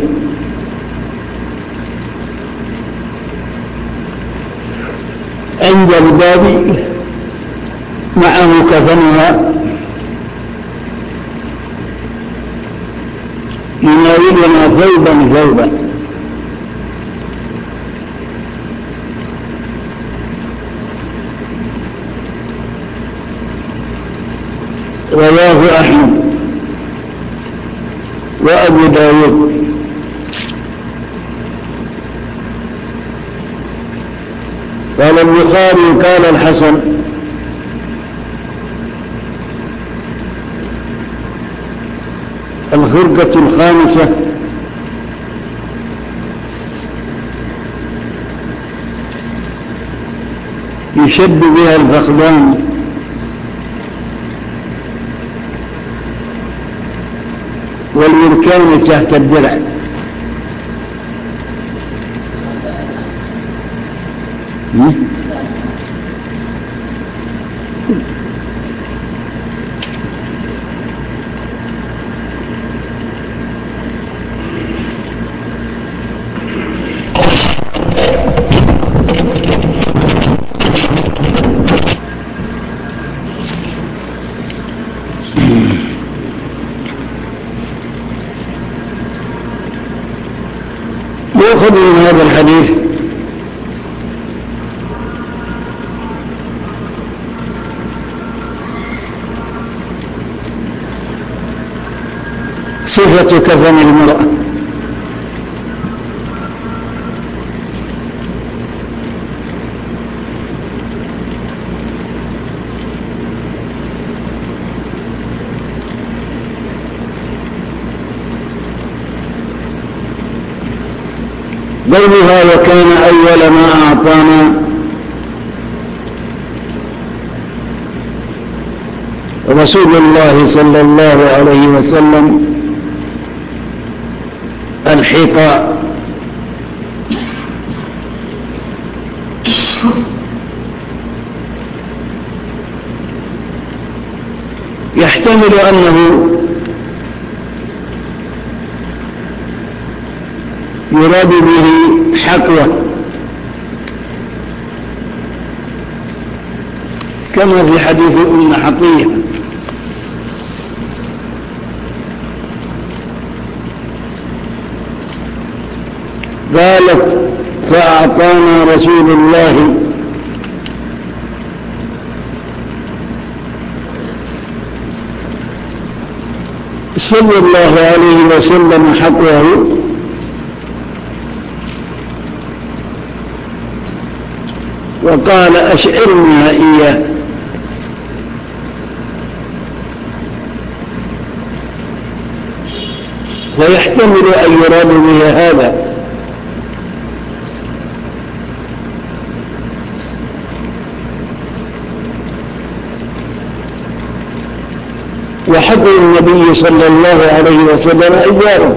عند الباب معه كفنها يناولنا ثوبا رواه أحمد وأبو داود. قال البخاري قال الحسن الخرقة الخامسة يشد بها الفخذان والوركان تحت الدرع. يأخذ من هذا الحديث صفة كفن المرأة قولها وكان أول ما أعطانا رسول الله صلى الله عليه وسلم الحقاء، يحتمل أنه يراد به حقوة كما في حديث أم حطية، قالت فأعطانا رسول الله صلى الله عليه وسلم حقوه، وقال أشعرنا إياه، ويحتمل أن يراد به هذا. وحق النبي صلى الله عليه وسلم إجاره،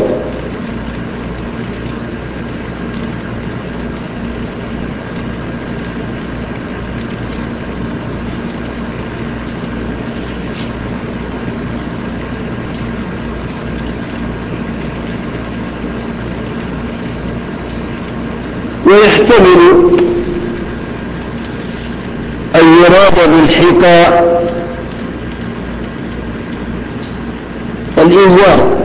ويحتمل أن يراد بالحقاء الإنذار،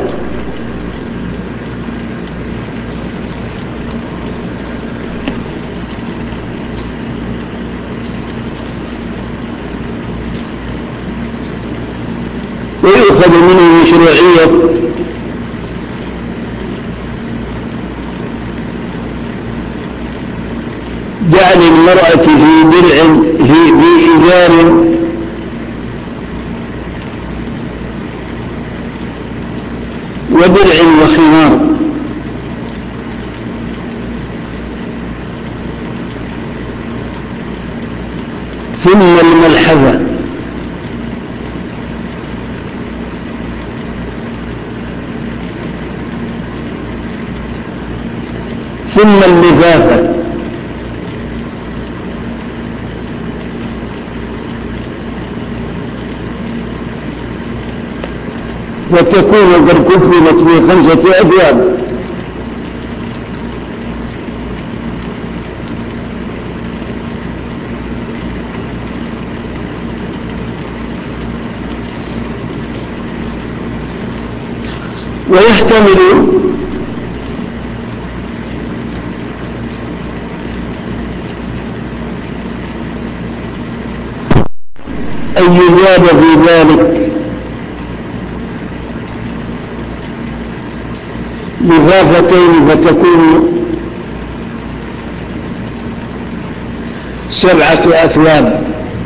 ويؤخذ منه مشروعية جعل المرأة في درع في إزار ودرع وخمار، ثم الملحفة، ثم اللفافة، وتكون قد كفلت في 5 أبواب. ويحتمل أن يزاد في ذلك لفافتين فتكون 7 أثواب،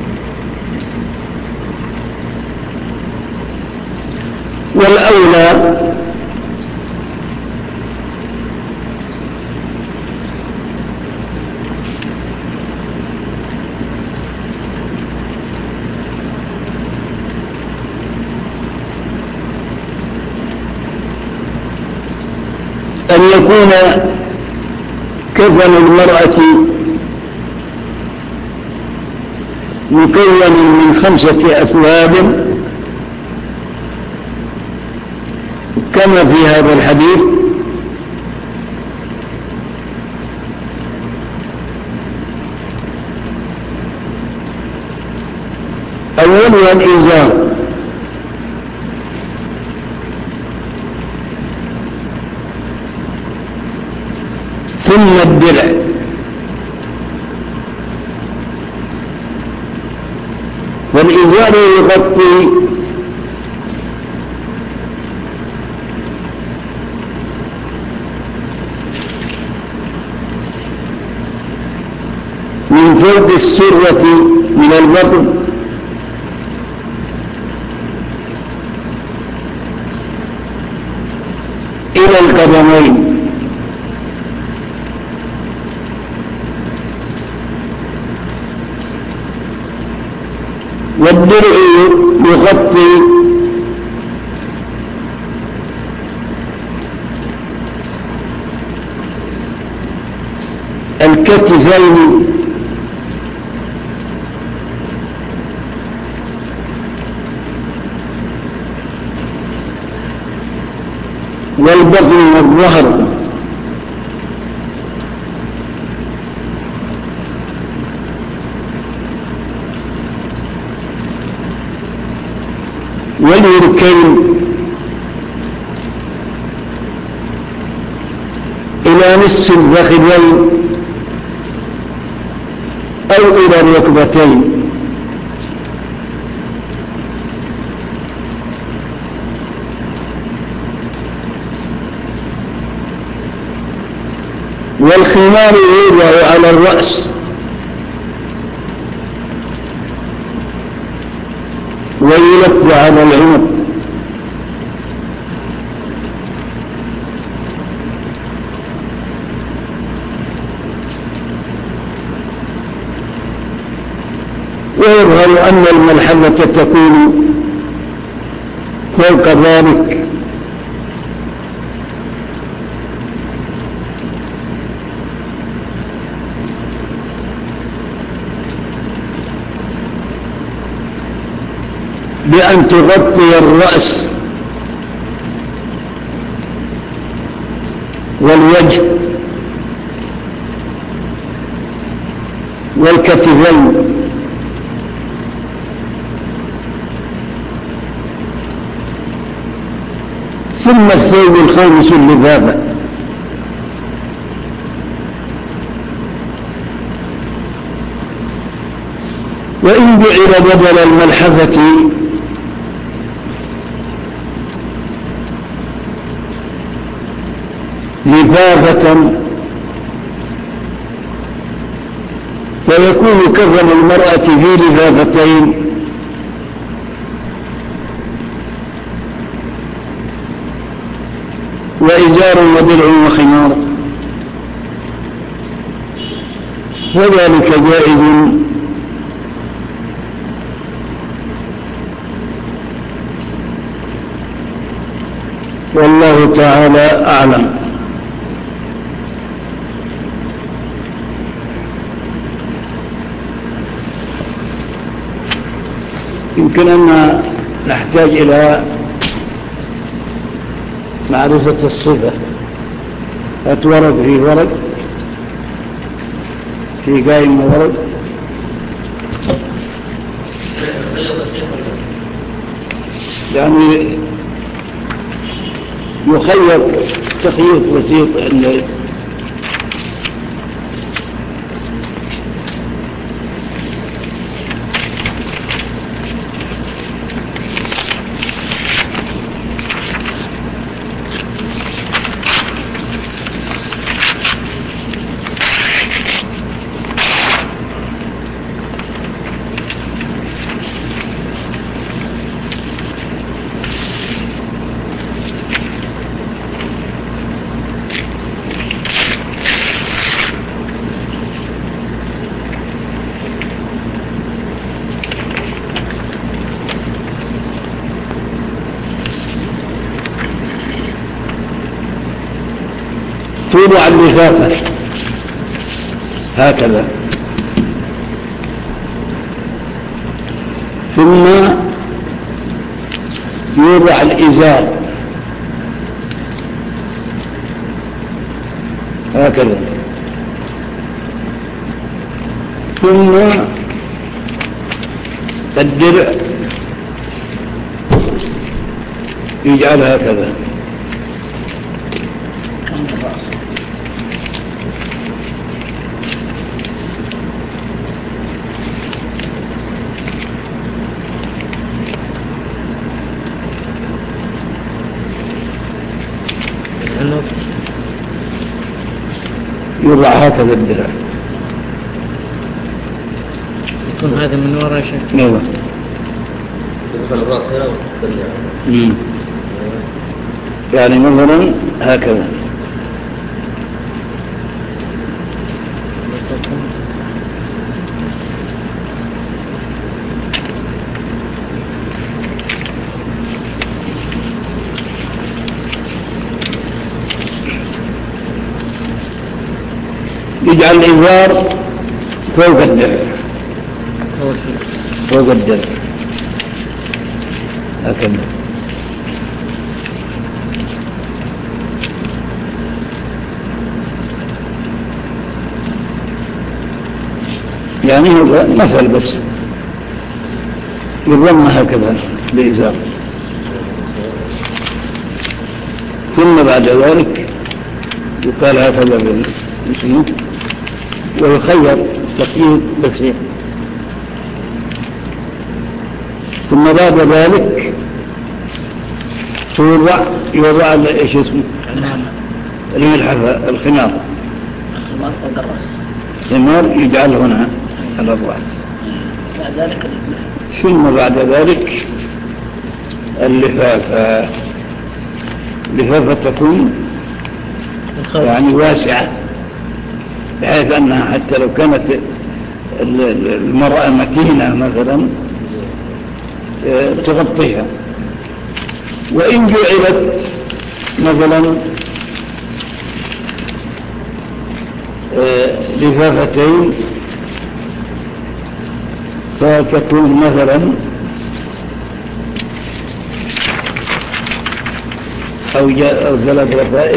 والأولى أن يكون كفن المرأة مكون من 5 أثواب كما في هذا الحديث، أولها الإزار، ثم الدرع، والإزار يغطي من فوق السرة من البطن إلى القدمين، والدرع يغطي الكتفين والبطن والظهر واليركين إلى نصف الفخذين أو إلى الركبتين. والخمار يوضع على الرأس ويلف على العنق، ويظهر أن الملحمة تكون فوق ذلك، بأن تغطي الرأس والوجه والكتفين، ثم الثوب الخامس اللبابة. وإن جعل بدل الملحفة لفافة فيكون كفن المرأة في لفافتين، وإزار ودرع وخمار، وذلك جائز والله تعالى أعلم. يمكن أن نحتاج إلى معرفة الصفة. ورد في ورد في قائم ورد يعني يخير تخييط بسيط توضع اللفافة هكذا، ثم يوضع الإزار هكذا، ثم الدرع يجعل هكذا، يوضع هكذا الدرع. يكون هذا من وراء شيء. نعم. يدخل الراس هنا وتطلع. يعني مثلا هكذا. يجعل الإزار فوق الدرع، فوق الدرع هكذا. يعني هذا مثل بس، يضم هكذا بإزار. ثم بعد ذلك يقال هكذا بالاسم، ويخير تقييد بسيط. ثم بعد ذلك يوضع ايش اسمه الخمار، الخمار فوق الرأس، الخمار يجعل هنا على الرأس. بعد ذلك ثم بعد ذلك اللفافة تكون يعني واسعة، بحيث أنها حتى لو كانت المرأة متينة مثلا تغطيها. وإن جعلت مثلا لفافتين فتكون مثلا أو 3 لفائف،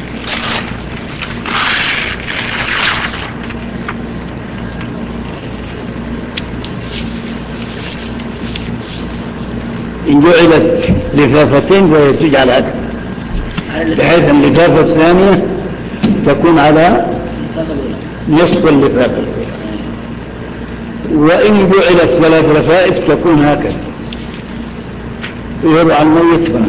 إن جعلت لفافتين فتجعل أكثر، بحيث اللفافة الثانية تكون على نصف اللفافة، وإن جعلت 3 لفائف تكون هكذا يضع الميت هنا.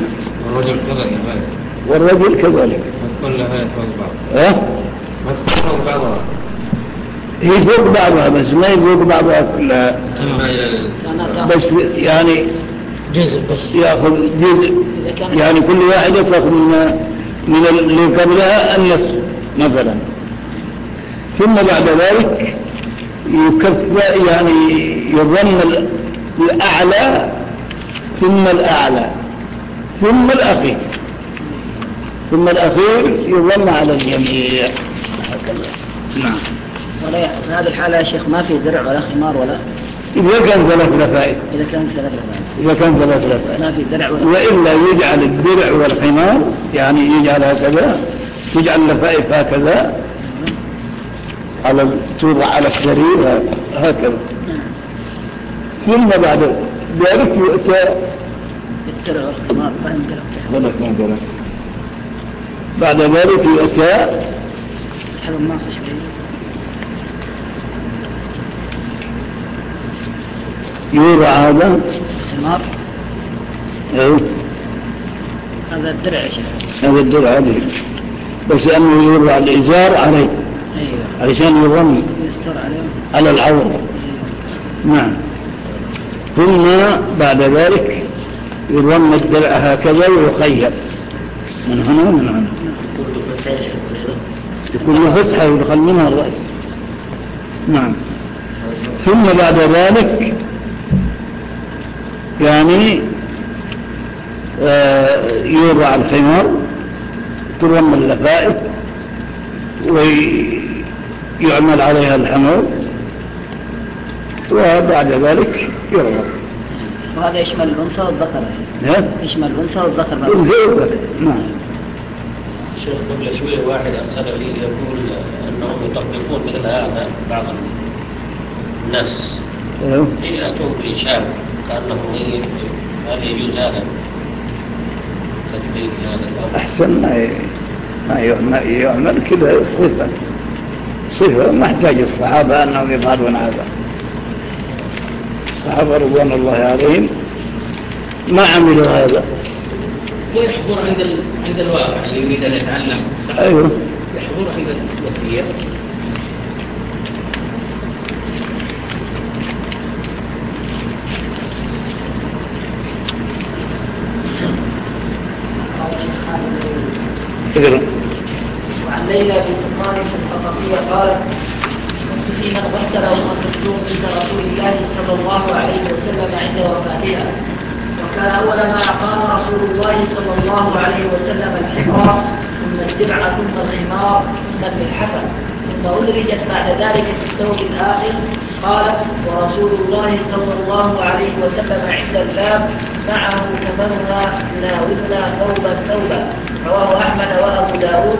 والرجل كذلك. ما تكون لفائف فوق بعض. ما تكون فوق بعضها. هي فوق بعضها بس ما هي فوق بعضها كلها. بس يعني جزء بس يأخذ جزء، يعني كل واحدة تأخذ من اللي قبلها النصف مثلا. ثم بعد ذلك يكفى يعني يضم الأعلى ثم الأعلى ثم الأخير، ثم الأخير يضم على الجميع هكذا. نعم. ولا في هذه الحالة يا شيخ ما في درع ولا خمار ولا؟ إذا كان 3 لفائف. إذا كان 3 لفائف. إذا كان 3 لفائف. ما في درع ولا. وإلا يجعل الدرع والخمار يعني يجعل هكذا، يجعل اللفائف هكذا على توضع على السرير هكذا. ثم بعد ذلك يؤتى الدرع والخمار ما يمكن. بعد ذلك يؤتى اسحب الناقش شوي. يوضع هذا خمار. ايوه هذا الدرع يا شيخ. هذا الدرع هذه، بس انه يوضع الازار عليه. ايوه علشان يرمي يستر عليه على العورة. نعم. ثم بعد ذلك يرمي الدرع هكذا ويخير من هنا ومن هنا، يكون له فسحة يدخل منها الرأس. نعم. ثم بعد ذلك يعني يوضع الخمار، ترمى اللفائف ويعمل عليها الحمر، وبعد ذلك يرمى. وهذا يشمل الأنثى والذكر. يشمل الأنثى والذكر. نعم. شيخ قبل شوية واحد أرسل لي يقول أنهم يطبقون مثل هذا بعض الناس يأتون بإنشاء كأنه ميت، هل يجوز هذا؟ تطبيق هذا أحسن ما يعمل كذا صفة ما احتاج الصحابة أنهم يفعلون هذا. الصحابة رضوان الله عليهم ما عملوا هذا. ويحضر عند الواقع اللي يريد أن يتعلم. أيوه. يحضر عند الوفية. وعن ليلى بن مالك الثقفية قالت: كنت في من غسل أم كلثوم بنت رسول الله صلى الله عليه وسلم عند وفاتها، وكان أول ما أقام رسول الله صلى الله عليه وسلم الحمار ثم الدرع ثم الخمار ثم الملحفة، ثم أدرجت بعد ذلك في الثوب الآخر. قالت: ورسول الله صلى الله عليه وسلم عند الباب معه كفنها يناولنا ثوبا. رواه أحمد وأبو داود.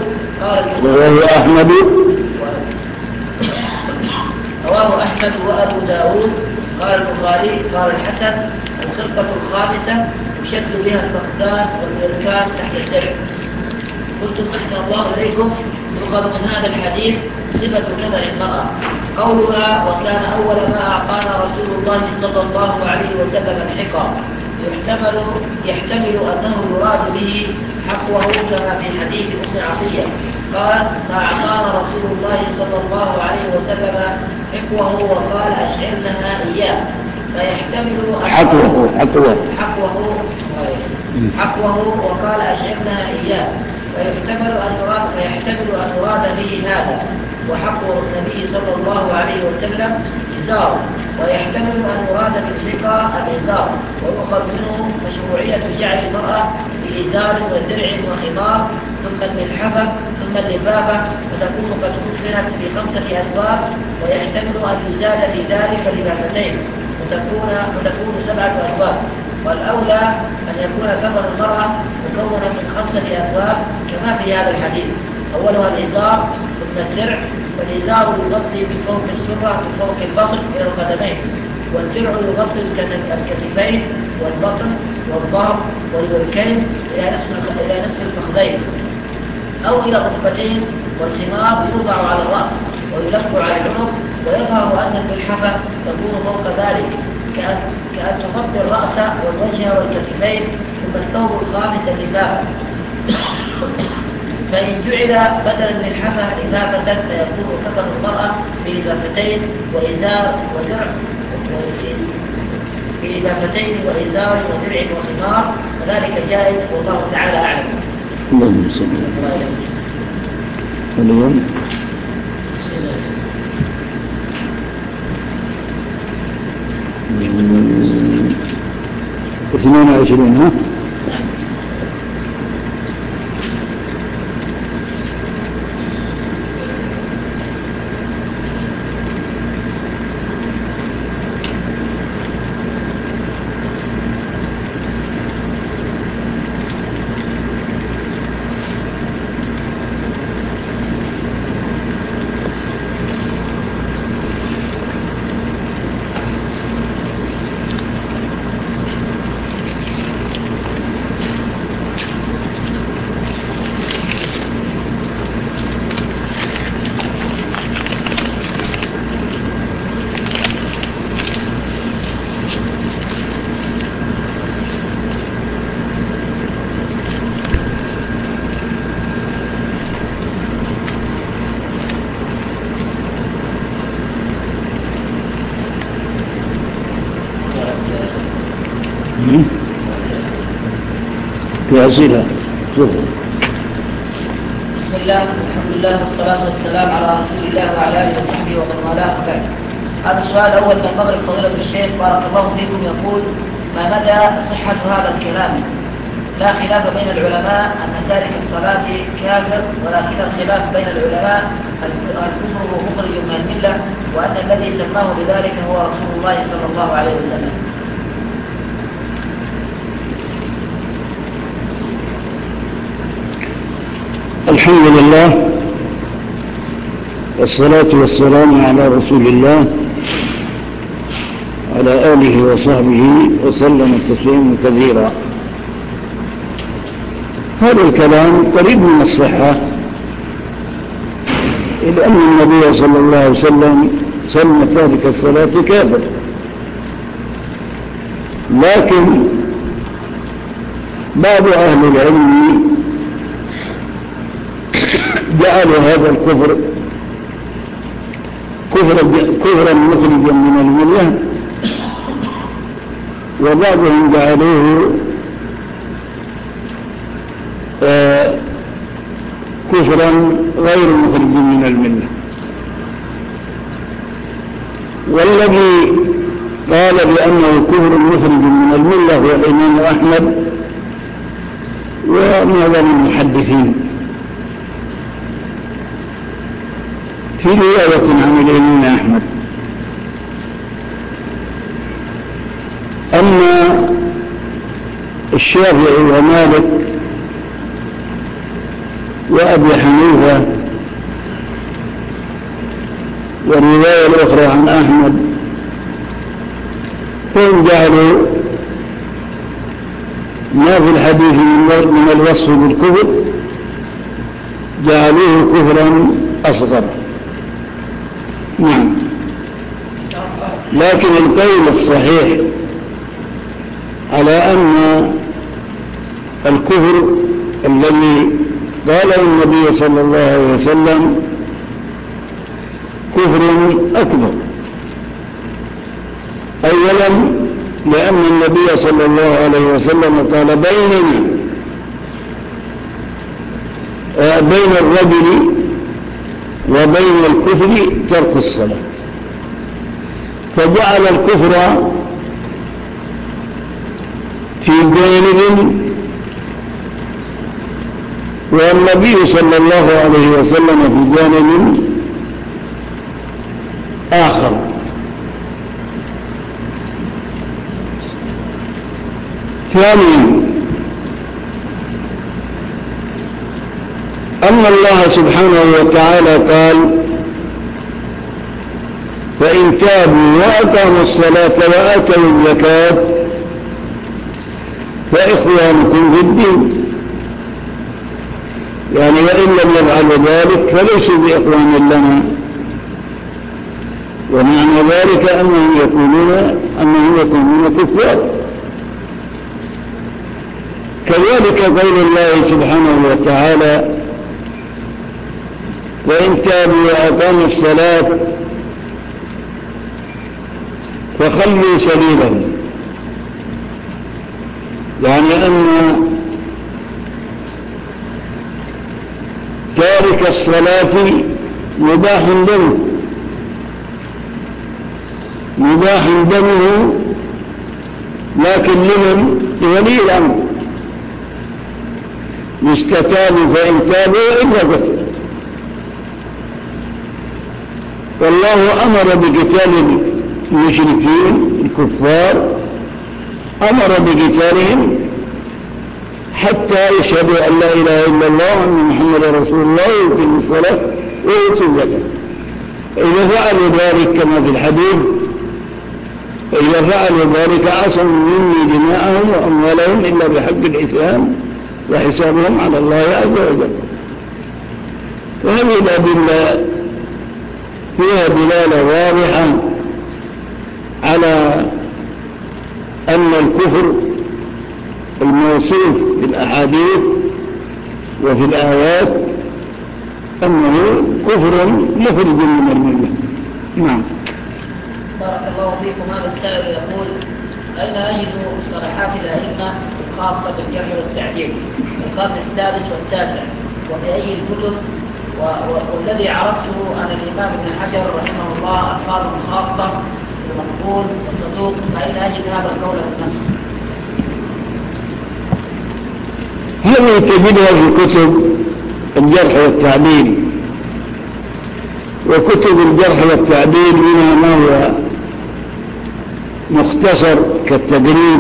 رواه أحمد وأبو داود. قال البخاري: قال الحسن: الخرقة الخامسة يشد بها الفخذان والبركان تحت الدرع. قلتم أحسن الله إليكم. يؤخذ من هذا الحديث صفة كبر المرأة. قولها: وكان أول ما أعطانا رسول الله صلى الله عليه وسلم الحقى، يحتمل أنه يراد به حقوه كما في حديث أم عطية. قال: ما أعطانا رسول الله صلى الله عليه وسلم حقوه وقال أشعرنها إياه، فيحتمل حقوه وقال أشعرنها إياه، فيحتمل أن يراد به هذا. وحق النبي صلى الله عليه وسلم إزار، ويحتمل أن يراد بالحقى الإزار، ويؤخذ منه مشروعية جعل المرأة بإزار ودرع وخمار ثم الملحفة ثم اللفافة، فتكون قد كفنت ب5 أثواب، ويحتمل أن يزاد في ذلك لفافتين وتكون 7 أثواب. والأولى أن يكون كفن المرأة مكونا من 5 أثواب كما في هذا الحديث. أولها الإزار ثم الدرع، والإزار يغطي من فوق السرة من فوق البطن إلى القدمين، والدرع يغطي الكتفين والبطن والظهر والوركين إلى نصف الفخذين أو إلى الركبتين، والخمار يوضع على الرأس ويلف على العنق، ويظهر أن الملحفة تكون فوق ذلك كأن تغطي الرأس والوجه والكتفين، ثم الثوب الخامس اللفافة. فإن جعل بدلا من الحفة لفافة فيكون كفن المرأة بلفافتين وإزار ودرع وخمار، وذلك جائز والله تعالى أعلم. اللهم صل على اليوم. اثنين وعشرين ها؟ بسم الله، الحمد لله والصلاة والسلام على رسول الله وعلى آله وصحبه ومن والاه. بعد، هذا السؤال الأول من قبل فضيلة الشيخ بارك الله فيكم، يقول: ما مدى صحة هذا الكلام؟ لا خلاف بين العلماء أن تارك الصلاة كافر، ولكن الخلاف بين العلماء الكفر مخرج من الملة، وأن الذي سماه بذلك هو رسول الله صلى الله عليه وسلم. الحمد لله والصلاة والسلام على رسول الله على آله وصحبه وسلم تسليما كثيرا. هذا الكلام قريب من الصحة، إذ أن النبي صلى الله عليه وسلم سمى تارك الصلاة كافر، لكن بعض أهل العلم جعلوا هذا الكفر كفرا مخرجا من الملة، وبعضهم جعلوه كفرا غير مخرج من الملة. والذي قال بأنه كفر مخرج من الملة هو الإمام أحمد ومعظم المحدثين. في رواية عن الإمام أحمد أن الشافعي ومالك وأبي حنيفة والرواية الأخرى عن أحمد هم جعلوا ما في الحديث من الوصف بالكفر جعلوه كفرا أصغر. نعم. لكن القول الصحيح على أن الكفر الذي قاله النبي صلى الله عليه وسلم كفر أكبر. أولا لأن النبي صلى الله عليه وسلم قال بين الرجل وبين الكفر ترك الصلاة، فجعل الكفر في جانب والنبي صلى الله عليه وسلم في جانب آخر. ثانيا أن الله سبحانه وتعالى قال فإن تابوا وأقاموا الصلاة وآتوا الزكاة فإخوانكم في الدين، يعني وإن لم يفعلوا ذلك فليسوا بإخوان لنا، ومعنى ذلك أنهم يكونون كفار. كذلك قول الله سبحانه وتعالى وإن تابوا وأقاموا الصلاة فخلوا سبيلهم، يعني أن تارك الصلاة مباح دمه، لكن لمن؟ لولي الأمر، يستتابوا فإن تابوا إلا قتل. والله أمر بقتال المشركين الكفار، أمر بقتالهم حتى يشهدوا أن لا إله إلا الله وأن محمد رسول الله ويقيموا الصلاة ويؤتوا الزكاة. إذا فعلوا ذلك كما في الحديث، إذا فعلوا ذلك عصموا مني دماءهم وأموالهم إلا بحق الإسلام وحسابهم على الله عز وجل. وهذه الأدلة فيها دلالة واضحة على أن الكفر الموصوف في الأحاديث وفي الآيات أنه كفر مخرج من الملة. نعم. بارك الله فيكم. هذا السائل يقول أين نجد مصطلحات الأئمة الخاصة بالجرح والتعديل في القرن السادس والتاسع، وفي أي الكتب؟ والذي عرفته عن الإمام ابن حجر رحمه الله ألفاظ خاصة بمقبول وصدوق، أين أجد هذا القول في النص؟ هذه تجدها في كتب الجرح والتعديل، وكتب الجرح والتعديل منها ما هو مختصر كالتدريب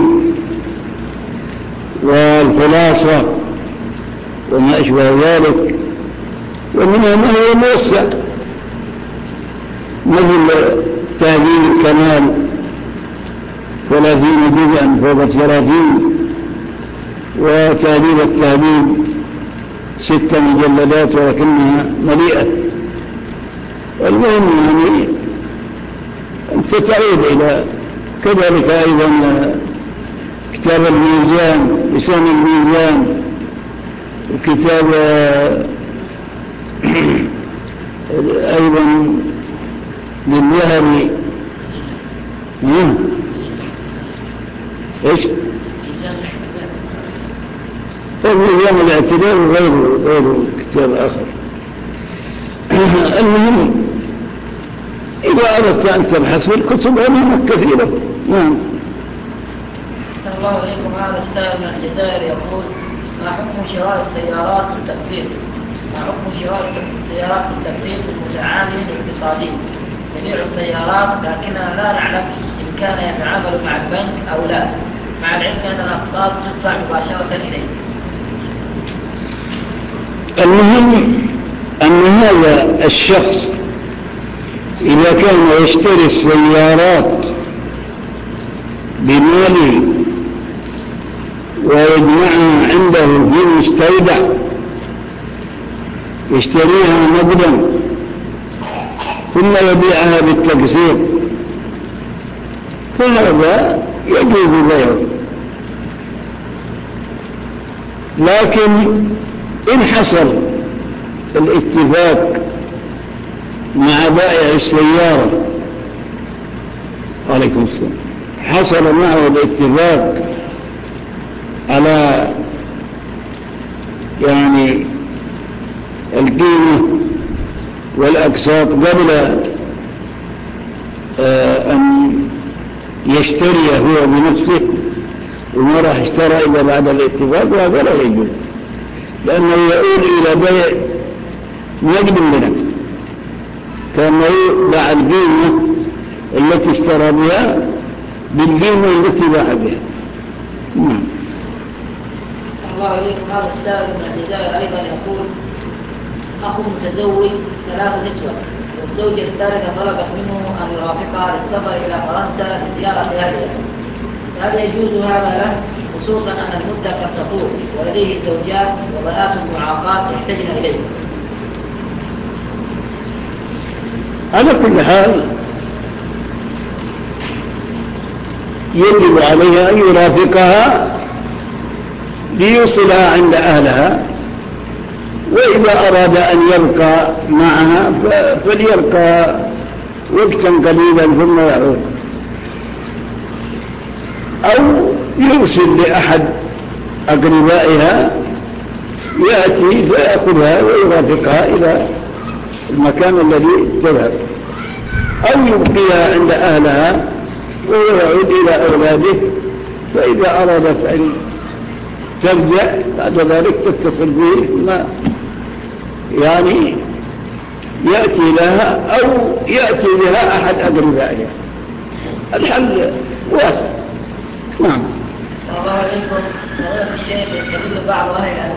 والخلاصة وما أشبه ذلك، ومنها ما هو موسع مثل تهذيب الكمال 30 جزءا فوق 30، وتهذيب التهذيب 6 مجلدات ولكنها مليئة. المهم يعني أنت تعود إلى كذلك أيضا كتاب الميزان، لسان الميزان، وكتاب أيضا للذهبي إيش؟ الميزان الاعتدال وغير كتاب آخر. المهم إذا أردت أن تبحث في الكتب أمامك كثيرة. نعم. صلى الله عليكم. هذا السائل من الجزائر يقول ما حكم شراء السيارات والتقسيط؟ ما حكم شراء سيارات التفريق المتعامل الاقتصادي؟ جميع السيارات لكننا لا نعلم إن كان يتعامل مع البنك أو لا، مع العلم أن الأقساط تدفع مباشرة إليه. المهم أن هذا الشخص إذا كان يشتري السيارات بماله ويجمعها عنده في مستودع يشتريها نقدا ثم يبيعها بالتقسيط فهذا يجوز بيعه. لكن إن حصل الاتفاق مع بائع السيارة عليكم السلام، حصل معه الاتفاق على يعني القيمة والأقساط قبل أن يشتري هو بنفسه وما راح اشترى إلا بعد الاتفاق، وهذا لا يجوز، لأنه يؤول إلى بيع نقد بنقد كما يباع القيمة التي اشترى بها بالقيمة التي باع بها. نعم. الله عليكم. هذا السائل من الجزائر أيضا يقول: أخ متزوج 3 نسوة، والزوجة الثالثة طلبت منه أن يرافقها للسفر إلى فرنسا لزيارة أهلها، هل يجوز هذا له؟ خصوصا أن المدة قد تطول ولديه زوجات وبنات معاقات يحتاجن إليه. على كل حال يجب عليها أن يرافقها ليوصلها عند أهلها، وإذا أراد أن يبقى معها فليبقى وقتا قليلا ثم يعود، أو يرسل لأحد أقربائها يأتي فيأخذها ويرافقها إلى المكان الذي تذهب، أو يبقيها عند أهلها ويعود إلى أولاده، فإذا أرادت أن ترجع بعد ذلك تتصل به ما يعني يأتي لها أو يأتي لها أحد أقربائها. الحل واسع. نعم. الله عليكم. فضيلة الشيخ، يستدل بعض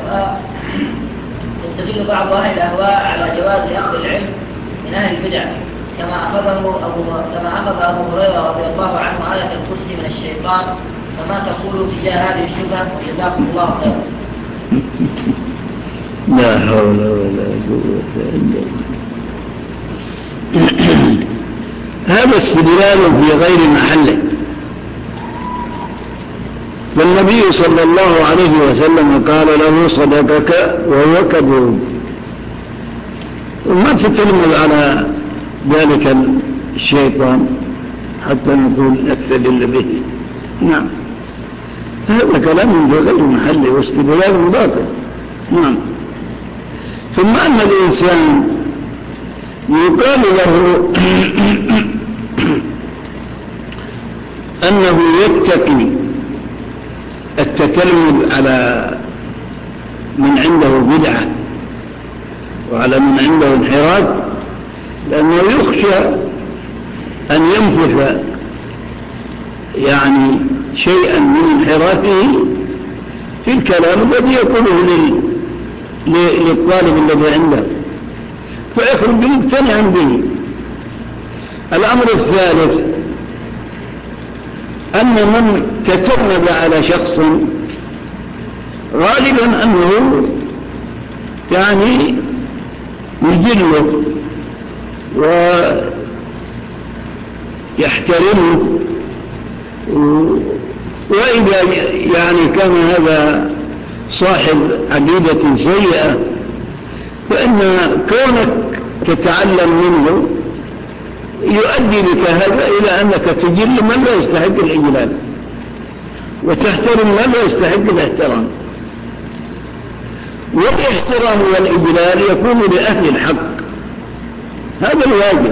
أهل الأهواء على جواز أخذ العلم من أهل البدع كما أخذ أبو هريرة رضي الله عنه آية الكرسي من الشيطان، فما تقول تجاه هذه الشبهة؟ وجزاكم الله خيرا. لا حول ولا قوة إلا بالله. هذا استدلال في غير محله، والنبي صلى الله عليه وسلم قال له: صدقك وهو كذوب. وما تتلمذ على ذلك الشيطان حتى نقول نستدل به. نعم، هذا كلام في غير محله واستدلال باطل. نعم. ثم أن الإنسان يقال له أنه يتقي التتلمذ على من عنده بدعة وعلى من عنده انحراف، لأنه يخشى أن ينفث يعني شيئا من انحرافه في الكلام الذي يقوله للطالب الذي عنده، فيخرج مقتنعا به. الأمر الثالث أن من تتلمذ على شخص غالبا أنه يعني يجله ويحترمه، وإذا يعني كان هذا صاحب عقيدة سيئة فإن كونك تتعلم منه يؤدي بك هذا إلى أنك تجل من لا يستحق الإجلال وتحترم من لا يستحق الاحترام، والاحترام والإجلال يكون لأهل الحق، هذا الواجب.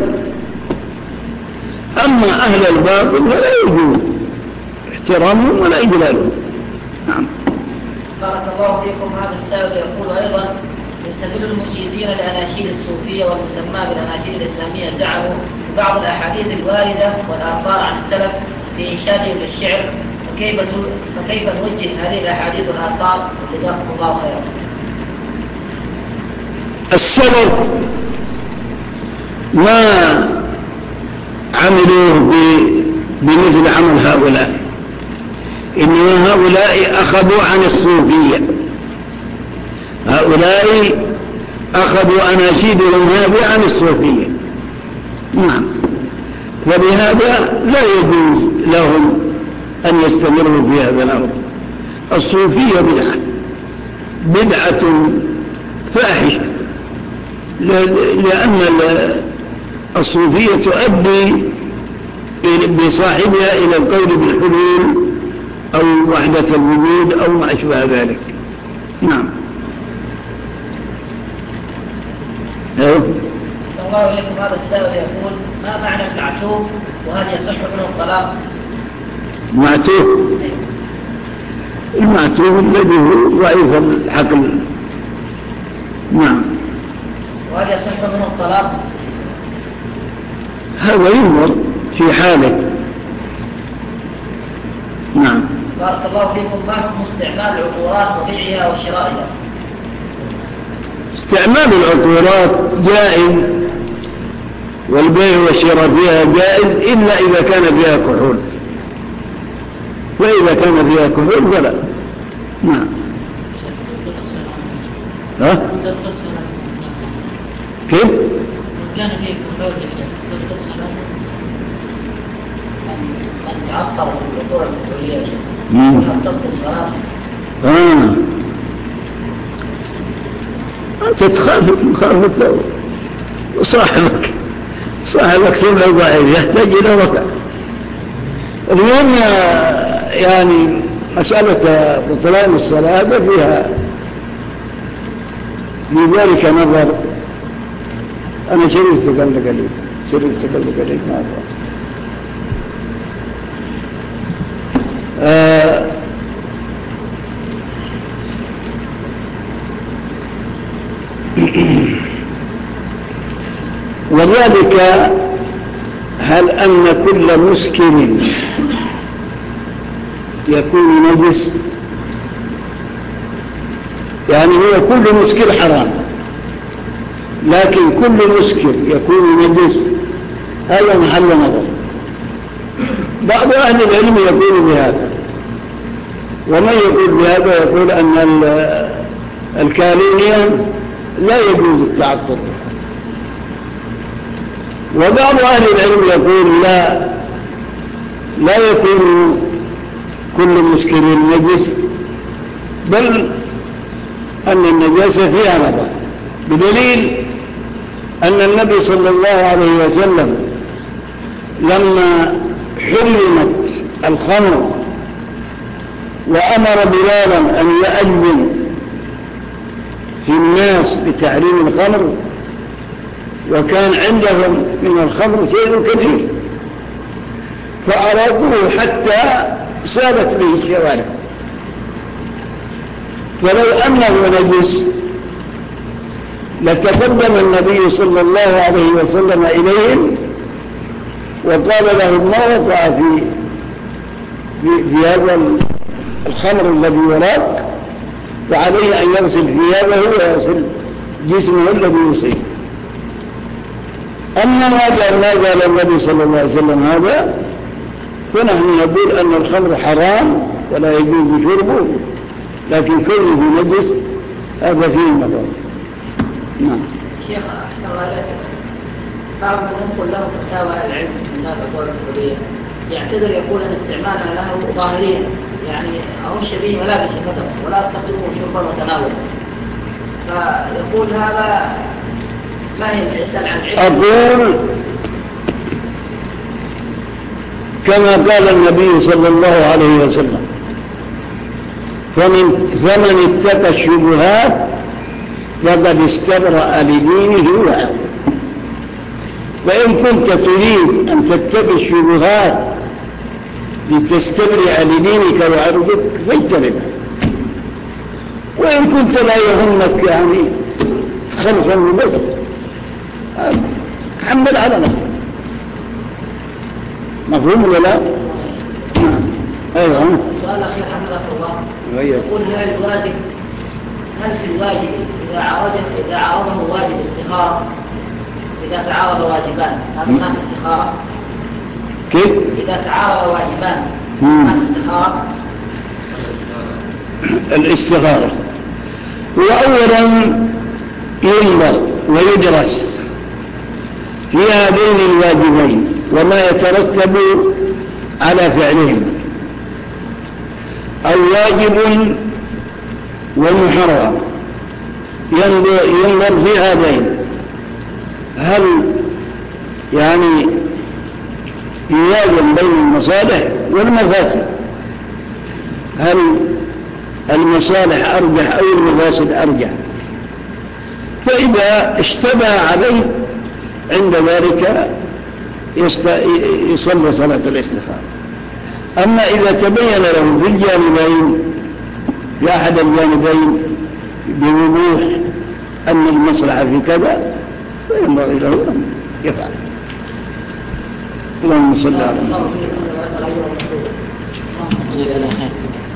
أما أهل الباطل فلا يجوز احترامهم ولا إجلالهم. نعم. بارك الله فيكم. هذا السائل يقول أيضا: يستدل المجيزين لأناشيد الصوفية والمسمى بالأناشيد الإسلامية زعموا بعض الأحاديث الواردة والآثار عن السلف في إنشادهم للشعر، فكيف نوجه هذه الأحاديث والآثار؟ جزاكم الله خيرا. السلف ما عملوه بمثل عمل هؤلاء، إنما هؤلاء أخذوا عن الصوفية، هؤلاء أخذوا أناشيدهم هذه عن الصوفية. نعم، فلهذا لا يجوز لهم أن يستمروا في هذا الأمر. الصوفية بدعة فاحشة، لأن الصوفية تؤدي بصاحبها إلى القول بالحلول أو وحدة الوجود أو ما أشبه ذلك. نعم. الله إليكم. هذا السائل يقول: ما معنى المعتوب وهل يصح منه الطلاق؟ معتوب، المعتوب الذي هو ضعيف العقل. نعم. وهل يصح منه الطلاق؟ هذا ينظر في حاله. نعم. بارك الله فيكم. ما حكم استعمال العطورات وبيعها وشرائها؟ استعمال العطورات جائز، والبيع والشراء فيها جائز، إلا إذا كان فيها كحول، وإذا كان فيها كحول فلا. نعم. ها؟ كيف؟ كان فيه كحول من تعطر بالعطور الكحولية تبطل صلاته. أنت تخالف مخالفة وصاحبك سمع ضعيف يحتاج إلى ركع. اليوم يعني مسألة بطلان الصلاة فيها لذلك نظر. أنا شريف تقلق عليك ما أفضل. وذلك هل أن كل مسكر يكون نجس؟ يعني هو كل مسكر حرام، لكن كل مسكر يكون نجس، هذا محل نظر. بعض أهل العلم يقول بهذا، ومن يقول بهذا يقول أن الكالينيا لا يجوز التعطر. وبعض أهل العلم يقول لا يكون كل مسكر نجس، بل أن النجاسة فيها نظر، بدليل أن النبي صلى الله عليه وسلم لما حرمت الخمر وأمر بلالا أن يؤذن في الناس بتحريم الخمر، وكان عندهم من الخمر شيء كثير، فأرادوه حتى سابت به الشوارع. فلو أنه نجس لتقدم النبي صلى الله عليه وسلم إليهم وقال لهم ما وقع في هذا الخمر الذي وراك، وعليه أن يغسل ثيابه ويغسل جسمه الذي يصيب. أما ما قال النبي صلى الله عليه وسلم هذا، فنحن نقول أن الخمر حرام ولا يجوز شربه، لكن كونه نجس هذا فيه نظر. نعم. شيخ أحسن الله إليك، بعض من ينقل له فتاوى العلم من نافع الدولة السعودية يعتذر يقول أن استعمالنا له ظاهريا، يعني أرش به ملابس الفتوى ولا أستخدمه شربا وتناولا، فيقول هذا ما يسأل عن علم. أقول كما قال النبي صلى الله عليه وسلم: فمن اتقى الشبهات فقد استبرأ لدينه وعرضه. وإن كنت تريد أن تتقي الشبهات لتستبرئ لدينك وعرضك فاجتنبها، وإن كنت لا يهمك يعني خلفا بس حمل على نفسه. مفهوم ولا لا؟ ايوه. السؤال الاخير حفظك الله، يقول هل في الواجب اذا عارضه واجب استخاره، اذا تعارض واجبان هذا ما استخاره؟ كيف؟ اذا تعارض واجبان ما استخاره؟ الاستخاره هو اولا ينظر ويدرس في هذين الواجبين وما يترتب على فعلهم، أو واجب ومحرم، ينظر في هذين هل يعني يوازن بين المصالح والمفاسد، هل المصالح أرجح أو المفاسد أرجح، فإذا اشتبه عليه عند ذلك يصلي صلاة الاستخارة. أما إذا تبين له في الجانبين في أحد الجانبين بوضوح أن المصلحة في كذا فينبغي له أن يفعل. اللهم صل على محمد.